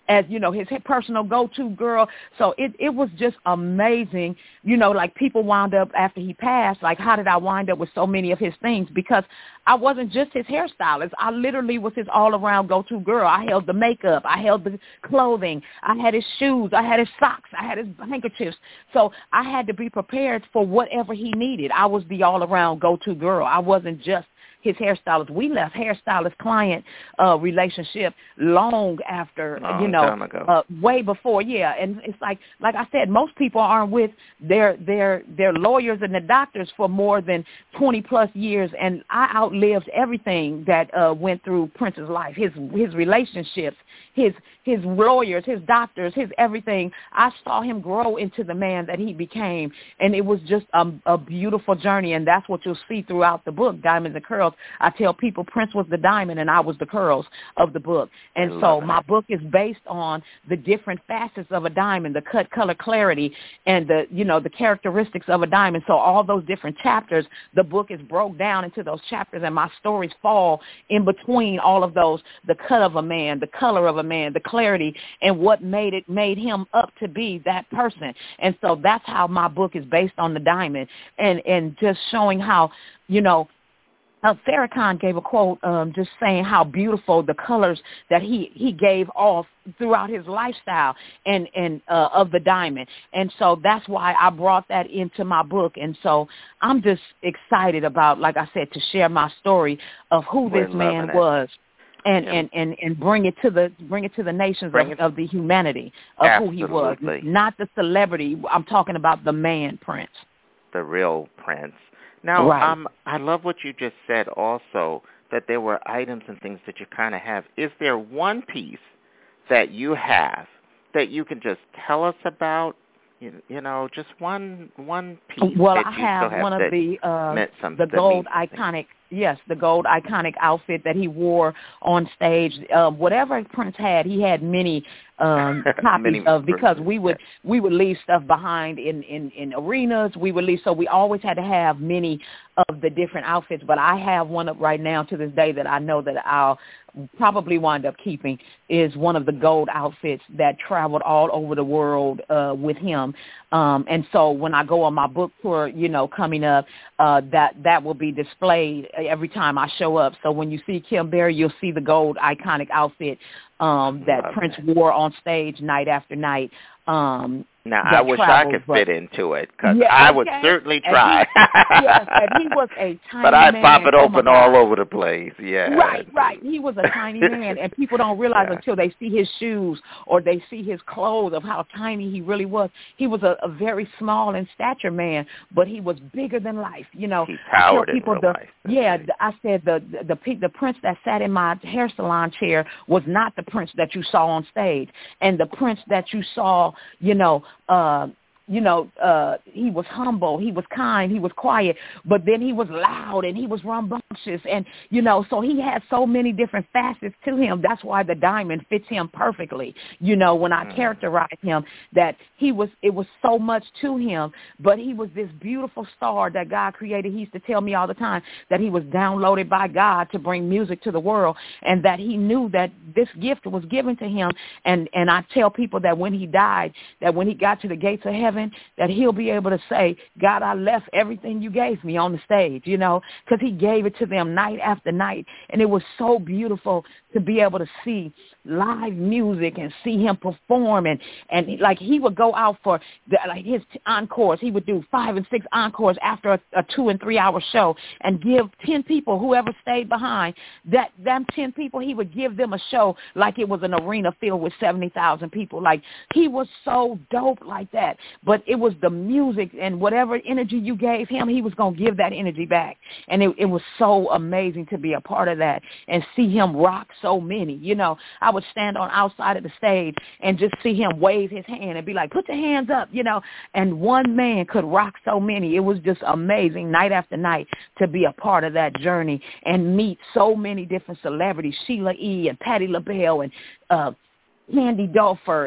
as, you know, his personal go-to girl. So it, it was just amazing. You know, like people wound up after he passed, like how did I wind up with so many of his things? Because I wasn't just his hairstylist. I literally was his all-around go-to girl. I held the makeup. I held the clothing. I had his shoes. I had his socks. I had his handkerchiefs. So I had to be prepared for whatever he needed. I was the all-around go-to girl. I wasn't just his hairstylist. We left hairstylist-client uh, relationship long after, long you know, time ago. Uh, way before, yeah. And it's like, like I said, most people aren't with their their their lawyers and the doctors for more than twenty plus years. And I outlived everything that uh, went through Prince's life, his his relationships, his his lawyers, his doctors, his everything. I saw him grow into the man that he became, and it was just a, a beautiful journey. And that's what you'll see throughout the book, Diamonds and Curls. I tell people Prince was the diamond and I was the curls of the book. And so my book is based on the different facets of a diamond, the cut, color, clarity, and the, you know, the characteristics of a diamond. So all those different chapters, the book is broke down into those chapters, and my stories fall in between all of those, the cut of a man, the color of a man, the clarity, and what made it, made him up to be that person. And so that's how my book is based on the diamond, and, and just showing how, you know, Uh, Farrakhan gave a quote um, just saying how beautiful the colors that he, he gave off throughout his lifestyle and, and uh, of the diamond. And so that's why I brought that into my book. And so I'm just excited about, like I said, to share my story of who We're this man it. was. And, yeah. and, and, and bring it to the bring it to the nations of, of the humanity of Absolutely. who he was, not the celebrity. I'm talking about the man Prince, the real Prince. Now, right. um, I love what you just said also, that there were items and things that you kind of have. Is there one piece that you have that you can just tell us about? You, you know, just one one piece well, that I you have still have one of that the uh, meant some, the that gold means iconic, yes, the gold iconic outfit that he wore on stage. Uh, whatever Prince had, he had many um, copies many of, because versions, we would yeah. we would leave stuff behind in, in, in arenas. We would leave, so we always had to have many of the different outfits. But I have one up right now to this day that I know that I'll probably wind up keeping, is one of the gold outfits that traveled all over the world uh, with him. Um, and so when I go on my book tour, you know, coming up, uh, that that will be displayed every time I show up. So when you see Kim Berry, you'll see the gold iconic outfit um, that Love Prince that. wore on stage night after night. Um, Now, I wish travels, I could but, fit into it, because yeah, I okay. would certainly And try. He, yes, and he was a tiny but I'd man. pop it Oh, open my all God. over the place, yeah. Right, right. He was a tiny man, and people don't realize Yeah. until they see his shoes or they see his clothes of how tiny he really was. He was a, a very small in stature man, but he was bigger than life. You know, He I tell towered in people real the life. yeah. The, I said the, the the the Prince that sat in my hair salon chair was not the Prince that you saw on stage, and the Prince that you saw, you know. Uh, You know, uh, he was humble, he was kind, he was quiet, but then he was loud and he was rambunctious. And, you know, so he had so many different facets to him. That's why the diamond fits him perfectly. You know, when I mm. characterize him, that he was, it was so much to him, but he was this beautiful star that God created. He used to tell me all the time that he was downloaded by God to bring music to the world, and that he knew that this gift was given to him. And, and I tell people that when he died, that when he got to the gates of heaven, that he'll be able to say, God, I left everything you gave me on the stage, you know, because he gave it to them night after night. And it was so beautiful to be able to see live music and see him perform. And, and like he would go out for the, like his encores. He would do five and six encores after a, a two and three hour show and give ten people, whoever stayed behind, that them ten people, he would give them a show like it was an arena filled with seventy thousand people. Like he was so dope like that. But it was the music and whatever energy you gave him, he was going to give that energy back. And it, it was so amazing to be a part of that and see him rock so many. You know, I would stand on outside of the stage and just see him wave his hand and be like, put your hands up, you know, and one man could rock so many. It was just amazing night after night to be a part of that journey and meet so many different celebrities, Sheila E. and Patti LaBelle and uh, Candy Dulfer and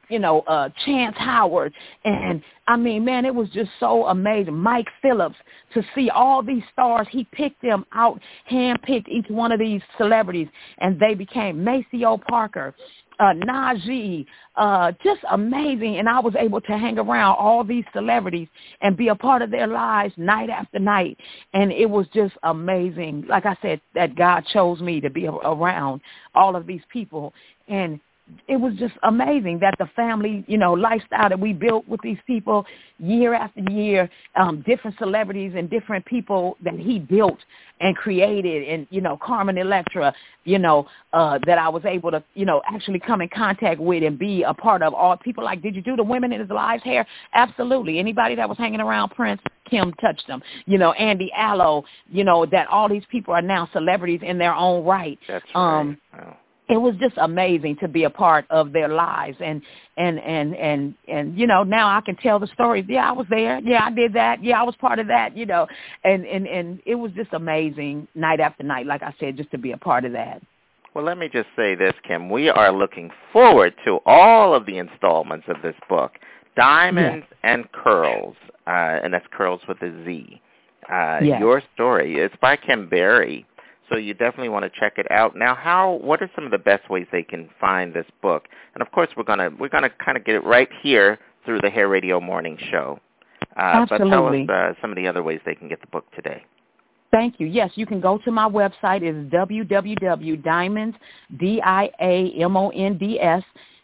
you know, uh, Chance Howard. And, I mean, man, it was just so amazing. Mike Phillips, to see all these stars. He picked them out, handpicked each one of these celebrities, and they became Maceo Parker, uh, Najee, uh, just amazing. And I was able to hang around all these celebrities and be a part of their lives night after night. And it was just amazing. Like I said, that God chose me to be around all of these people. And it was just amazing that the family, you know, lifestyle that we built with these people year after year, um, different celebrities and different people that he built and created, and, you know, Carmen Electra, you know, uh, that I was able to, you know, actually come in contact with and be a part of. All people like, did you do the women in his lives hair? Absolutely. Anybody that was hanging around Prince, Kim touched them. You know, Andy Allo, you know, that all these people are now celebrities in their own right. That's um, right. Wow. It was just amazing to be a part of their lives, and and and and and you know, now I can tell the stories. Yeah, I was there. Yeah, I did that. Yeah, I was part of that. You know, and and and it was just amazing night after night. Like I said, just to be a part of that. Well, let me just say this, Kim. We are looking forward to all of the installments of this book, Diamonds yes. and Curls, uh, and that's Curls with a Z. Uh, yes. Your story. It's by Kim Berry. So you definitely want to check it out. Now, how? What are some of the best ways they can find this book? And of course, we're gonna we're gonna kind of get it right here through the Hair Radio Morning Show. Uh, Absolutely. But tell us uh, some of the other ways they can get the book today. Thank you. Yes, you can go to my website. It's w w w dot diamonds, D I A M O N D S,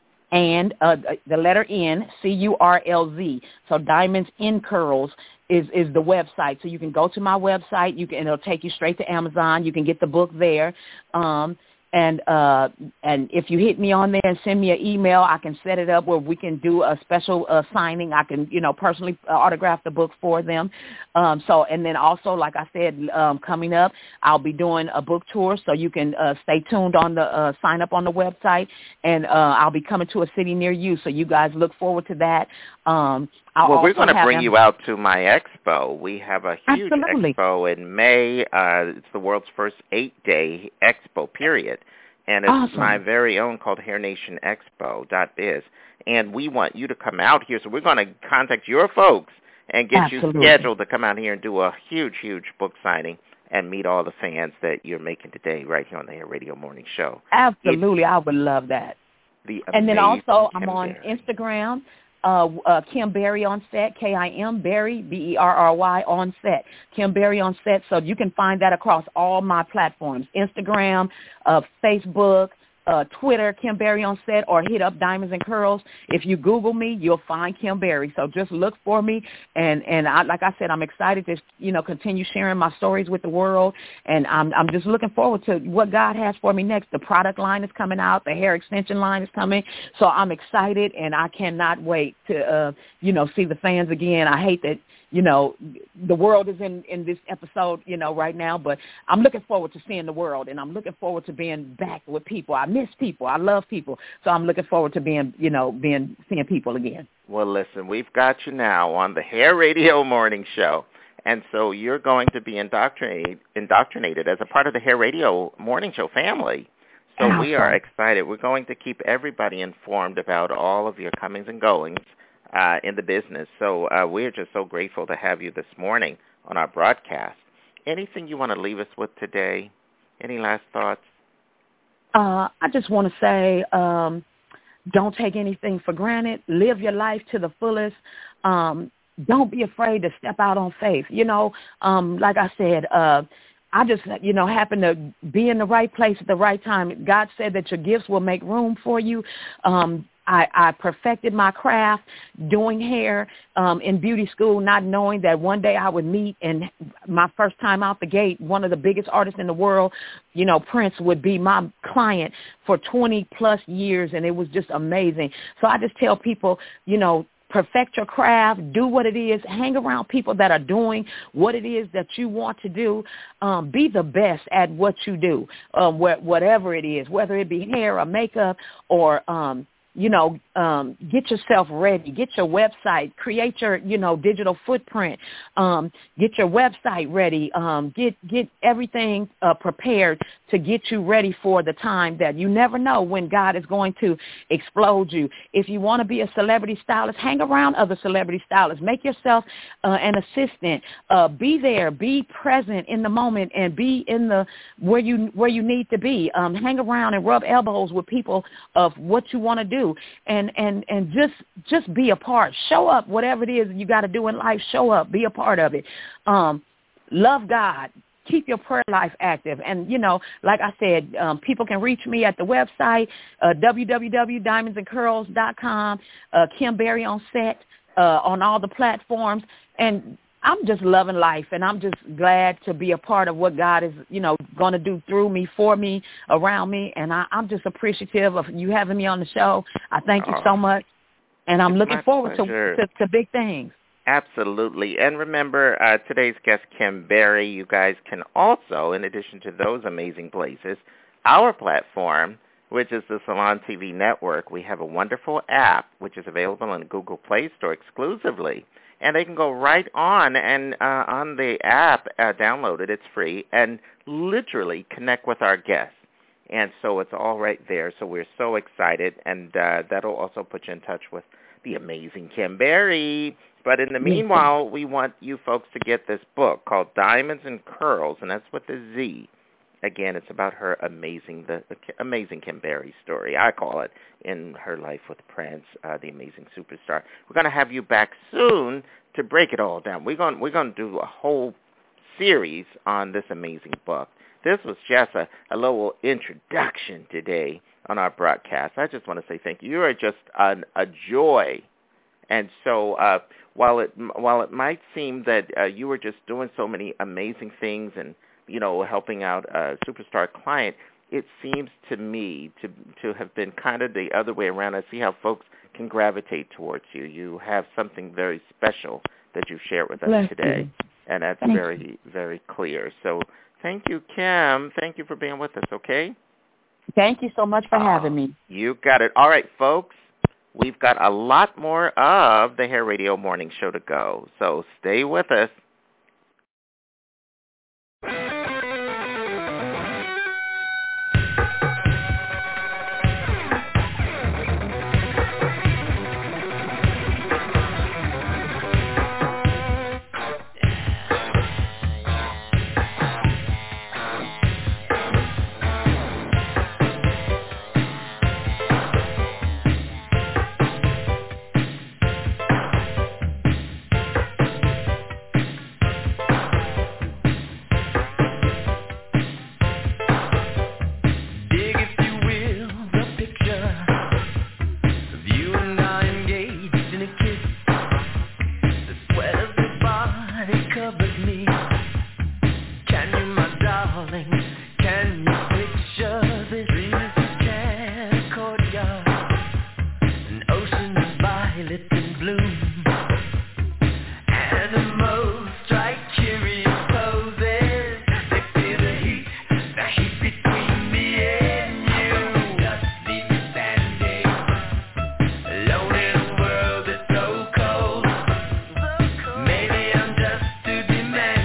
and uh, the letter N, C U R L Z. So Diamonds in Curls is is the website. So you can go to my website. You can, and it'll take you straight to Amazon. You can get the book there. Um, and uh, and if you hit me on there and send me an email, I can set it up where we can do a special uh, signing. I can, you know, personally autograph the book for them. Um, so, and then also, like I said, um, coming up, I'll be doing a book tour. So you can uh, stay tuned on the uh, sign up on the website, and uh, I'll be coming to a city near you. So you guys look forward to that. Um, I'll well, we're going to bring them- you out to my expo. We have a huge Absolutely. expo in May. Uh, it's the world's first eight-day expo, period. And it's awesome. my very own called hair nation expo dot biz. And we want you to come out here. So we're going to contact your folks and get Absolutely. you scheduled to come out here and do a huge, huge book signing and meet all the fans that you're making today right here on the Hair Radio Morning Show. Absolutely. It's I would love that. The and then also Kim I'm on Berry. Instagram, uh, uh, Kim Berry on set, K I M Berry, B E R R Y on set, Kim Berry on set. So you can find that across all my platforms, Instagram, uh, Facebook, uh, Twitter, Kim Berry on set, or hit up Diamonds and Curls. If you Google me, you'll find Kim Berry. So just look for me. And, and I, like I said, I'm excited to, you know, continue sharing my stories with the world. And I'm, I'm just looking forward to what God has for me next. The product line is coming out. The hair extension line is coming. So I'm excited, and I cannot wait to, uh, you know, see the fans again. I hate that, you know, the world is in, in this episode, you know, right now, but I'm looking forward to seeing the world, and I'm looking forward to being back with people. I miss people. I love people. So I'm looking forward to being, you know, being, seeing people again. Well, listen, we've got you now on the Hair Radio Morning Show, and so you're going to be indoctrinated, indoctrinated as a part of the Hair Radio Morning Show family. So awesome. We are excited. We're going to keep everybody informed about all of your comings and goings Uh, in the business. So uh, we're just so grateful to have you this morning on our broadcast. Anything you want to leave us with today? Any last thoughts? Uh, I just want to say, um, don't take anything for granted. Live your life to the fullest. Um, don't be afraid to step out on faith. You know, um, like I said, uh, I just, you know, happen to be in the right place at the right time. God said that your gifts will make room for you. Um, I, I perfected my craft doing hair um, in beauty school, not knowing that one day I would meet, and my first time out the gate, one of the biggest artists in the world, you know, Prince, would be my client for twenty plus years, and it was just amazing. So I just tell people, you know, perfect your craft, do what it is, hang around people that are doing what it is that you want to do. Um, be the best at what you do, um, wh- whatever it is, whether it be hair or makeup or, um, you know, um, get yourself ready, get your website, create your, you know, digital footprint, um, get your website ready, um, get get everything uh, prepared to get you ready for the time that you never know when God is going to explode you. If you want to be a celebrity stylist, hang around other celebrity stylists. Make yourself uh, an assistant. Uh, be there, be present in the moment, and be in the where you where you need to be. Um, hang around and rub elbows with people of what you want to do. And, and, and just just be a part. Show up, whatever it is you got to do in life, show up, be a part of it. Um, love God. Keep your prayer life active. And, you know, like I said, um, people can reach me at the website, uh, w w w dot diamonds and curls dot com, uh, Kim Berry on set, uh, on all the platforms. And I'm just loving life, and I'm just glad to be a part of what God is, you know, going to do through me, for me, around me, and I, I'm just appreciative of you having me on the show. I thank you so much, and I'm looking forward to, to, to big things. Absolutely. And remember, uh, today's guest, Kim Berry, you guys can also, in addition to those amazing places, our platform, which is the Salon T V Network, we have a wonderful app, which is available on the Google Play Store exclusively. And they can go right on and uh, on the app, uh, download it, it's free, and literally connect with our guests. And so it's all right there. So we're so excited, and uh, that'll also put you in touch with the amazing Kim Berry. But in the meanwhile, we want you folks to get this book called Diamonds and Curls, and that's with the Z. Again, it's about her amazing, the, the amazing Kim Berry story, I call it, in her life with Prince, uh, the amazing superstar. We're going to have you back soon to break it all down. We're going, we're going to do a whole series on this amazing book. This was just a, a little introduction today on our broadcast. I just want to say thank you. You are just an, a joy. And so uh, while it while it might seem that uh, you were just doing so many amazing things and, you know, helping out a superstar client, it seems to me to to have been kind of the other way around. I see how folks can gravitate towards you. You have something very special that you've shared with us Bless today, you. And that's Thank very, you. very clear. So thank you, Kim. Thank you for being with us, okay? Thank you so much for uh, having me. You got it. All right, folks. We've got a lot more of the Hair Radio Morning Show to go, so stay with us. Maybe I'm just too demanding.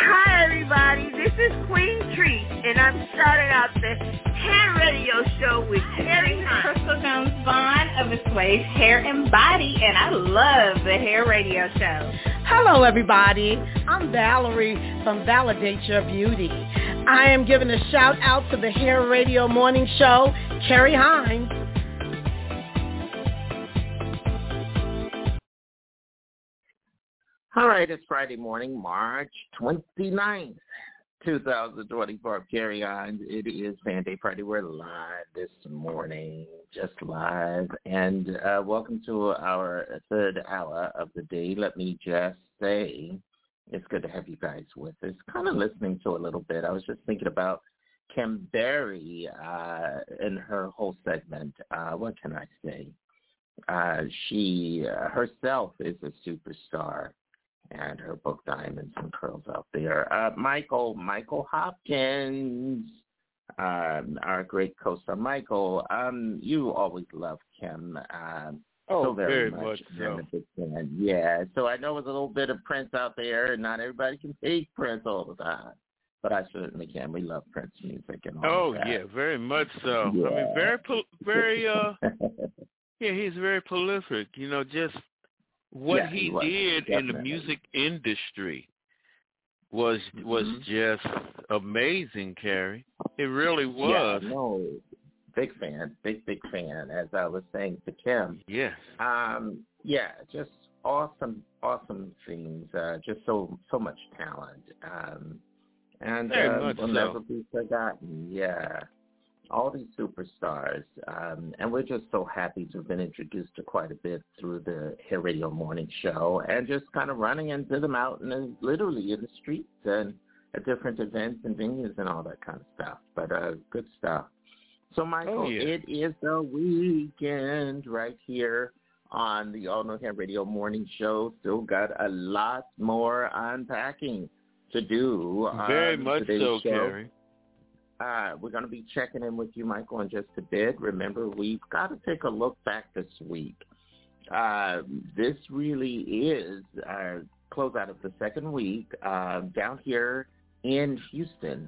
Hi, everybody. This is Queen Treat, and I'm starting out the hair radio show with Terry Hines. Crystal Jones Vaughn of Assuage Hair and Body, and I love the hair radio show. Hello, everybody. I'm Valerie from Validate Your Beauty. I am giving a shout out to the Hair Radio Morning Show, Carrie Hines. All right, it's Friday morning, March twenty-ninth, twenty twenty-four. Carrie Hines. It is Fan Day Friday. We're live this morning, just live. And uh, welcome to our third hour of the day. Let me just say it's good to have you guys with us. Kind of listening to a little bit. I was just thinking about Kim Berry uh, in her whole segment. Uh, what can I say? Uh, she uh, herself is a superstar. And her book, Diamonds and Curls, out there. Uh, Michael, Michael Hopkins, um, our great co-star. Michael, um, you always love Kim. Um, oh, so very, very much. much so. I'm a big fan. Yeah, so I know there's a little bit of Prince out there, and not everybody can take Prince all the time. But I certainly can. We love Prince music and all Oh, that. yeah, very much so. Yeah. I mean, very, very, uh, yeah, he's very prolific, you know, just what yeah, he, he was, did definitely. in the music industry was was mm-hmm. just amazing, Carrie. It really was. Yeah, no, big fan, big, big fan, as I was saying to Kim. Yes. Um, yeah, just awesome, awesome things. Uh, just so so much talent. Um, and Very uh, much will so. never be forgotten. Yeah. All these superstars, um, and we're just so happy to have been introduced to quite a bit through the Hair Radio Morning Show, and just kind of running into them out in the, literally in the streets and at different events and venues and all that kind of stuff. But uh, good stuff. So, Michael, oh, yeah. it is the weekend right here on the All New Hair Radio Morning Show. Still got a lot more unpacking to do. Very on much today's so, show. Carrie. Uh, we're going to be checking in with you, Michael, in just a bit. Remember, we've got to take a look back this week. Uh, this really is our closeout of the second week uh, down here in Houston.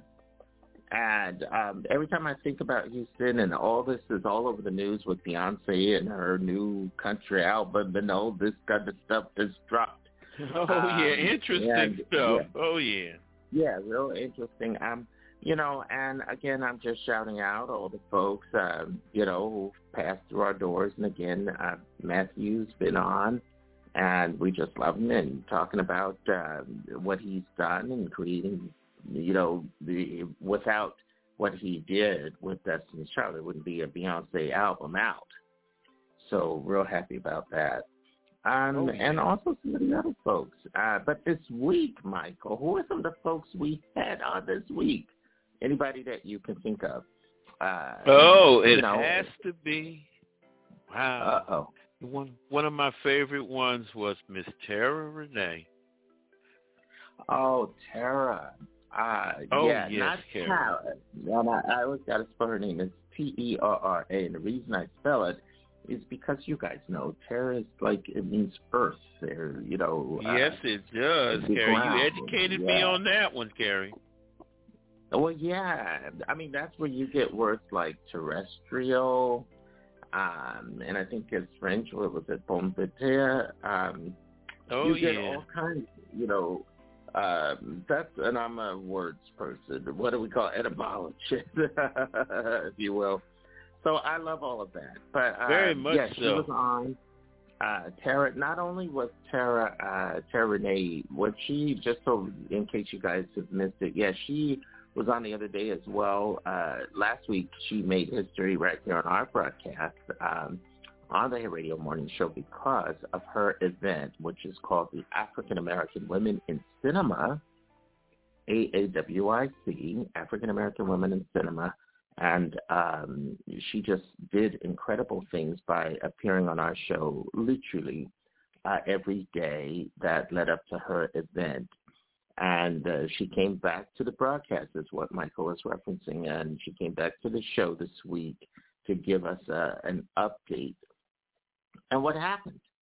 And um, every time I think about Houston, and all this is all over the news with Beyonce and her new country album and all this kind of stuff that's dropped. Oh, um, yeah, interesting and, stuff. Yeah. Oh, yeah. Yeah, real interesting. Um, You know, and again, I'm just shouting out all the folks, um, you know, who passed through our doors. And again, uh, Matthew's been on, and we just love him and talking about uh, what he's done and creating, you know, the without what he did with Destiny's Child, there wouldn't be a Beyonce album out. So real happy about that. Um, oh, yeah. And also some of the other folks. Uh, but this week, Michael, who are some of the folks we had on this week? Anybody that you can think of. Uh, oh, it you know, has to be. Wow. Uh-oh. One one of my favorite ones was Miss Tara Renee. Oh, Tara. Uh, oh, yeah, yes, not Tara. Tara. And I, I always got to spell her name. It's T E R R A. And the reason I spell it is because you guys know Tara is like, it means earth. There, you know. Yes, uh, it does, Carrie. ground. You educated yeah. me on that one, Carrie. Well, yeah. I mean, that's where you get words like terrestrial, um, and I think it's French. What was it, pomme de terre? Um, oh, you get yeah. all kinds, you know. Um, that's, and I'm a words person. What do we call etymologist, if you will? So I love all of that. But uh, very much yeah, so. She was on. Uh, Tara, not only was Tara, uh, Tara Renee, what she, just so in case you guys have missed it, yeah, she was on the other day as well. Uh, last week, she made history right here on our broadcast um, on the Hair Radio Morning Show because of her event, which is called the African American Women in Cinema, A A W I C, African American Women in Cinema. And um, she just did incredible things by appearing on our show literally uh, every day that led up to her event. And uh, she came back to the broadcast, is what Michael was referencing, and she came back to the show this week to give us uh, an update. And what happened?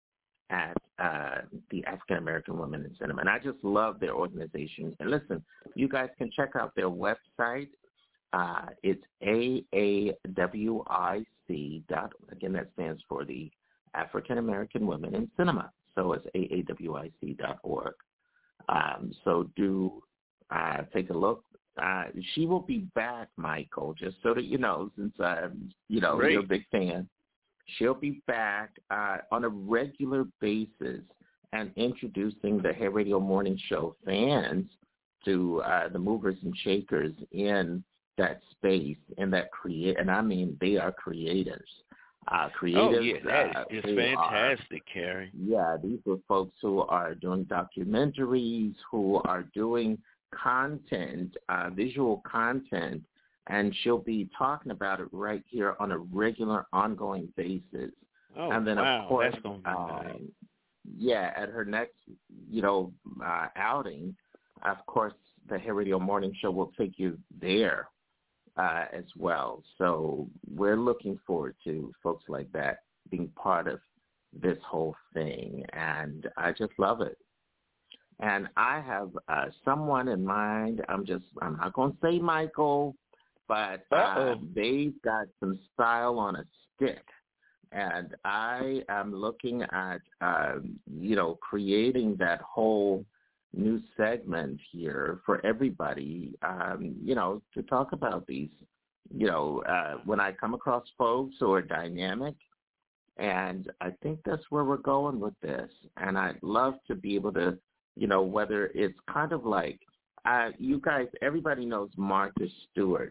at uh, the African American Women in Cinema. And I just love their organization. And listen, you guys can check out their website. Uh, it's A A W I C dot, again, that stands for the African American Women in Cinema. So it's A A W I C dot org. Um, so do uh, take a look. Uh, she will be back, Michael, just so that you know, since uh, you know Great. you're a big fan. She'll be back uh, on a regular basis and introducing the Hair Radio Morning Show fans to uh, the movers and shakers in that space, in that create, and I mean they are creators. Uh, creators. Oh yeah, that uh, is who fantastic, are, Carrie. Yeah, these are folks who are doing documentaries, who are doing content, uh, visual content, and she'll be talking about it right here on a regular, ongoing basis. Oh, and then wow, of course, that's gonna be uh, nice. yeah, at her next, you know, uh, outing, of course, the Hair Radio Morning Show will take you there uh, as well. So we're looking forward to folks like that being part of this whole thing, and I just love it. And I have uh, someone in mind. I'm just, I'm not going to say Michael, but uh, they've got some style on a stick. And I am looking at, um, you know, creating that whole new segment here for everybody, um, you know, to talk about these, you know, uh, when I come across folks who are dynamic. And I think that's where we're going with this. And I'd love to be able to, you know, whether it's kind of like, uh, you guys, everybody knows Martha Stewart.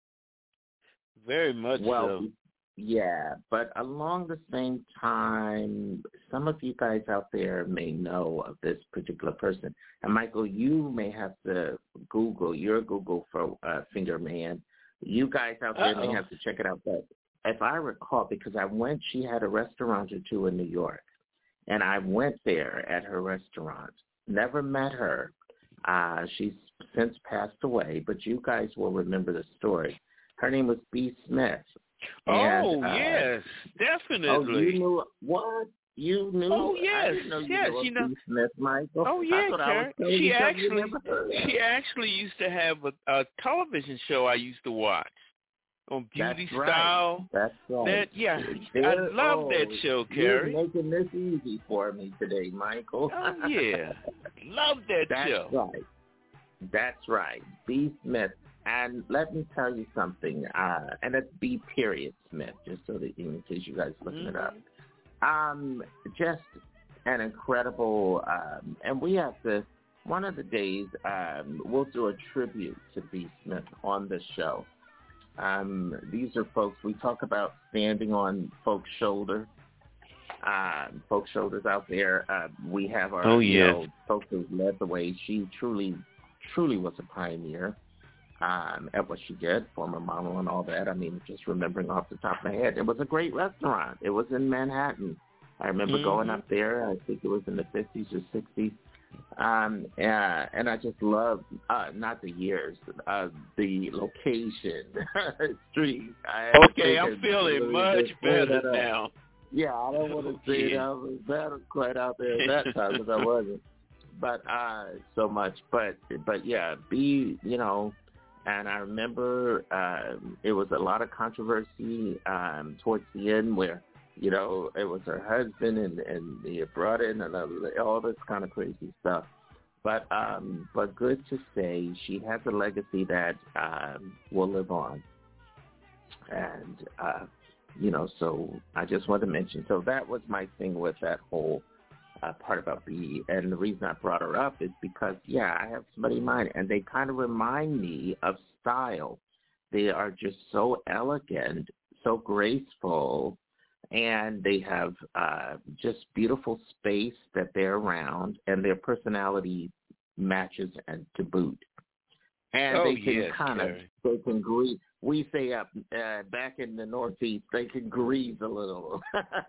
Very much well, so. Yeah, but along the same time, some of you guys out there may know of this particular person. And Michael, you may have to Google, you're Google for uh, Finger Man. You guys out there Uh-oh. may have to check it out. But if I recall, because I went, she had a restaurant or two in New York, and I went there at her restaurant. Never met her. Uh, she's since passed away, but you guys will remember the story. Her name was B. Smith. And, oh, uh, yes, definitely. Oh, you knew what? You knew? Oh, yes, I didn't know you yes, knew you know. B. Smith, Michael. Oh, I yeah, thought I was Karen. telling She you something you actually, never heard of. she actually used to have a, a television show I used to watch on Beauty That's right. Style. That's right. That, yeah, There, I love oh, that show, You're Carrie. making this easy for me today, Michael. Oh, yeah. Love that That's show. right. That's right. B. Smith. And let me tell you something, uh, and it's B. Period Smith, just so that in case you guys looking Mm-hmm. it up. Um, just an incredible, um, and we have to, one of the days, um, we'll do a tribute to B. Smith on the show. Um, these are folks, we talk about standing on folks' shoulder, uh, folks' shoulders out there. Uh, we have our, Oh, you yeah. know, folks who led the way. She truly, truly was a pioneer. Um, at what she did, former model and all that. I mean, just remembering off the top of my head, it was a great restaurant. It was in Manhattan. I remember Mhm. going up there. I think it was in the fifties or sixties. Um, uh, and I just loved, uh, not the years, uh, the location, street. I Okay, I'm think feeling really much just pulled better that up. now. Yeah, I don't want to say that I was that quite out there at that time because I wasn't. But uh, so much. But but yeah, be you know. And I remember um, it was a lot of controversy um, towards the end where, you know, it was her husband and, and he brought in and all this kind of crazy stuff. But um, but good to say she has a legacy that um, will live on. And, uh, you know, so I just wanted to mention. So that was my thing with that whole Uh, part about B. And the reason I brought her up is because, yeah, I have somebody in mind, and they kind of remind me of style. They are just so elegant, so graceful, and they have uh, just beautiful space that they're around, and their personality matches and to boot. And Oh, they can yes, kind of, Terry. they can grease. We say up uh, back in the Northeast, they can grease a little.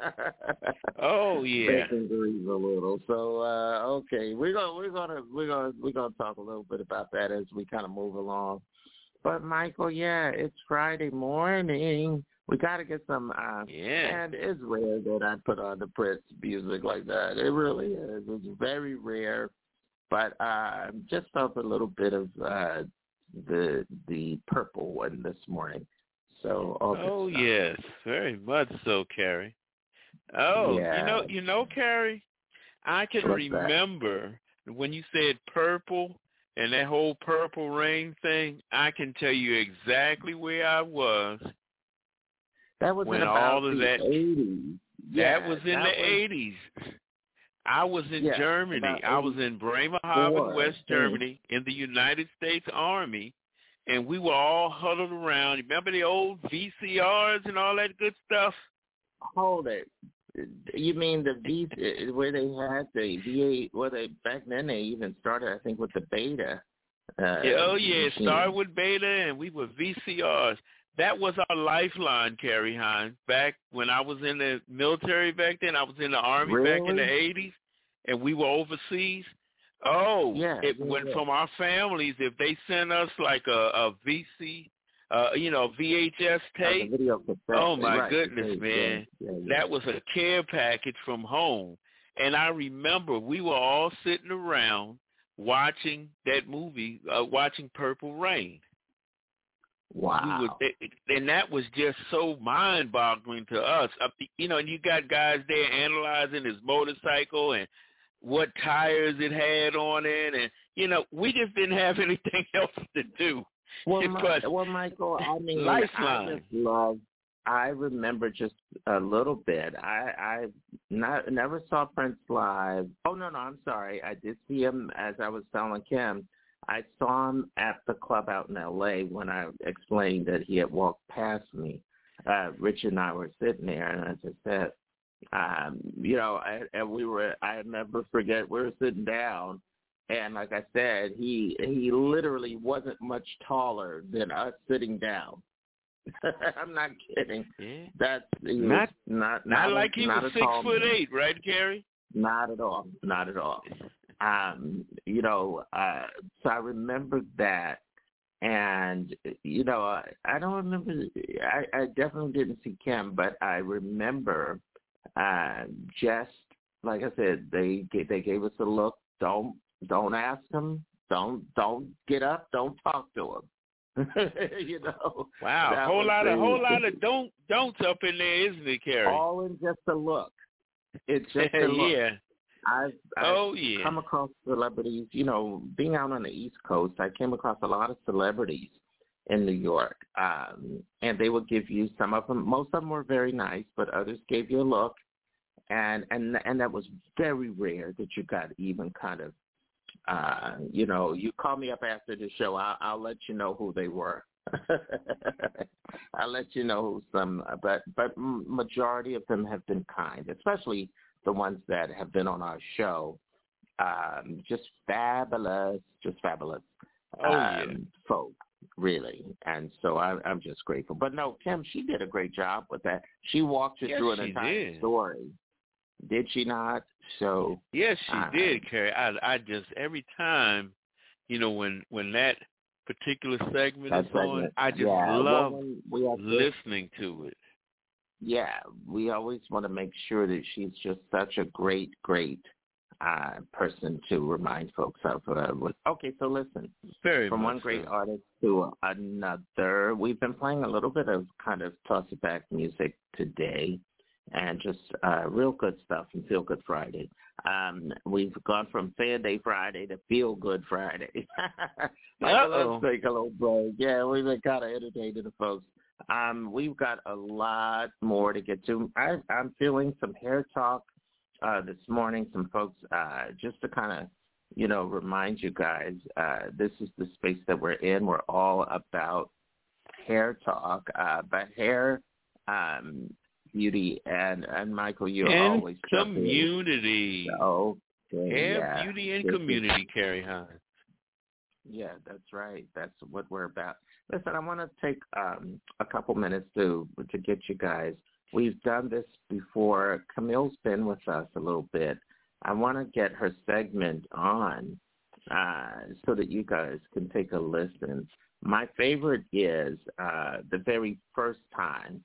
Oh, yeah. They can grease a little. So uh, okay, we're gonna we're gonna we're gonna we're gonna talk a little bit about that as we kind of move along. But Michael, yeah, it's Friday morning. We got to get some. Uh, yeah. And it's rare that I put on the Prince music like that. It really is. It's very rare. But I uh, just felt a little bit of uh, the the purple one this morning. So all good Oh stuff. yes, very much so, Carrie. Oh, Yeah. you know, you know, Carrie, I can What's remember when you said purple and that whole Purple Rain thing. I can tell you exactly where I was. That was when in all about of the that. eighties. That Yeah, was in that the was, eighties. I was in yeah, Germany. about I was in Bremerhaven, West eighty-four, Germany, in the United States Army, and we were all huddled around. Remember the old V C Rs and all that good stuff? Hold it. You mean the V where they had the V eight? Well, they back then they even started, I think, with the Beta. Uh, Yeah, oh yeah, it machine. started with Beta, and we were V C Rs. That was our lifeline, Carrie Hines. Back when I was in the military back then, I was in the Army Really? back in the eighties, and we were overseas. Oh, yeah, it yeah, went yeah. from our families. If they sent us like a, a V C, uh, you know, V H S tape. Uh, video cassette. Oh my right. goodness, yeah, man, yeah, yeah, yeah. that was a care package from home. And I remember we were all sitting around watching that movie, uh, watching Purple Rain. Wow. We were, and that was just so mind-boggling to us. You know, and you got guys there analyzing his motorcycle and what tires it had on it, and you know, we just didn't have anything else to do. Well, but, my, well Michael, I mean, lifeline. I just love. I remember just a little bit. I I not never saw Prince live. Oh no, no, I'm sorry. I did see him, as I was telling Kim. I saw him at the club out in L A when I explained that he had walked past me. Uh, Rich and I were sitting there, and I just said, um, you know, I, and we were. I never forget. We were sitting down, and like I said, he he literally wasn't much taller than us sitting down. I'm not kidding. Yeah. That's he not, was not not not like a, he not was a six tall foot man. eight, right, Gary? Not at all. Not at all. Um, you know, uh, so I remember that, and you know, I, I don't remember. I, I definitely didn't see Kim, but I remember uh, just like I said, they they gave us a look. Don't don't ask them. Don't don't get up. Don't talk to him. you know. Wow, a whole lot of whole lot of don't don'ts up in there, isn't it, Carrie? All in just a look. It's just a look. yeah. I've, I've oh, yeah. come across celebrities, you know, being out on the East Coast, I came across a lot of celebrities in New York, um, and they would give you some of them. Most of them were very nice, but others gave you a look, and and and that was very rare that you got even kind of, uh, you know, you call me up after the show, I'll, I'll let you know who they were. I'll let you know who some, but but majority of them have been kind, especially the ones that have been on our show. Um, just fabulous, just fabulous oh, um, yeah. folk, really. And so I, I'm just grateful. But no, Kim, she did a great job with that. She walked you yes, through an she entire did. story. Did she not? So yes, she uh, did, Carrie. I, I just every time, you know, when when that particular segment is segment, on, I just yeah, love well, we have listening to it. Yeah, we always want to make sure that she's just such a great, great uh, person to remind folks of. Uh, with, okay, so listen, Very from much one great so. artist to another, we've been playing a little bit of kind of toss-it-back music today, and just uh, real good stuff and Feel Good Friday. Um, we've gone from Fan Day Friday to Feel Good Friday. Like, let's take a little break. Yeah, we've been kind of entertaining the folks. Um, we've got a lot more to get to. I, I'm feeling some hair talk uh, this morning. Some folks, uh, just to kind of, you know, remind you guys, uh, this is the space that we're in. We're all about hair talk, uh, but hair, um, beauty, and, and Michael, you and always jump in. community. Okay, hair, yeah. beauty, and This community, is, Carrie Hines. Yeah, that's right. That's what we're about. Listen, I want to take um, a couple minutes to to get you guys. We've done this before. Camille's been with us a little bit. I want to get her segment on uh, so that you guys can take a listen. My favorite is uh, the very first time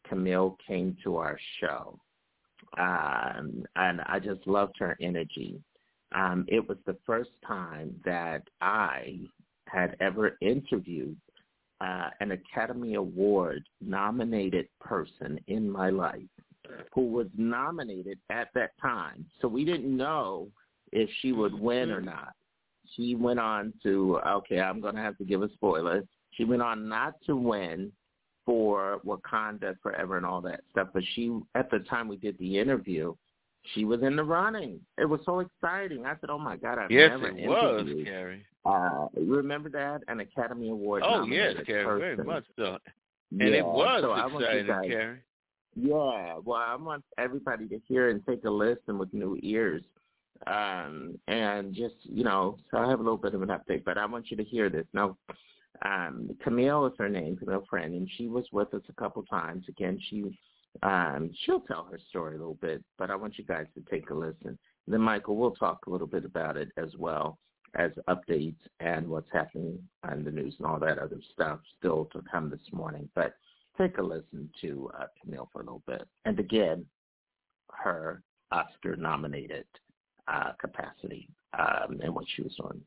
Camille came to our show, um, and I just loved her energy. Um, it was the first time that I had ever interviewed uh, an Academy Award nominated person in my life who was nominated at that time. So we didn't know if she would win or not. She went on to, okay, I'm going to have to give a spoiler. She went on not to win for Wakanda Forever and all that stuff, but she, at the time we did the interview, she was in the running. It was so exciting. I said, oh, my God, I've yes, never it interviewed. was, Carrie. Uh, remember that? An Academy Award Oh, nominated yes, Carrie, person. very much so. And yeah, it was so exciting, guys, Carrie. Yeah, well, I want everybody to hear and take a listen with new ears. Um, and just, you know, so I have a little bit of an update, but I want you to hear this. Now, um, Camille is her name, Camille Friend, and she was with us a couple times. Again, she, um, she'll tell her story a little bit, but I want you guys to take a listen. And then, Michael, we'll talk a little bit about it as well as updates and what's happening on the news and all that other stuff still to come this morning. But take a listen to uh, Camille for a little bit. And again, her Oscar-nominated uh, capacity um, and what she was on.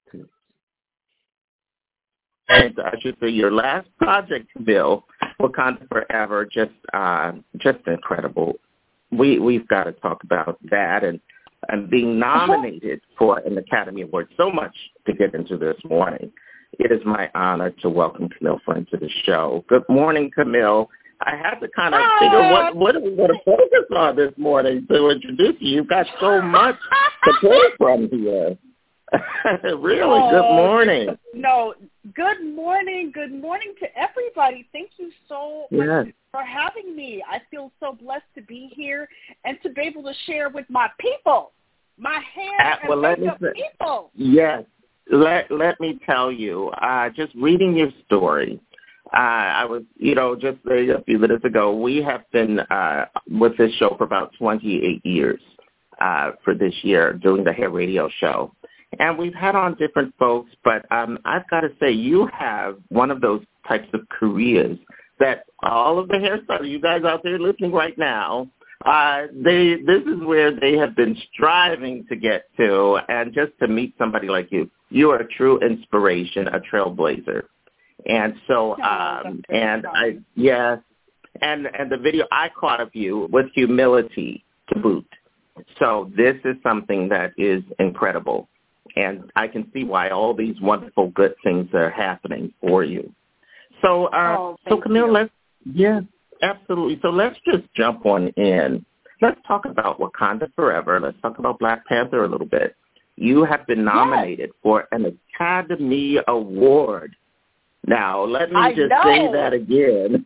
And I should say your last project, Bill, Wakanda Forever, just uh, just incredible. We, we've got to talk about that and, and being nominated for an Academy Award. So much to get into this morning. It is my honor to welcome Camille Friend to the show. Good morning, Camille. I have to kind of figure what what are we going to focus on this morning to introduce you. You've got so much to pull from here. Really, oh, good morning. No, good morning. Good morning to everybody. Thank you so much yes. for having me. I feel so blessed to be here and to be able to share with my people, my hair uh, well, and makeup let me say, people. Yes. Let let me tell you, uh, just reading your story, uh, I was, you know, just a few minutes ago, we have been uh, with this show for about twenty-eight years uh, for this year, doing the Hair Radio Show. And we've had on different folks, but um, I've got to say, you have one of those types of careers that all of the hairstylists, you guys out there listening right now, Uh, they, this is where they have been striving to get to, and just to meet somebody like you, you are a true inspiration, a trailblazer. And so, um, and I, yes, and, and the video I caught of you with humility to boot. So this is something that is incredible. And I can see why all these wonderful good things are happening for you. So, uh, oh, so Camille, you. let's, yes. Absolutely. So let's just jump on in. Let's talk about Wakanda Forever. Let's talk about Black Panther a little bit. You have been nominated yes. for an Academy Award. Now, let me I just know. say that again.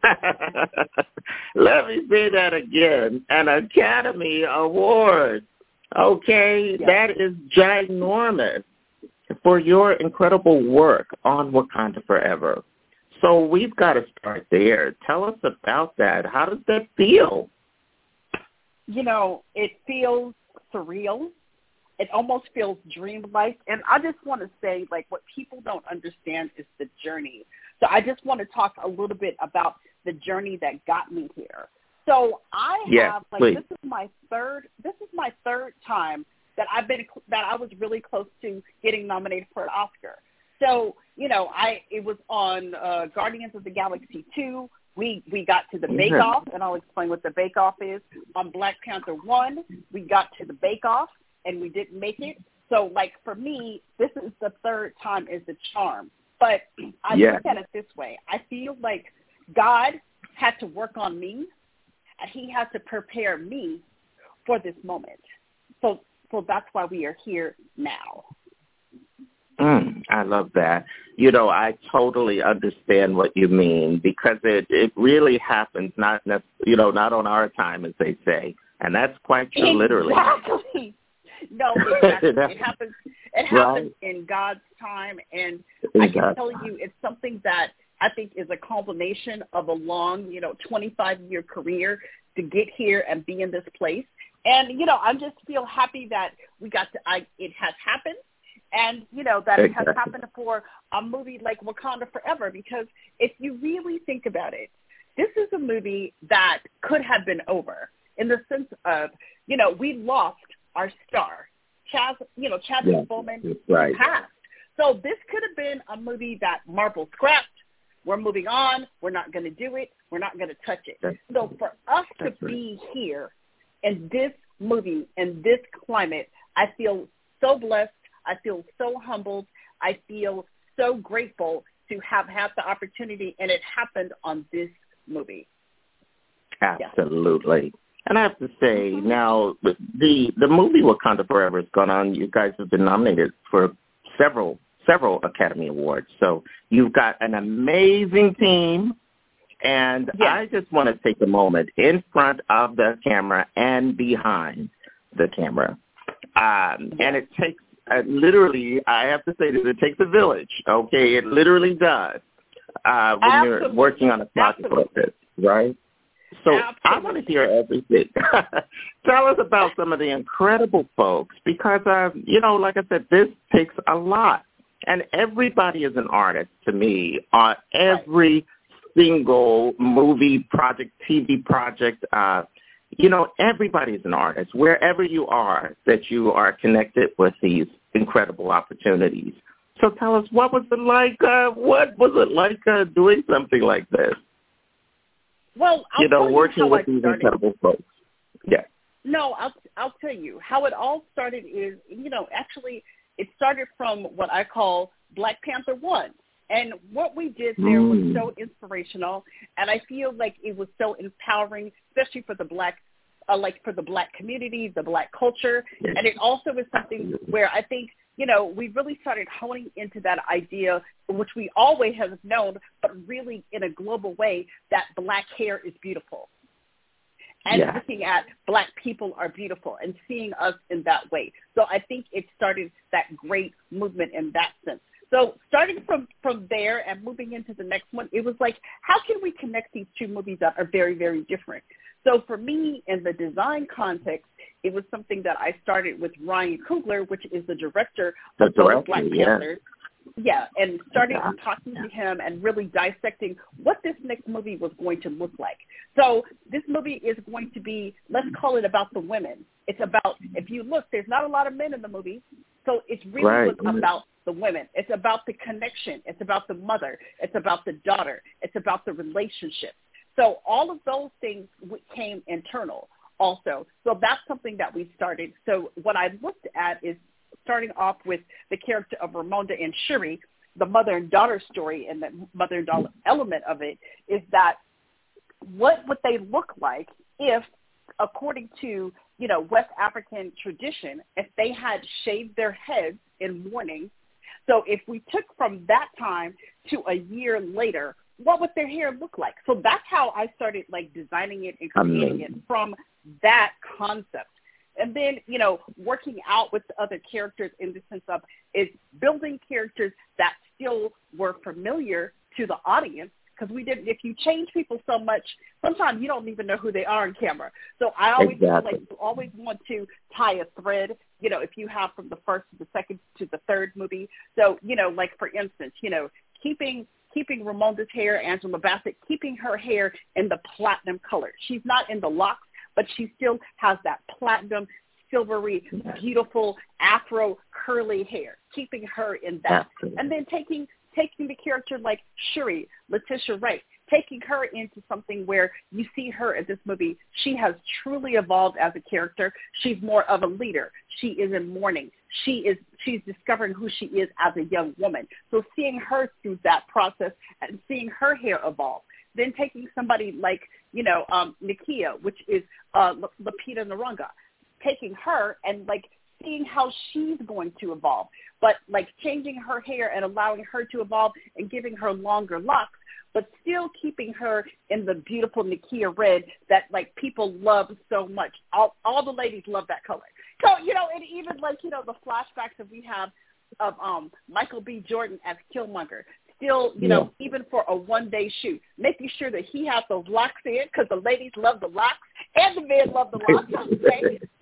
Let me say that again. An Academy Award. Okay? Yes. That is ginormous for your incredible work on Wakanda Forever. So we've got to start there. Tell us about that. How does that feel? You know, it feels surreal. It almost feels dreamlike. And I just want to say, like, what people don't understand is the journey. So I just want to talk a little bit about the journey that got me here. So I yeah, have, like, please. this is my third, this is my third time that I've been, that I was really close to getting nominated for an Oscar. So, you know, I it was on uh, Guardians of the Galaxy two. We we got to the Bake Off, and I'll explain what the Bake Off is. On Black Panther one, we got to the Bake Off, and we didn't make it. So, like, for me, this is the third time is the charm. But I yeah. look at it this way. I feel like God had to work on me, and he had to prepare me for this moment. So, so that's why we are here now. Mm, I love that. You know, I totally understand what you mean because it, it really happens not, you know, not on our time, as they say. And that's quite true, exactly. literally. Exactly. No, exactly. it happens It happens right. in God's time. And in I can God's tell time. you it's something that I think is a culmination of a long, you know, twenty-five-year career to get here and be in this place. And, you know, I just feel happy that we got to, I, it has happened. And, you know, that exactly. it has happened for a movie like Wakanda Forever, because if you really think about it, this is a movie that could have been over in the sense of, you know, we lost our star. Chaz, you know, Chadwick yeah, Boseman right. passed. So this could have been a movie that Marvel scrapped. We're moving on. We're not going to do it. We're not going to touch it. That's, so for us to right. be here in this movie, in this climate, I feel so blessed. I feel so humbled. I feel so grateful to have had the opportunity, and it happened on this movie. Absolutely. Yeah. And I have to say, mm-hmm. now, the the movie Wakanda Forever has gone on. You guys have been nominated for several, several Academy Awards. So you've got an amazing team. And yes. I just want to take a moment in front of the camera and behind the camera. Um, yes. And it takes, uh, literally, I have to say this, it takes a village, okay? It literally does uh, when Absolutely. You're working on a project Absolutely. Like this, right? So Absolutely. I want to hear everything. Tell us about some of the incredible folks because, uh, you know, like I said, this takes a lot. And everybody is an artist to me on every right. single movie project, T V project. Uh, you know, everybody is an artist. Wherever you are, that you are connected with these incredible opportunities. So tell us, what was it like? Uh, what was it like uh, doing something like this? Well, I'll you know, tell working you how with I these started. incredible folks. Yeah. No, I'll I'll tell you how it all started. Is you know actually it started from what I call Black Panther One, and what we did there mm. was so inspirational, and I feel like it was so empowering, especially for the black, uh, like for the black community, the black culture, yes. and it also is something where I think. You know, we really started honing into that idea, which we always have known, but really in a global way, that black hair is beautiful. And yeah. looking at black people are beautiful and seeing us in that way. So I think it started that great movement in that sense. So starting from, from there and moving into the next one, it was like, how can we connect these two movies that are very, very different? So for me, in the design context, it was something that I started with Ryan Coogler, which is the director the of both director, Black yeah. Panthers. Yeah, and starting yeah. talking to him and really dissecting what this next movie was going to look like. So this movie is going to be, let's call it about the women. It's about, if you look, there's not a lot of men in the movie, so it's really right. was about the women. It's about the connection. It's about the mother. It's about the daughter. It's about the relationship. So all of those things came internal also. So that's something that we started. So what I looked at is starting off with the character of Ramonda and Shuri, the mother and daughter story, and the mother and daughter element of it is that what would they look like if, according to, you know, West African tradition, if they had shaved their heads in mourning. So if we took from that time to a year later, what would their hair look like? So that's how I started, like, designing it and creating it from that concept. And then, you know, working out with the other characters in the sense of is building characters that still were familiar to the audience, because we didn't, if you change people so much, sometimes you don't even know who they are on camera. So I always exactly. like always want to tie a thread, you know, if you have from the first to the second to the third movie. So, you know, like, for instance, you know, keeping keeping Ramonda's hair, Angela Bassett, keeping her hair in the platinum color. She's not in the locks, but she still has that platinum, silvery, beautiful, afro, curly hair, keeping her in that. Absolutely. And then taking taking the character like Shuri, Letitia Wright, taking her into something where you see her in this movie. She has truly evolved as a character. She's more of a leader. She is in mourning. She is she's discovering who she is as a young woman. So seeing her through that process and seeing her hair evolve. Then taking somebody like, you know, um, Nakia, which is uh, Lupita Nyong'o, taking her and, like, seeing how she's going to evolve, but, like, changing her hair and allowing her to evolve and giving her longer locks, but still keeping her in the beautiful Nakia red that, like, people love so much. All, all the ladies love that color. So, you know, and even, like, you know, the flashbacks that we have of um, Michael B. Jordan as Killmonger, still, you know, yeah. even for a one-day shoot, making sure that he has those locks in, because the ladies love the locks and the men love the locks, okay?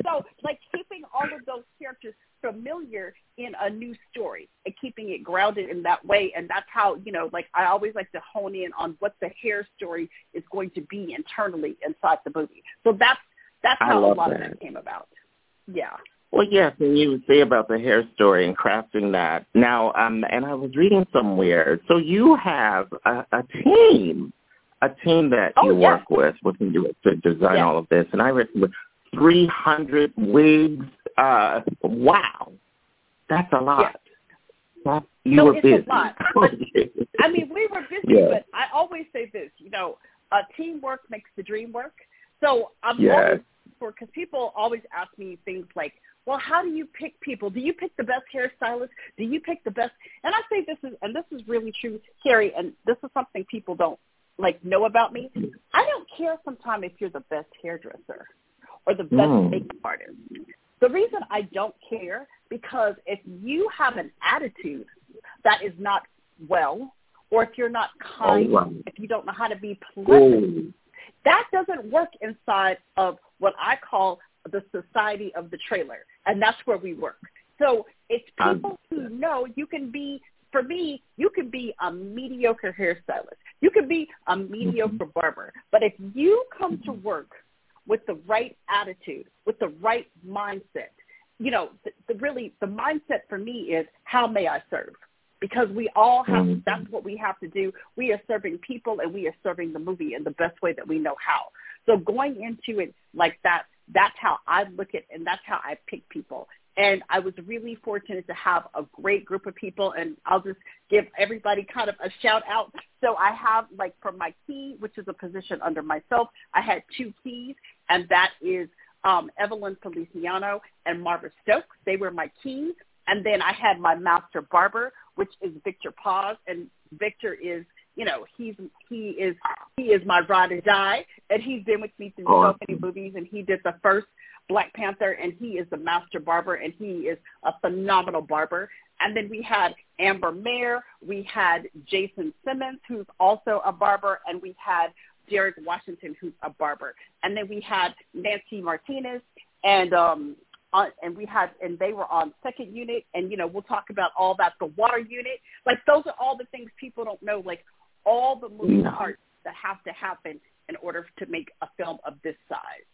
So, like, keeping all of those characters familiar in a new story and keeping it grounded in that way. And that's how, you know, like, I always like to hone in on what the hair story is going to be internally inside the movie. So that's, that's how a lot that. of that came about. Yeah. Well, yes, and you say about the hair story and crafting that. Now, um, and I was reading somewhere, so you have a, a team, a team that oh, you yeah. work with, with you to design yeah. all of this. And I read with three hundred wigs. Uh, wow, that's a lot. Yeah. You no, were it's busy. a lot. But, I mean, we were busy, yeah. but I always say this, you know, uh, teamwork makes the dream work. So I'm yes. always for, because people always ask me things like, well, how do you pick people? Do you pick the best hairstylist? Do you pick the best? And I say this is, and this is really true, Carrie, and this is something people don't, like, know about me. I don't care sometimes if you're the best hairdresser or the best mm. makeup artist. The reason I don't care, because if you have an attitude that is not well, or if you're not kind, oh, wow. if you don't know how to be pleasant, oh. that doesn't work inside of what I call the society of the trailer, and that's where we work. So it's people who know you can be, for me, you can be a mediocre hairstylist. You can be a mediocre barber. But if you come to work with the right attitude, with the right mindset, you know, the, the really, the mindset for me is, how may I serve? Because we all have, mm-hmm. that's what we have to do. We are serving people, and we are serving the movie in the best way that we know how. So going into it like that, that's how I look at, and that's how I pick people. And I was really fortunate to have a great group of people, and I'll just give everybody kind of a shout out. So I have, like, for my key, which is a position under myself, I had two keys, and that is um, Evelyn Feliciano and Marva Stokes. They were my keys. And then I had my master barber, which is Victor Paz, and Victor is, you know, he's he is he is my ride or die, and he's been with me through so many movies, and he did the first Black Panther, and he is the master barber, and he is a phenomenal barber. And then we had Amber Mayer, we had Jason Simmons, who's also a barber, and we had Derek Washington, who's a barber. And then we had Nancy Martinez, and um, on, and we had, and they were on second unit, and, you know, we'll talk about all that, the water unit. Like, those are all the things people don't know, like, all the moving no. parts that have to happen in order to make a film of this size.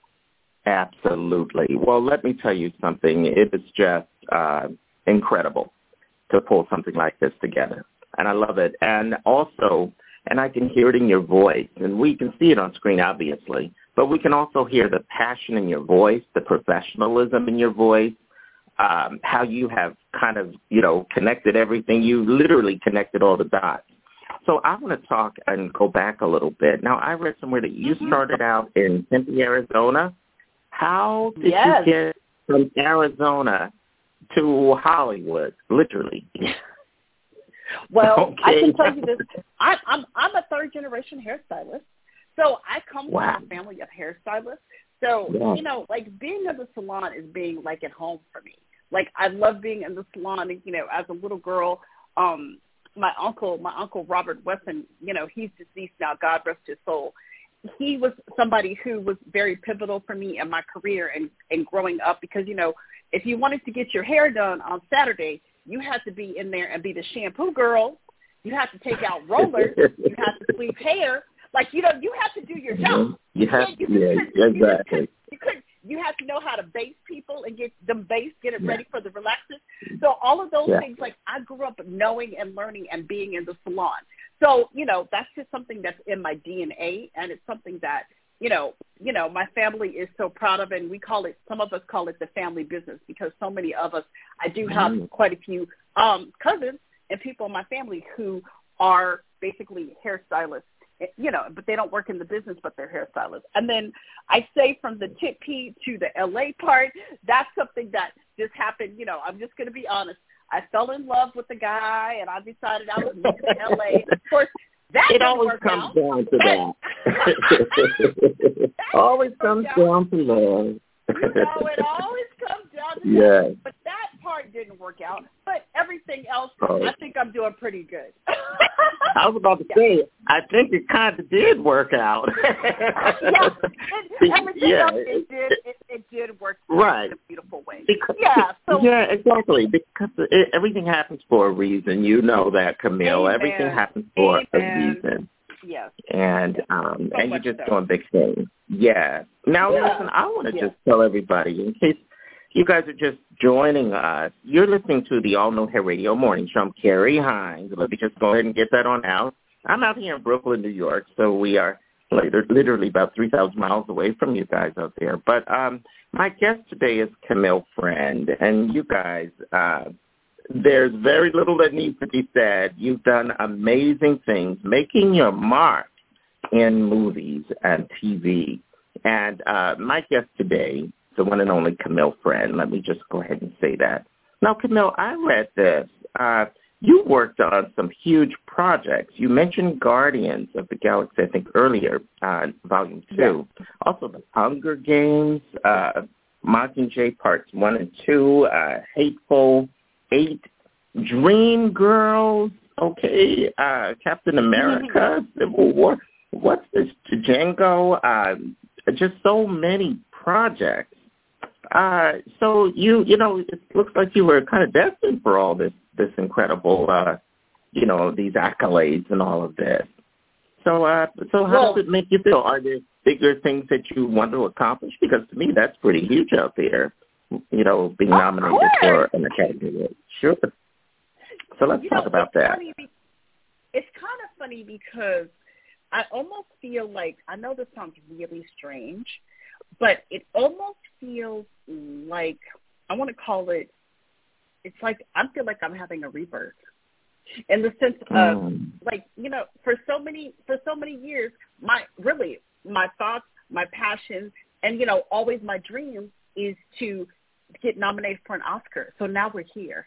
Absolutely. Well, let me tell you something. It is just uh, incredible to pull something like this together. And I love it. And also, and I can hear it in your voice, and we can see it on screen, obviously, but we can also hear the passion in your voice, the professionalism in your voice, um, how you have kind of, you know, connected everything. You literally connected all the dots. So I want to talk and go back a little bit. Now, I read somewhere that you started out in Tempe, Arizona. How did yes. you get from Arizona to Hollywood, literally? Well, okay. I can tell you this. I, I'm I'm a third-generation hairstylist, so I come wow. from a family of hairstylists. So, yeah. you know, like, being in the salon is being, like, at home for me. Like, I love being in the salon. And, you know, as a little girl, um, my uncle, my uncle Robert Wesson, you know, he's deceased now, God rest his soul. He was somebody who was very pivotal for me in my career and, and growing up, because, you know, if you wanted to get your hair done on Saturday, you had to be in there and be the shampoo girl. You had to take out rollers. You had to sweep hair. Like, you know, you had to do your job. You have you, to, yeah, you, exactly. You, you, couldn't, you had to know how to base people and get them based, get it yeah. ready for the relaxers. So all of those yeah. things, like, I grew up knowing and learning and being in the salon. So, you know, that's just something that's in my D N A, and it's something that, you know, you know, my family is so proud of, and we call it, some of us call it the family business, because so many of us, I do have mm. quite a few um, cousins and people in my family who are basically hairstylists, you know, but they don't work in the business, but they're hairstylists. And then I say from the Tempe to the L A part, that's something that just happened. You know, I'm just going to be honest. I fell in love with the guy, and I decided I was moving to L A. Of course, that it didn't always work comes out. down to that. always comes down to love. You know, it always comes down to yeah. that. But that part didn't work out. But everything else, oh. I think I'm doing pretty good. I was about to yeah. say, I think it kind of did work out. yeah, it, everything yeah. else it did. It, it did work right. in a beautiful way. Because, yeah, so, yeah, exactly. Because it, everything happens for a reason. You know that, Camille. Amen. Everything happens for Amen. a reason. Yes. And yes. um, so and you're just so. doing big things. Yeah. Now, yeah. listen, I want to yeah. just tell everybody, in case you guys are just joining us, you're listening to the All Know Hair Radio Morning Show. I'm Carrie Hines. Let me just go ahead and get that on out. I'm out here in Brooklyn, New York, so we are later, literally about three thousand miles away from you guys out there. But um, my guest today is Camille Friend, and you guys, uh, there's very little that needs to be said. You've done amazing things, making your mark in movies and T V. And uh, my guest today, the one and only Camille Friend, let me just go ahead and say that. Now, Camille, I read this. Uh, You worked on some huge projects. You mentioned Guardians of the Galaxy, I think, earlier, uh, Volume two. Yeah. Also, The Hunger Games, uh, Mockingjay Parts one and two, uh, Hateful Eight, Dream Girls, okay, uh, Captain America, Civil War. What's this, Django? Uh, just so many projects. Uh, so you, you know, it looks like you were kind of destined for all this, this incredible, uh, you know, these accolades and all of this. So, uh, so how well, does it make you feel? Are there bigger things that you want to accomplish? Because to me, that's pretty huge out there. You know, being nominated for an Academy Award. Sure. So let's you talk know, about it's that. Funny be- it's kind of funny because I almost feel like, I know this sounds really strange, but it almost feels like, I want to call it, it's like, I feel like I'm having a rebirth in the sense of, mm. like, you know, for so many, for so many years, my, really, my thoughts, my passions, and, you know, always my dream is to get nominated for an Oscar. So now we're here.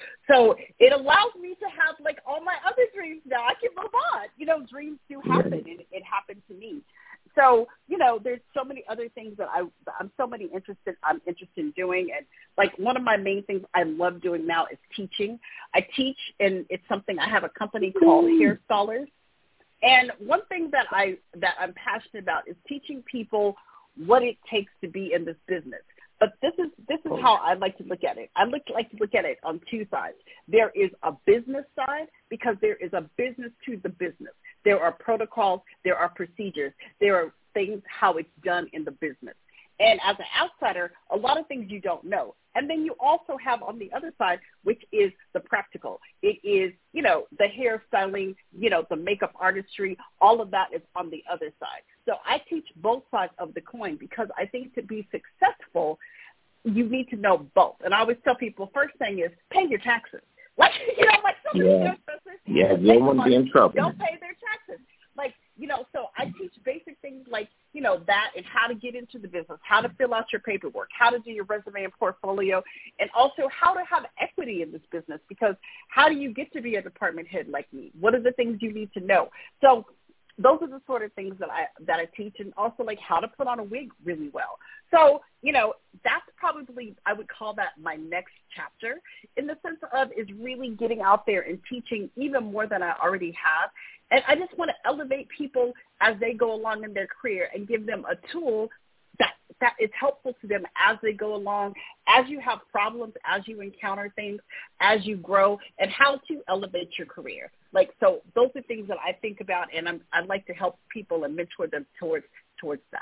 So it allows me to have, like, all my other dreams now. I can move on. You know, dreams do happen, and it happened to me. So, you know, there's so many other things that I, I'm so many interested, I'm interested in doing. And, like, one of my main things I love doing now is teaching. I teach, and it's something, I have a company called Hair Scholars. And one thing that, I, that I'm passionate about is teaching people what it takes to be in this business. But this is this is how I like to look at it. I look, like to look at it on two sides. There is a business side because there is a business to the business. There are protocols. There are procedures. There are things, how it's done in the business. And as an outsider, a lot of things you don't know. And then you also have on the other side, which is the practical. It is, you know, the hairstyling, you know, the makeup artistry, all of that is on the other side. So I teach both sides of the coin because I think to be successful, you need to know both. And I always tell people, first thing is pay your taxes. Like, you know, like so many yeah. Yeah, you don't want to be in trouble. Don't pay their taxes. Like, you know, so I teach basic things like, you know, that and how to get into the business, how to fill out your paperwork, how to do your resume and portfolio, and also how to have equity in this business because how do you get to be a department head like me? What are the things you need to know? So those are the sort of things that I that I teach, and also like how to put on a wig really well. So, you know, that's probably, I would call that my next chapter in the sense of is really getting out there and teaching even more than I already have. And I just want to elevate people as they go along in their career and give them a tool that that is helpful to them as they go along, as you have problems, as you encounter things, as you grow, and how to elevate your career. Like, so those are things that I think about, and I'm, I'd like to help people and mentor them towards towards that.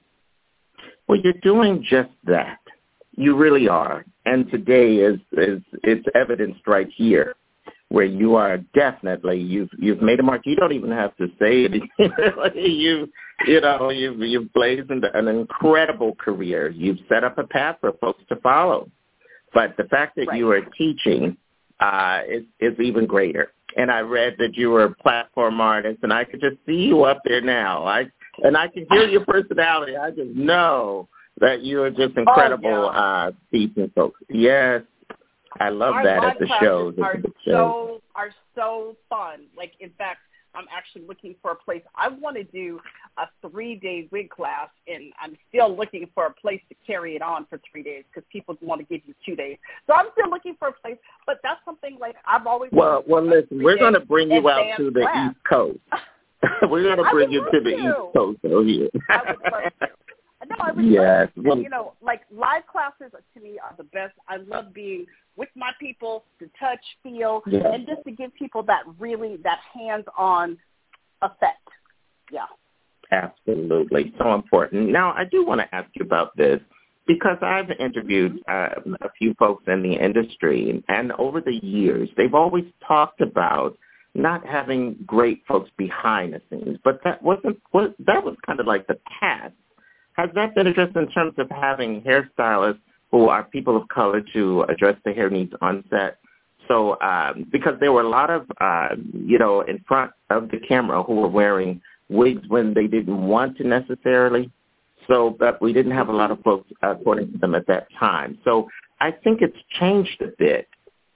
Well, you're doing just that. You really are. And today is, is it's evidenced right here where you are definitely, you've you've made a mark. You don't even have to say it. you you know, you've, you've blazed an incredible career. You've set up a path for folks to follow. But the fact that right. you are teaching uh, is, is even greater. And I read that you were a platform artist, and I could just see you up there now. I And I can hear your personality. I just know that you are just incredible oh, yeah. uh, teaching folks. Yes. I love Our that at the shows. Are so are so fun. Like, in fact, I'm actually looking for a place. I want to do a three-day wig class, and I'm still looking for a place to carry it on for three days because people want to give you two days. So I'm still looking for a place, but that's something like I've always. Well, well, listen, we're going to bring you out to the class. East Coast. We're going to bring you to the to. East Coast over here. I would love to. No, I really yes. love it. And, you know, like live classes to me are the best. I love being with my people to touch, feel, yeah. and just to give people that really, that hands-on effect. Yeah. Absolutely. So important. Now, I do want to ask you about this because I've interviewed uh, a few folks in the industry, and over the years, they've always talked about not having great folks behind the scenes, but that wasn't what that was kind of like the past. Has that been addressed in terms of having hairstylists who are people of color to address the hair needs on set? So, um, because there were a lot of, uh, you know, in front of the camera who were wearing wigs when they didn't want to necessarily. So, but we didn't have a lot of folks, according to them, at that time. So I think it's changed a bit.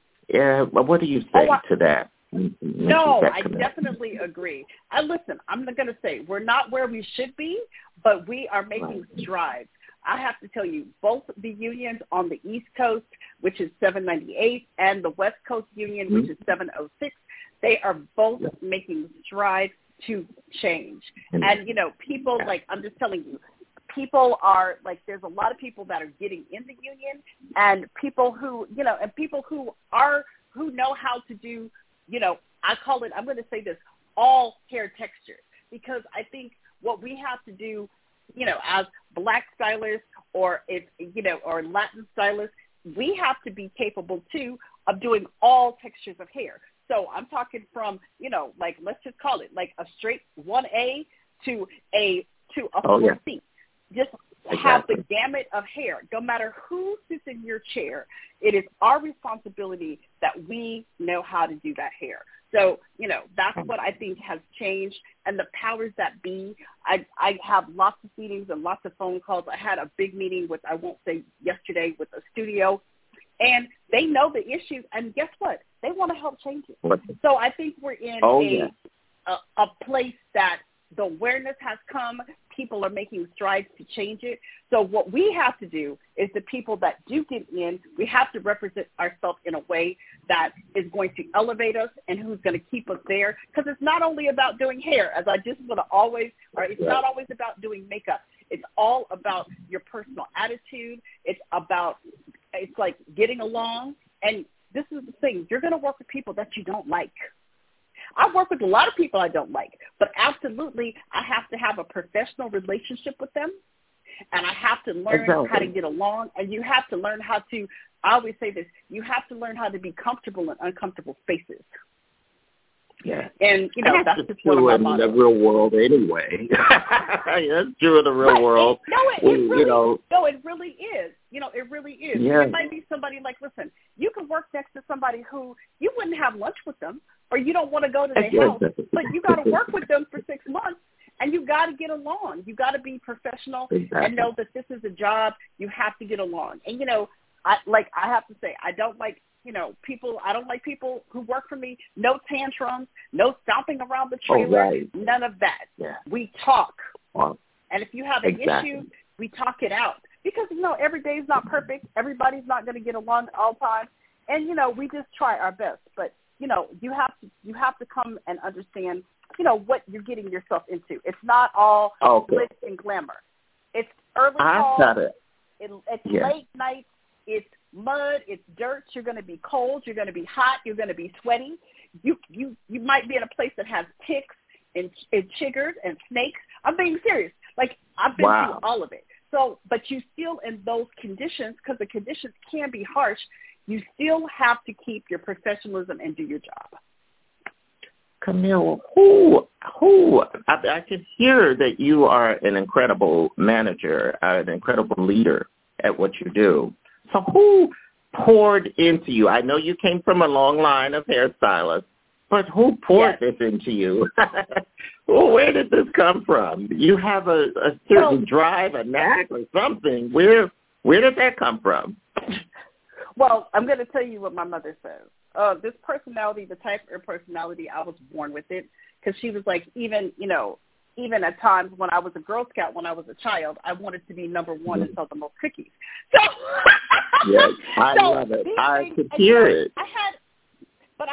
Uh, what do you say oh, I, to that? No, that I definitely agree. I listen, I'm going to say we're not where we should be, but we are making right. strides. I have to tell you, both the unions on the East Coast, which is seven ninety-eight, and the West Coast Union, mm-hmm. which is seven oh six, they are both yeah. making strides to change. Mm-hmm. And, you know, people, like, I'm just telling you, people are, like, there's a lot of people that are getting in the union, and people who, you know, and people who are, who know how to do, you know, I call it, I'm going to say this, all hair textures, because I think what we have to do, you know, as black stylists or if, you know, or Latin stylists, we have to be capable too of doing all textures of hair. So I'm talking from, you know, like, let's just call it like a straight one A to a, to a oh, four yeah. C. Just exactly. have the gamut of hair. No matter who sits in your chair, it is our responsibility that we know how to do that hair. So, you know, that's what I think has changed. And the powers that be, I, I have lots of meetings and lots of phone calls. I had a big meeting with, I won't say yesterday, with a studio. And they know the issues. And guess what? They want to help change it. What? So I think we're in oh, a, yeah. a a place that the awareness has come. People are making strides to change it. So what we have to do is the people that do get in, we have to represent ourselves in a way that is going to elevate us and who's going to keep us there. Because it's not only about doing hair, as I just want to always, or it's not always about doing makeup. It's all about your personal attitude. It's about, it's like getting along. And this is the thing, you're going to work with people that you don't like. I work with a lot of people I don't like, but absolutely I have to have a professional relationship with them, and I have to learn exactly. how to get along, and you have to learn how to, I always say this, you have to learn how to be comfortable in uncomfortable spaces. Yeah. And, you know, and that's, that's just one of my in models. the real world anyway. That's true in the real right. world. It, no, it, it really, you know, no, it really is. You know, it really is. Yeah. It might be somebody like, listen, you can work next to somebody who you wouldn't have lunch with them, or you don't want to go to their house, but you got to work with them for six months, and you got to get along. You got to be professional exactly. and know that this is a job. You have to get along. And, you know, I like I have to say, I don't like, you know, people, I don't like people who work for me, no tantrums, no stomping around the trailer, oh, right. none of that. Yeah. We talk. Well, and if you have an exactly. issue, we talk it out. Because, you know, every day is not perfect. Everybody's not going to get along at all times. And, you know, we just try our best. But, you know, you have to you have to come and understand, you know, what you're getting yourself into. It's not all okay. glitz and glamour. It's early I call. got it. it it's yeah. late nights. It's mud. It's dirt. You're going to be cold. You're going to be hot. You're going to be sweaty. You you you might be in a place that has ticks and, and chiggers and snakes. I'm being serious. Like, I've been wow. through all of it. So, but you still in those conditions, because the conditions can be harsh, you still have to keep your professionalism and do your job. Camille, who, who, I, I can hear that you are an incredible manager, uh, an incredible leader at what you do. So who poured into you? I know you came from a long line of hairstylists, but who poured yes. this into you? Well, where did this come from? You have a, a certain well, drive, a knack, or something. Where where did that come from? Well, I'm going to tell you what my mother says. Uh, this personality, the type of personality, I was born with it, because she was like, even, you know, even at times when I was a Girl Scout, when I was a child, I wanted to be number one and sell the most cookies. So, yes, I so love it. things, I could hear I, it. I had, but I had,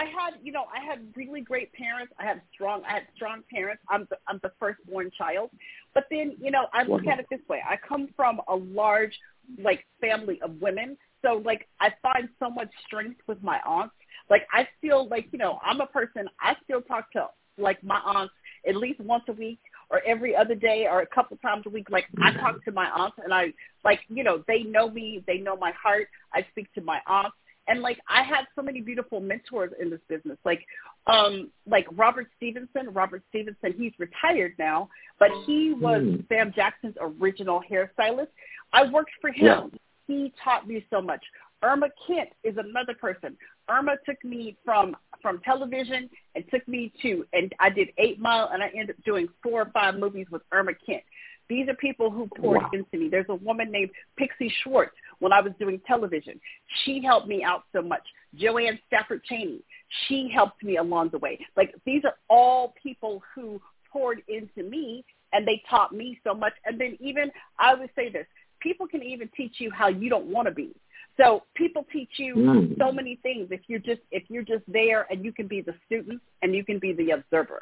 you know, I had really great parents. I had strong, I had strong parents. I'm the, I'm the firstborn child. But then, you know, I look at it this way. I come from a large, like, family of women. So, like, I find so much strength with my aunts. Like, I still, like, you know, I'm a person, I still talk to, like, my aunts at least once a week or every other day or a couple times a week. Like, I talk to my aunts, and I, like, you know, they know me. They know my heart. I speak to my aunts. And, like, I had so many beautiful mentors in this business. Like, um, like Robert Stevenson. Robert Stevenson, he's retired now, but he was mm. Sam Jackson's original hairstylist. I worked for him. Yeah. He taught me so much. Irma Kent is another person. Irma took me from from television and took me to, and I did Eight Mile, and I ended up doing four or five movies with Irma Kent. These are people who poured wow. into me. There's a woman named Pixie Schwartz when I was doing television. She helped me out so much. Joanne Stafford Cheney, she helped me along the way. Like, these are all people who poured into me, and they taught me so much. And then even, I would say this, people can even teach you how you don't want to be. So people teach you mm. so many things if you're just if you're just there, and you can be the student and you can be the observer.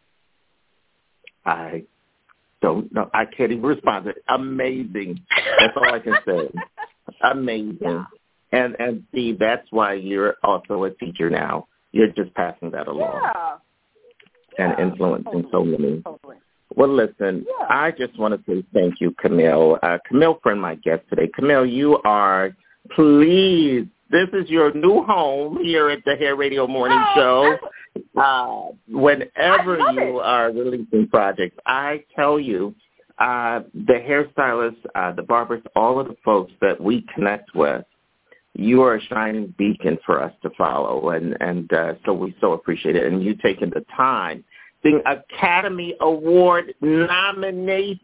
I don't know. I can't even respond to it. Amazing. That's all I can say. Amazing. Yeah. And and Steve, that's why you're also a teacher now. You're just passing that along. Yeah. And yeah. influencing totally. so many. Totally. Well, listen, yeah. I just want to say thank you, Camille. Uh, Camille, friend, my guest today. Camille, you are, please, this is your new home here at the Hair Radio Morning oh, Show. Uh, whenever you it. are releasing projects, I tell you, uh, the hairstylists, uh, the barbers, all of the folks that we connect with, you are a shining beacon for us to follow, and, and uh, so we so appreciate it. And you taking the time, being Academy Award nominated,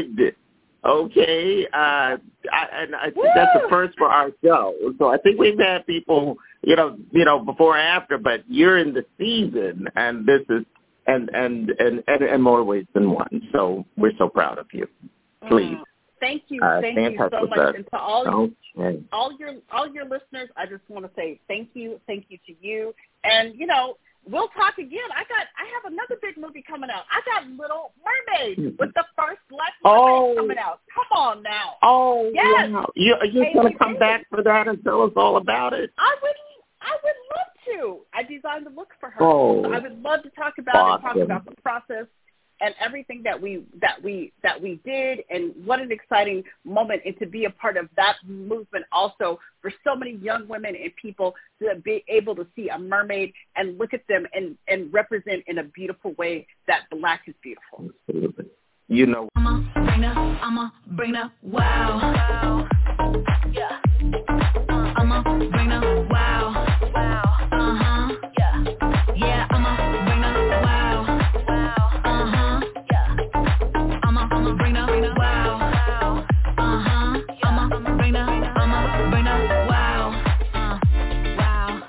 okay? Uh, I, and I think that's the first for our show. So I think we've had people, you know, you know, before and after, but you're in the season, and this is, and and and and, and more ways than one. So we're so proud of you. Please. Mm. Thank you, Uh, thank stay in you touch so with much, us. and to all Okay. all your all your listeners, I just want to say thank you, thank you to you, and you know, we'll talk again. I got I have another big movie coming out. I got Little Mermaid with the first black mermaid Oh. coming out. Come on now. Oh, yes. wow. You, are you Hey, going we to come did. back for that and tell us all about it? I would I would love to. I designed the look for her. Oh. So I would love to talk about Awesome. it, talk about the process and everything that we that we that we did, and what an exciting moment, and to be a part of that movement also for so many young women and people to be able to see a mermaid and look at them and, and represent in a beautiful way that black is beautiful. Absolutely. You know. I'ma bring the, I'ma bring the wow. Yeah. Uh, I'ma bring the wow. Wow. Uh-huh. Yeah. Yeah, I'ma bring the wow. Wow. Uh-huh. Yeah. I'ma, I'ma bring the wow. Uh-huh. I'ma bring the, I'ma bring the wow. Uh, wow.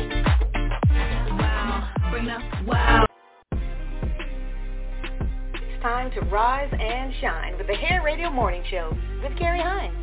Wow. Bring the wow. Time to rise and shine with the Hair Radio Morning Show with Carrie Hines.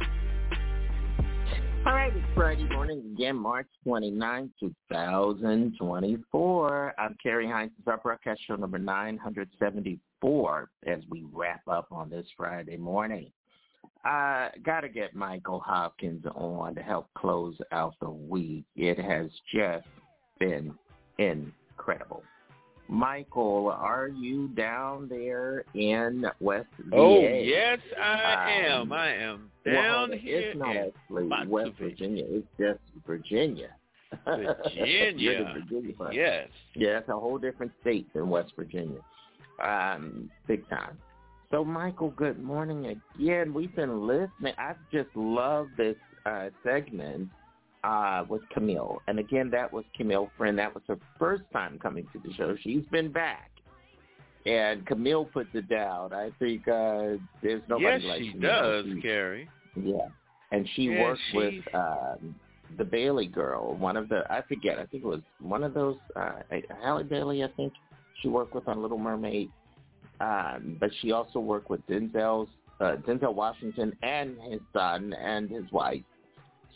All right, it's Friday morning again, March twenty-ninth, twenty twenty-four. I'm Carrie Hines. It's our broadcast show number nine hundred seventy-four as we wrap up on this Friday morning. I got to get Michael Hopkins on to help close out the week. It has just been incredible. Michael, are you down there in West V A? Oh, yes, I um, am. I am down well, here it's not in actually West Virginia. It's just Virginia. Virginia. You're the Virginia part. Yes. Yeah, it's a whole different state than West Virginia. Um, big time. So, Michael, good morning again. We've been listening. I've just loved this uh, segment. Uh, with Camille. And again, that was Camille Friend. That was her first time coming to the show. She's been back. And Camille puts it down. I think uh, there's nobody yes, like she Camille. does, She, Carrie. Yeah. And she yeah, worked she... with um, the Bailey girl, one of the, I forget, I think it was one of those, uh, Halle Bailey, I think she worked with on Little Mermaid. Um, but she also worked with Denzel's, uh, Denzel Washington and his son and his wife.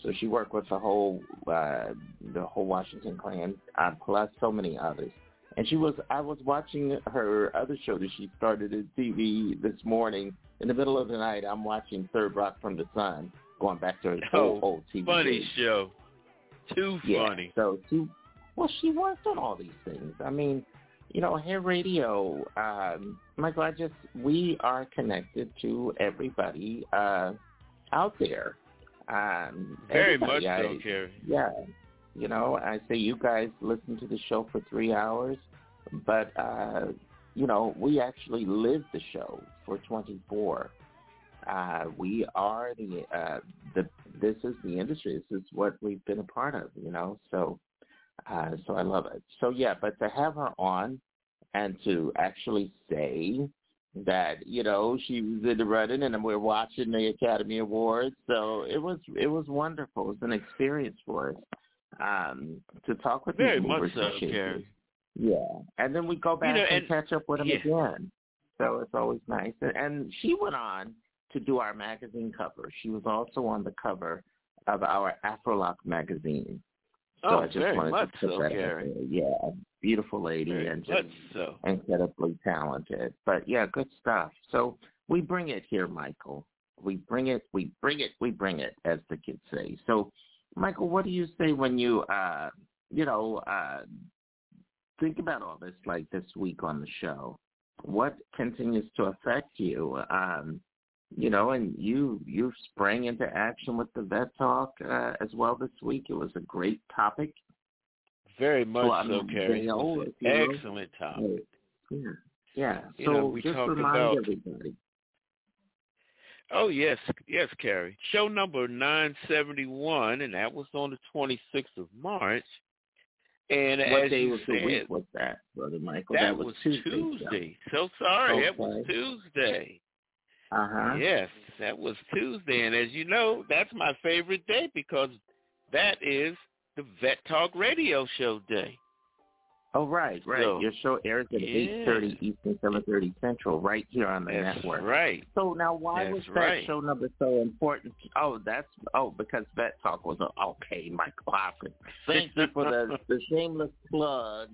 So she worked with the whole uh, the whole Washington clan, uh, plus so many others. And she was I was watching her other show that she started at T V this morning. In the middle of the night, I'm watching Third Rock from the Sun, going back to her oh, old, old T V. Funny days. show. Too yeah, funny. So she, well, she worked on all these things. I mean, you know, Hair Radio, um, Michael, I just, we are connected to everybody uh, out there. Um, Very much I, so, Kerry. Yeah. You know, I say you guys listen to the show for three hours, but, uh, you know, we actually live the show for twenty-four. Uh, we are the, uh, the, this is the industry. This is what we've been a part of, you know, so, uh, so I love it. So, yeah, but to have her on and to actually say that, you know, she was in the running and we're watching the Academy Awards. So it was, it was wonderful. It was an experience for us, um, to talk with Very these much movers so, and shakers. Kerry. Yeah. And then we go back You know, and, and catch up with them yeah. again. So it's always nice. And, and she went on to do our magazine cover. She was also on the cover of our Afrolock magazine. So Oh, I just very wanted much to put so, that out Kerry. there. Yeah, beautiful lady Very and much just so. incredibly talented. But yeah, good stuff. So we bring it here, Michael. We bring it, we bring it, we bring it, as the kids say. So, Michael, what do you say when you, uh, you know, uh, think about all this, like this week on the show? What continues to affect you? Um, you know, and you you sprang into action with the Vet Talk uh, as well this week. It was a great topic. Very much Well, so, um, Kerry. Dale, It's if an you will. excellent topic. Yeah, yeah. You So know, we just talked remind about- everybody. Oh, yes. Yes, Kerry. Show number nine seventy-one, and that was on the twenty-sixth of March. And What as day you was said, the week was that, Brother Michael? that, That was Tuesday. Tuesday. So sorry, that was Okay. Tuesday. Uh-huh. Yes, that was Tuesday. And as you know, that's my favorite day because that is the Vet Talk Radio Show day. Oh, right, right. So, Your show airs at yeah. eight thirty Eastern, seven thirty Central, right here on the That's network. right. So now why That's was that right. show number so important? Oh, that's, oh, because Vet Talk was a, okay, Michael Hopkins. Thank you for the, the shameless plug.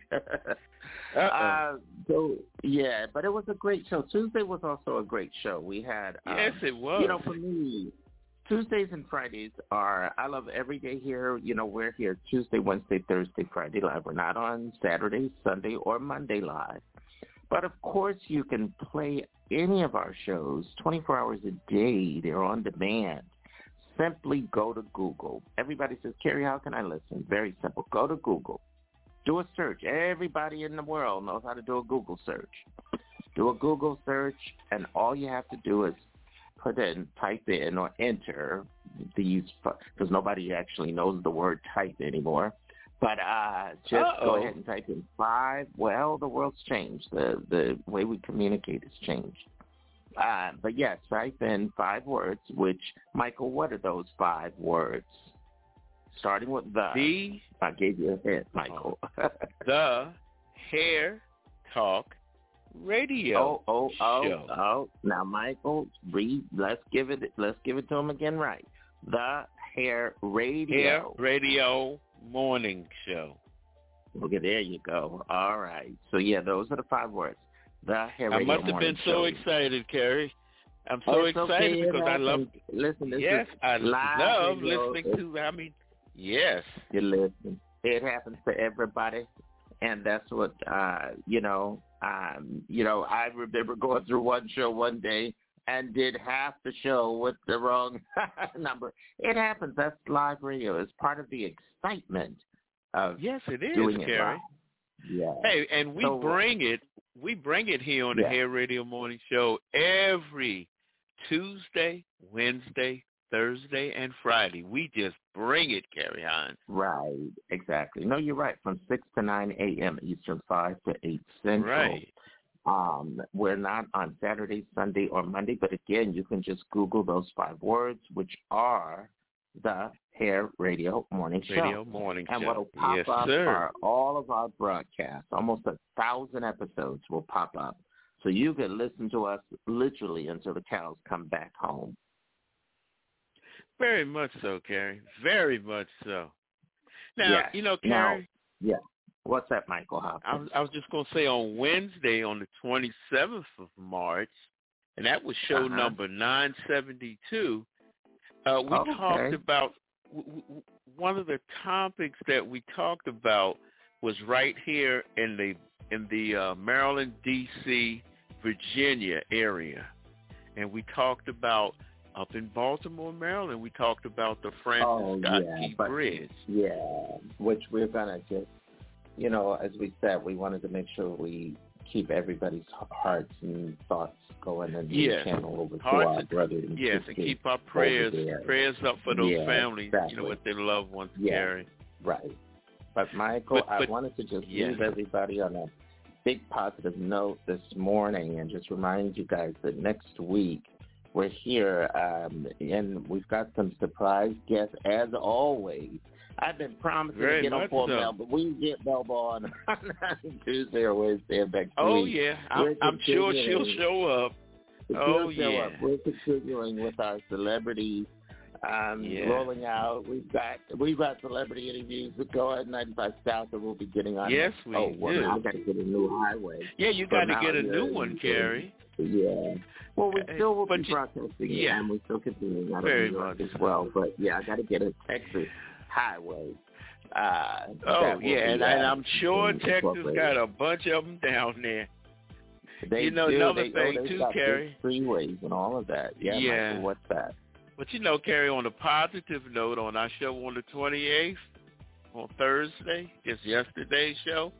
uh, so, yeah, but it was a great show. Tuesday was also a great show. We had, um, Yes, it was. You know, for me, Tuesdays and Fridays are, I love every day here. You know, we're here Tuesday, Wednesday, Thursday, Friday live. We're not on Saturday, Sunday, or Monday live. But, of course, you can play any of our shows twenty-four hours a day. They're on demand. Simply go to Google. Everybody says, Kerry, how can I listen? Very simple. Go to Google. Do a search. Everybody in the world knows how to do a Google search. Do a Google search, and all you have to do is put in, type in, or enter these, because nobody actually knows the word type anymore. But uh, just Uh-oh. go ahead and type in five. Well, the world's changed. The the way we communicate has changed. Uh, but yes, type in five words, which, Michael, what are those five words? Starting with the. The. I gave you a hint, Michael. The Hair Talk Radio Oh, oh, oh, show. oh. Now, Michael, read. Let's give it. Let's give it to him again, right? The Hair Radio. Hair Radio Morning Show. Okay, there you go. All right. So yeah, those are the five words. The Hair I Radio must have Morning been so Show. excited, Kerry. I'm so Oh, it's excited okay, it because I love. happens. Listen, this yes, is I live love radio. listening to. I mean, yes. You listen. It happens to everybody, and that's what uh, you know. Um, you know, I remember going through one show one day and did half the show with the wrong number. It happens. That's live radio. It's part of the excitement of yes, it is, doing it Kerry. live. Yeah. Hey, and we So, bring it. We bring it here on the Yeah. Hair Radio Morning Show every Tuesday, Wednesday, Thursday, and Friday. We just bring it, Kerry Hines. Right, exactly. No, you're right. From six to nine a.m. Eastern, five to eight Central. Right. Um, we're not on Saturday, Sunday, or Monday, but again, you can just Google those five words, which are the Hair Radio Morning Show. Radio Morning and Show. what will pop Yes, up sir. are all of our broadcasts. Almost a thousand episodes will pop up. So you can listen to us literally until the cows come back home. Very much so, Carrie. Very much so. Now, yeah. you know, Carrie. Now, yeah. What's that, Michael Hopkins? I was, I was just going to say on Wednesday, on the twenty-seventh of March, and that was show uh-huh. number nine seventy-two, uh, we okay. talked about, w- w- one of the topics that we talked about was right here in the in the uh, Maryland, D C, Virginia area. And we talked about up in Baltimore, Maryland, we talked about the Francis oh, Scott yeah, Key but, Bridge. Yeah, which we're going to just, you know, as we said, we wanted to make sure we keep everybody's hearts and thoughts going and yes. channel over to Hearts our and, brothers and yes, and keep our prayers prayers up for those yeah, families, exactly. you know, with their loved ones, yeah, Gary. Right. But, Michael, but, but, I wanted to just yeah. leave everybody on a big positive note this morning and just remind you guys that next week we're here, um, and we've got some surprise guests, as always. I've been promising Very to get on Paul so. Mel, but we get Melba on Tuesday or Wednesday of next oh, week. Oh, yeah. I'm, I'm sure she'll show up. She'll oh, show yeah. Up. We're continuing with our celebrity um, yeah. rolling out. We've got we've got celebrity interviews that go at ninety-five South that we'll be getting on. Yes, next. we oh, well, do. Now I got to get a new highway. Yeah, you got to get a new one, Carrie. Yeah. Well, we still will but be you, broadcasting yeah. and we still continue out of Very New York much as well. But, yeah, I got to get a Texas highway. Uh, oh, yeah, and, and I'm sure Texas got a bunch of them down there. They you know, do. another they, thing, oh, too, got Carrie. Freeways and all of that. Yeah, yeah. Michael, what's that? But, you know, Carrie, on a positive note, on our show on the twenty-eighth, on Thursday, just yesterday's show,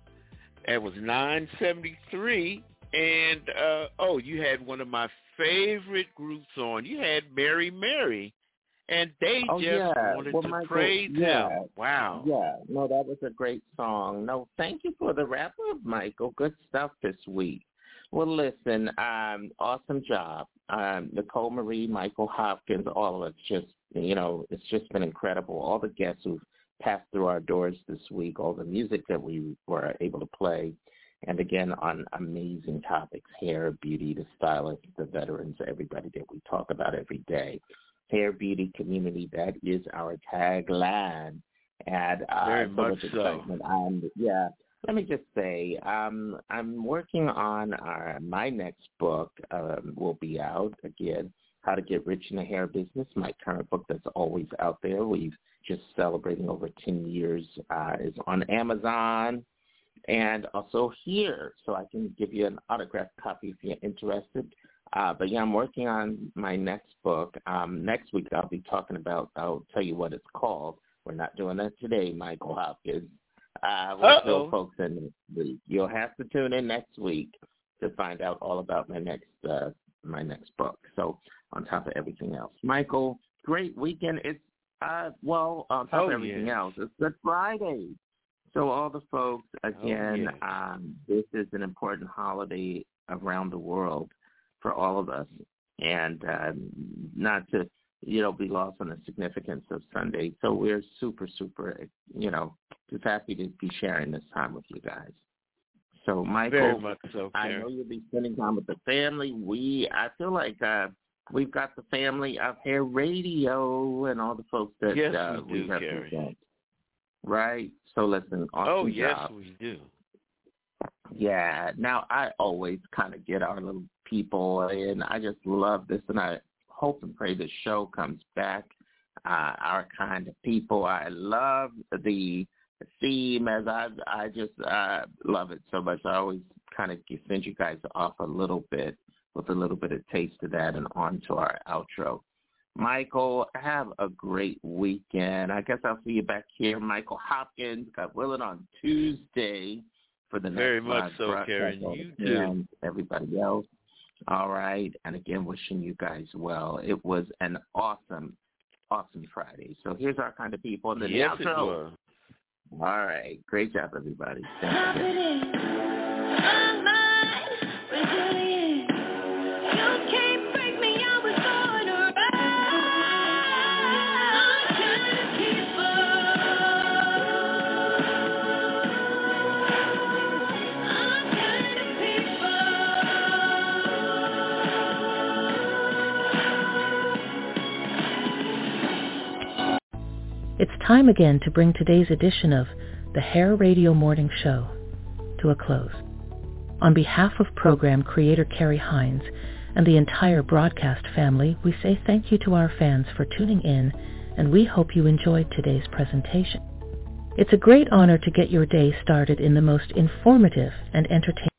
it was nine seventy-three, and, uh, oh, you had one of my favorite groups on. You had Mary Mary, and they oh, just yeah. wanted well, to Michael, praise yeah. him. Wow. Yeah, no, that was a great song. No, thank you for the wrap-up, Michael. Good stuff this week. Well, listen, um, awesome job. Um, Nicole Marie, Michael Hopkins, all of us just, you know, it's just been incredible. All the guests who've passed through our doors this week, all the music that we were able to play, and again, on amazing topics, hair, beauty, the stylists, the veterans, everybody that we talk about every day. Hair, beauty, community, that is our tagline. And uh, Very so much much excitement. so. Um, yeah. Let me just say, um, I'm working on our, my next book um, will be out, again, How to Get Rich in the Hair Business, my current book that's always out there. We've just celebrating over ten years. Uh, is on Amazon and also here, so I can give you an autographed copy if you're interested. Uh, but, yeah, I'm working on my next book. Um, next week I'll be talking about, I'll tell you what it's called. We're not doing that today, Michael Hopkins. Uh, we'll tell folks in the week. You'll have to tune in next week to find out all about my next uh, my next book. So on top of everything else, Michael, great weekend. It's uh, well on top oh, of everything yeah. else, it's Good Friday. So all the folks again, oh, yeah. um, this is an important holiday around the world for all of us, and uh, not to. you know, be lost on the significance of Sunday. So we're super, super, you know, just happy to be sharing this time with you guys. So, Michael, Very much so, I know you'll be spending time with the family. We, I feel like uh, we've got the family of Hair Radio and all the folks that yes, uh, we, do, we represent. Carrie. Right? So, listen, awesome Oh, yes, job. we do. Yeah. Now, I always kind of get our little people, and I just love this, and I hope and pray the show comes back. Uh, our kind of people. I love the theme, as I I just uh, love it so much. I always kind of send you guys off a little bit with a little bit of taste of that, and on to our outro. Michael, have a great weekend. I guess I'll see you back here, Michael Hopkins, God willing, on Tuesday for the next Very much live so, broadcast. Karen. You do. Everybody else. All right. And again, wishing you guys well. It was an awesome, awesome Friday. So here's our kind of people. And then yes, the it outro. was. All right. Great job, everybody. Thank you. time again to bring today's edition of the Hair Radio Morning Show to a close. On behalf of program creator Carrie Hines and the entire broadcast family, we say thank you to our fans for tuning in, and we hope you enjoyed today's presentation. It's a great honor to get your day started in the most informative and entertaining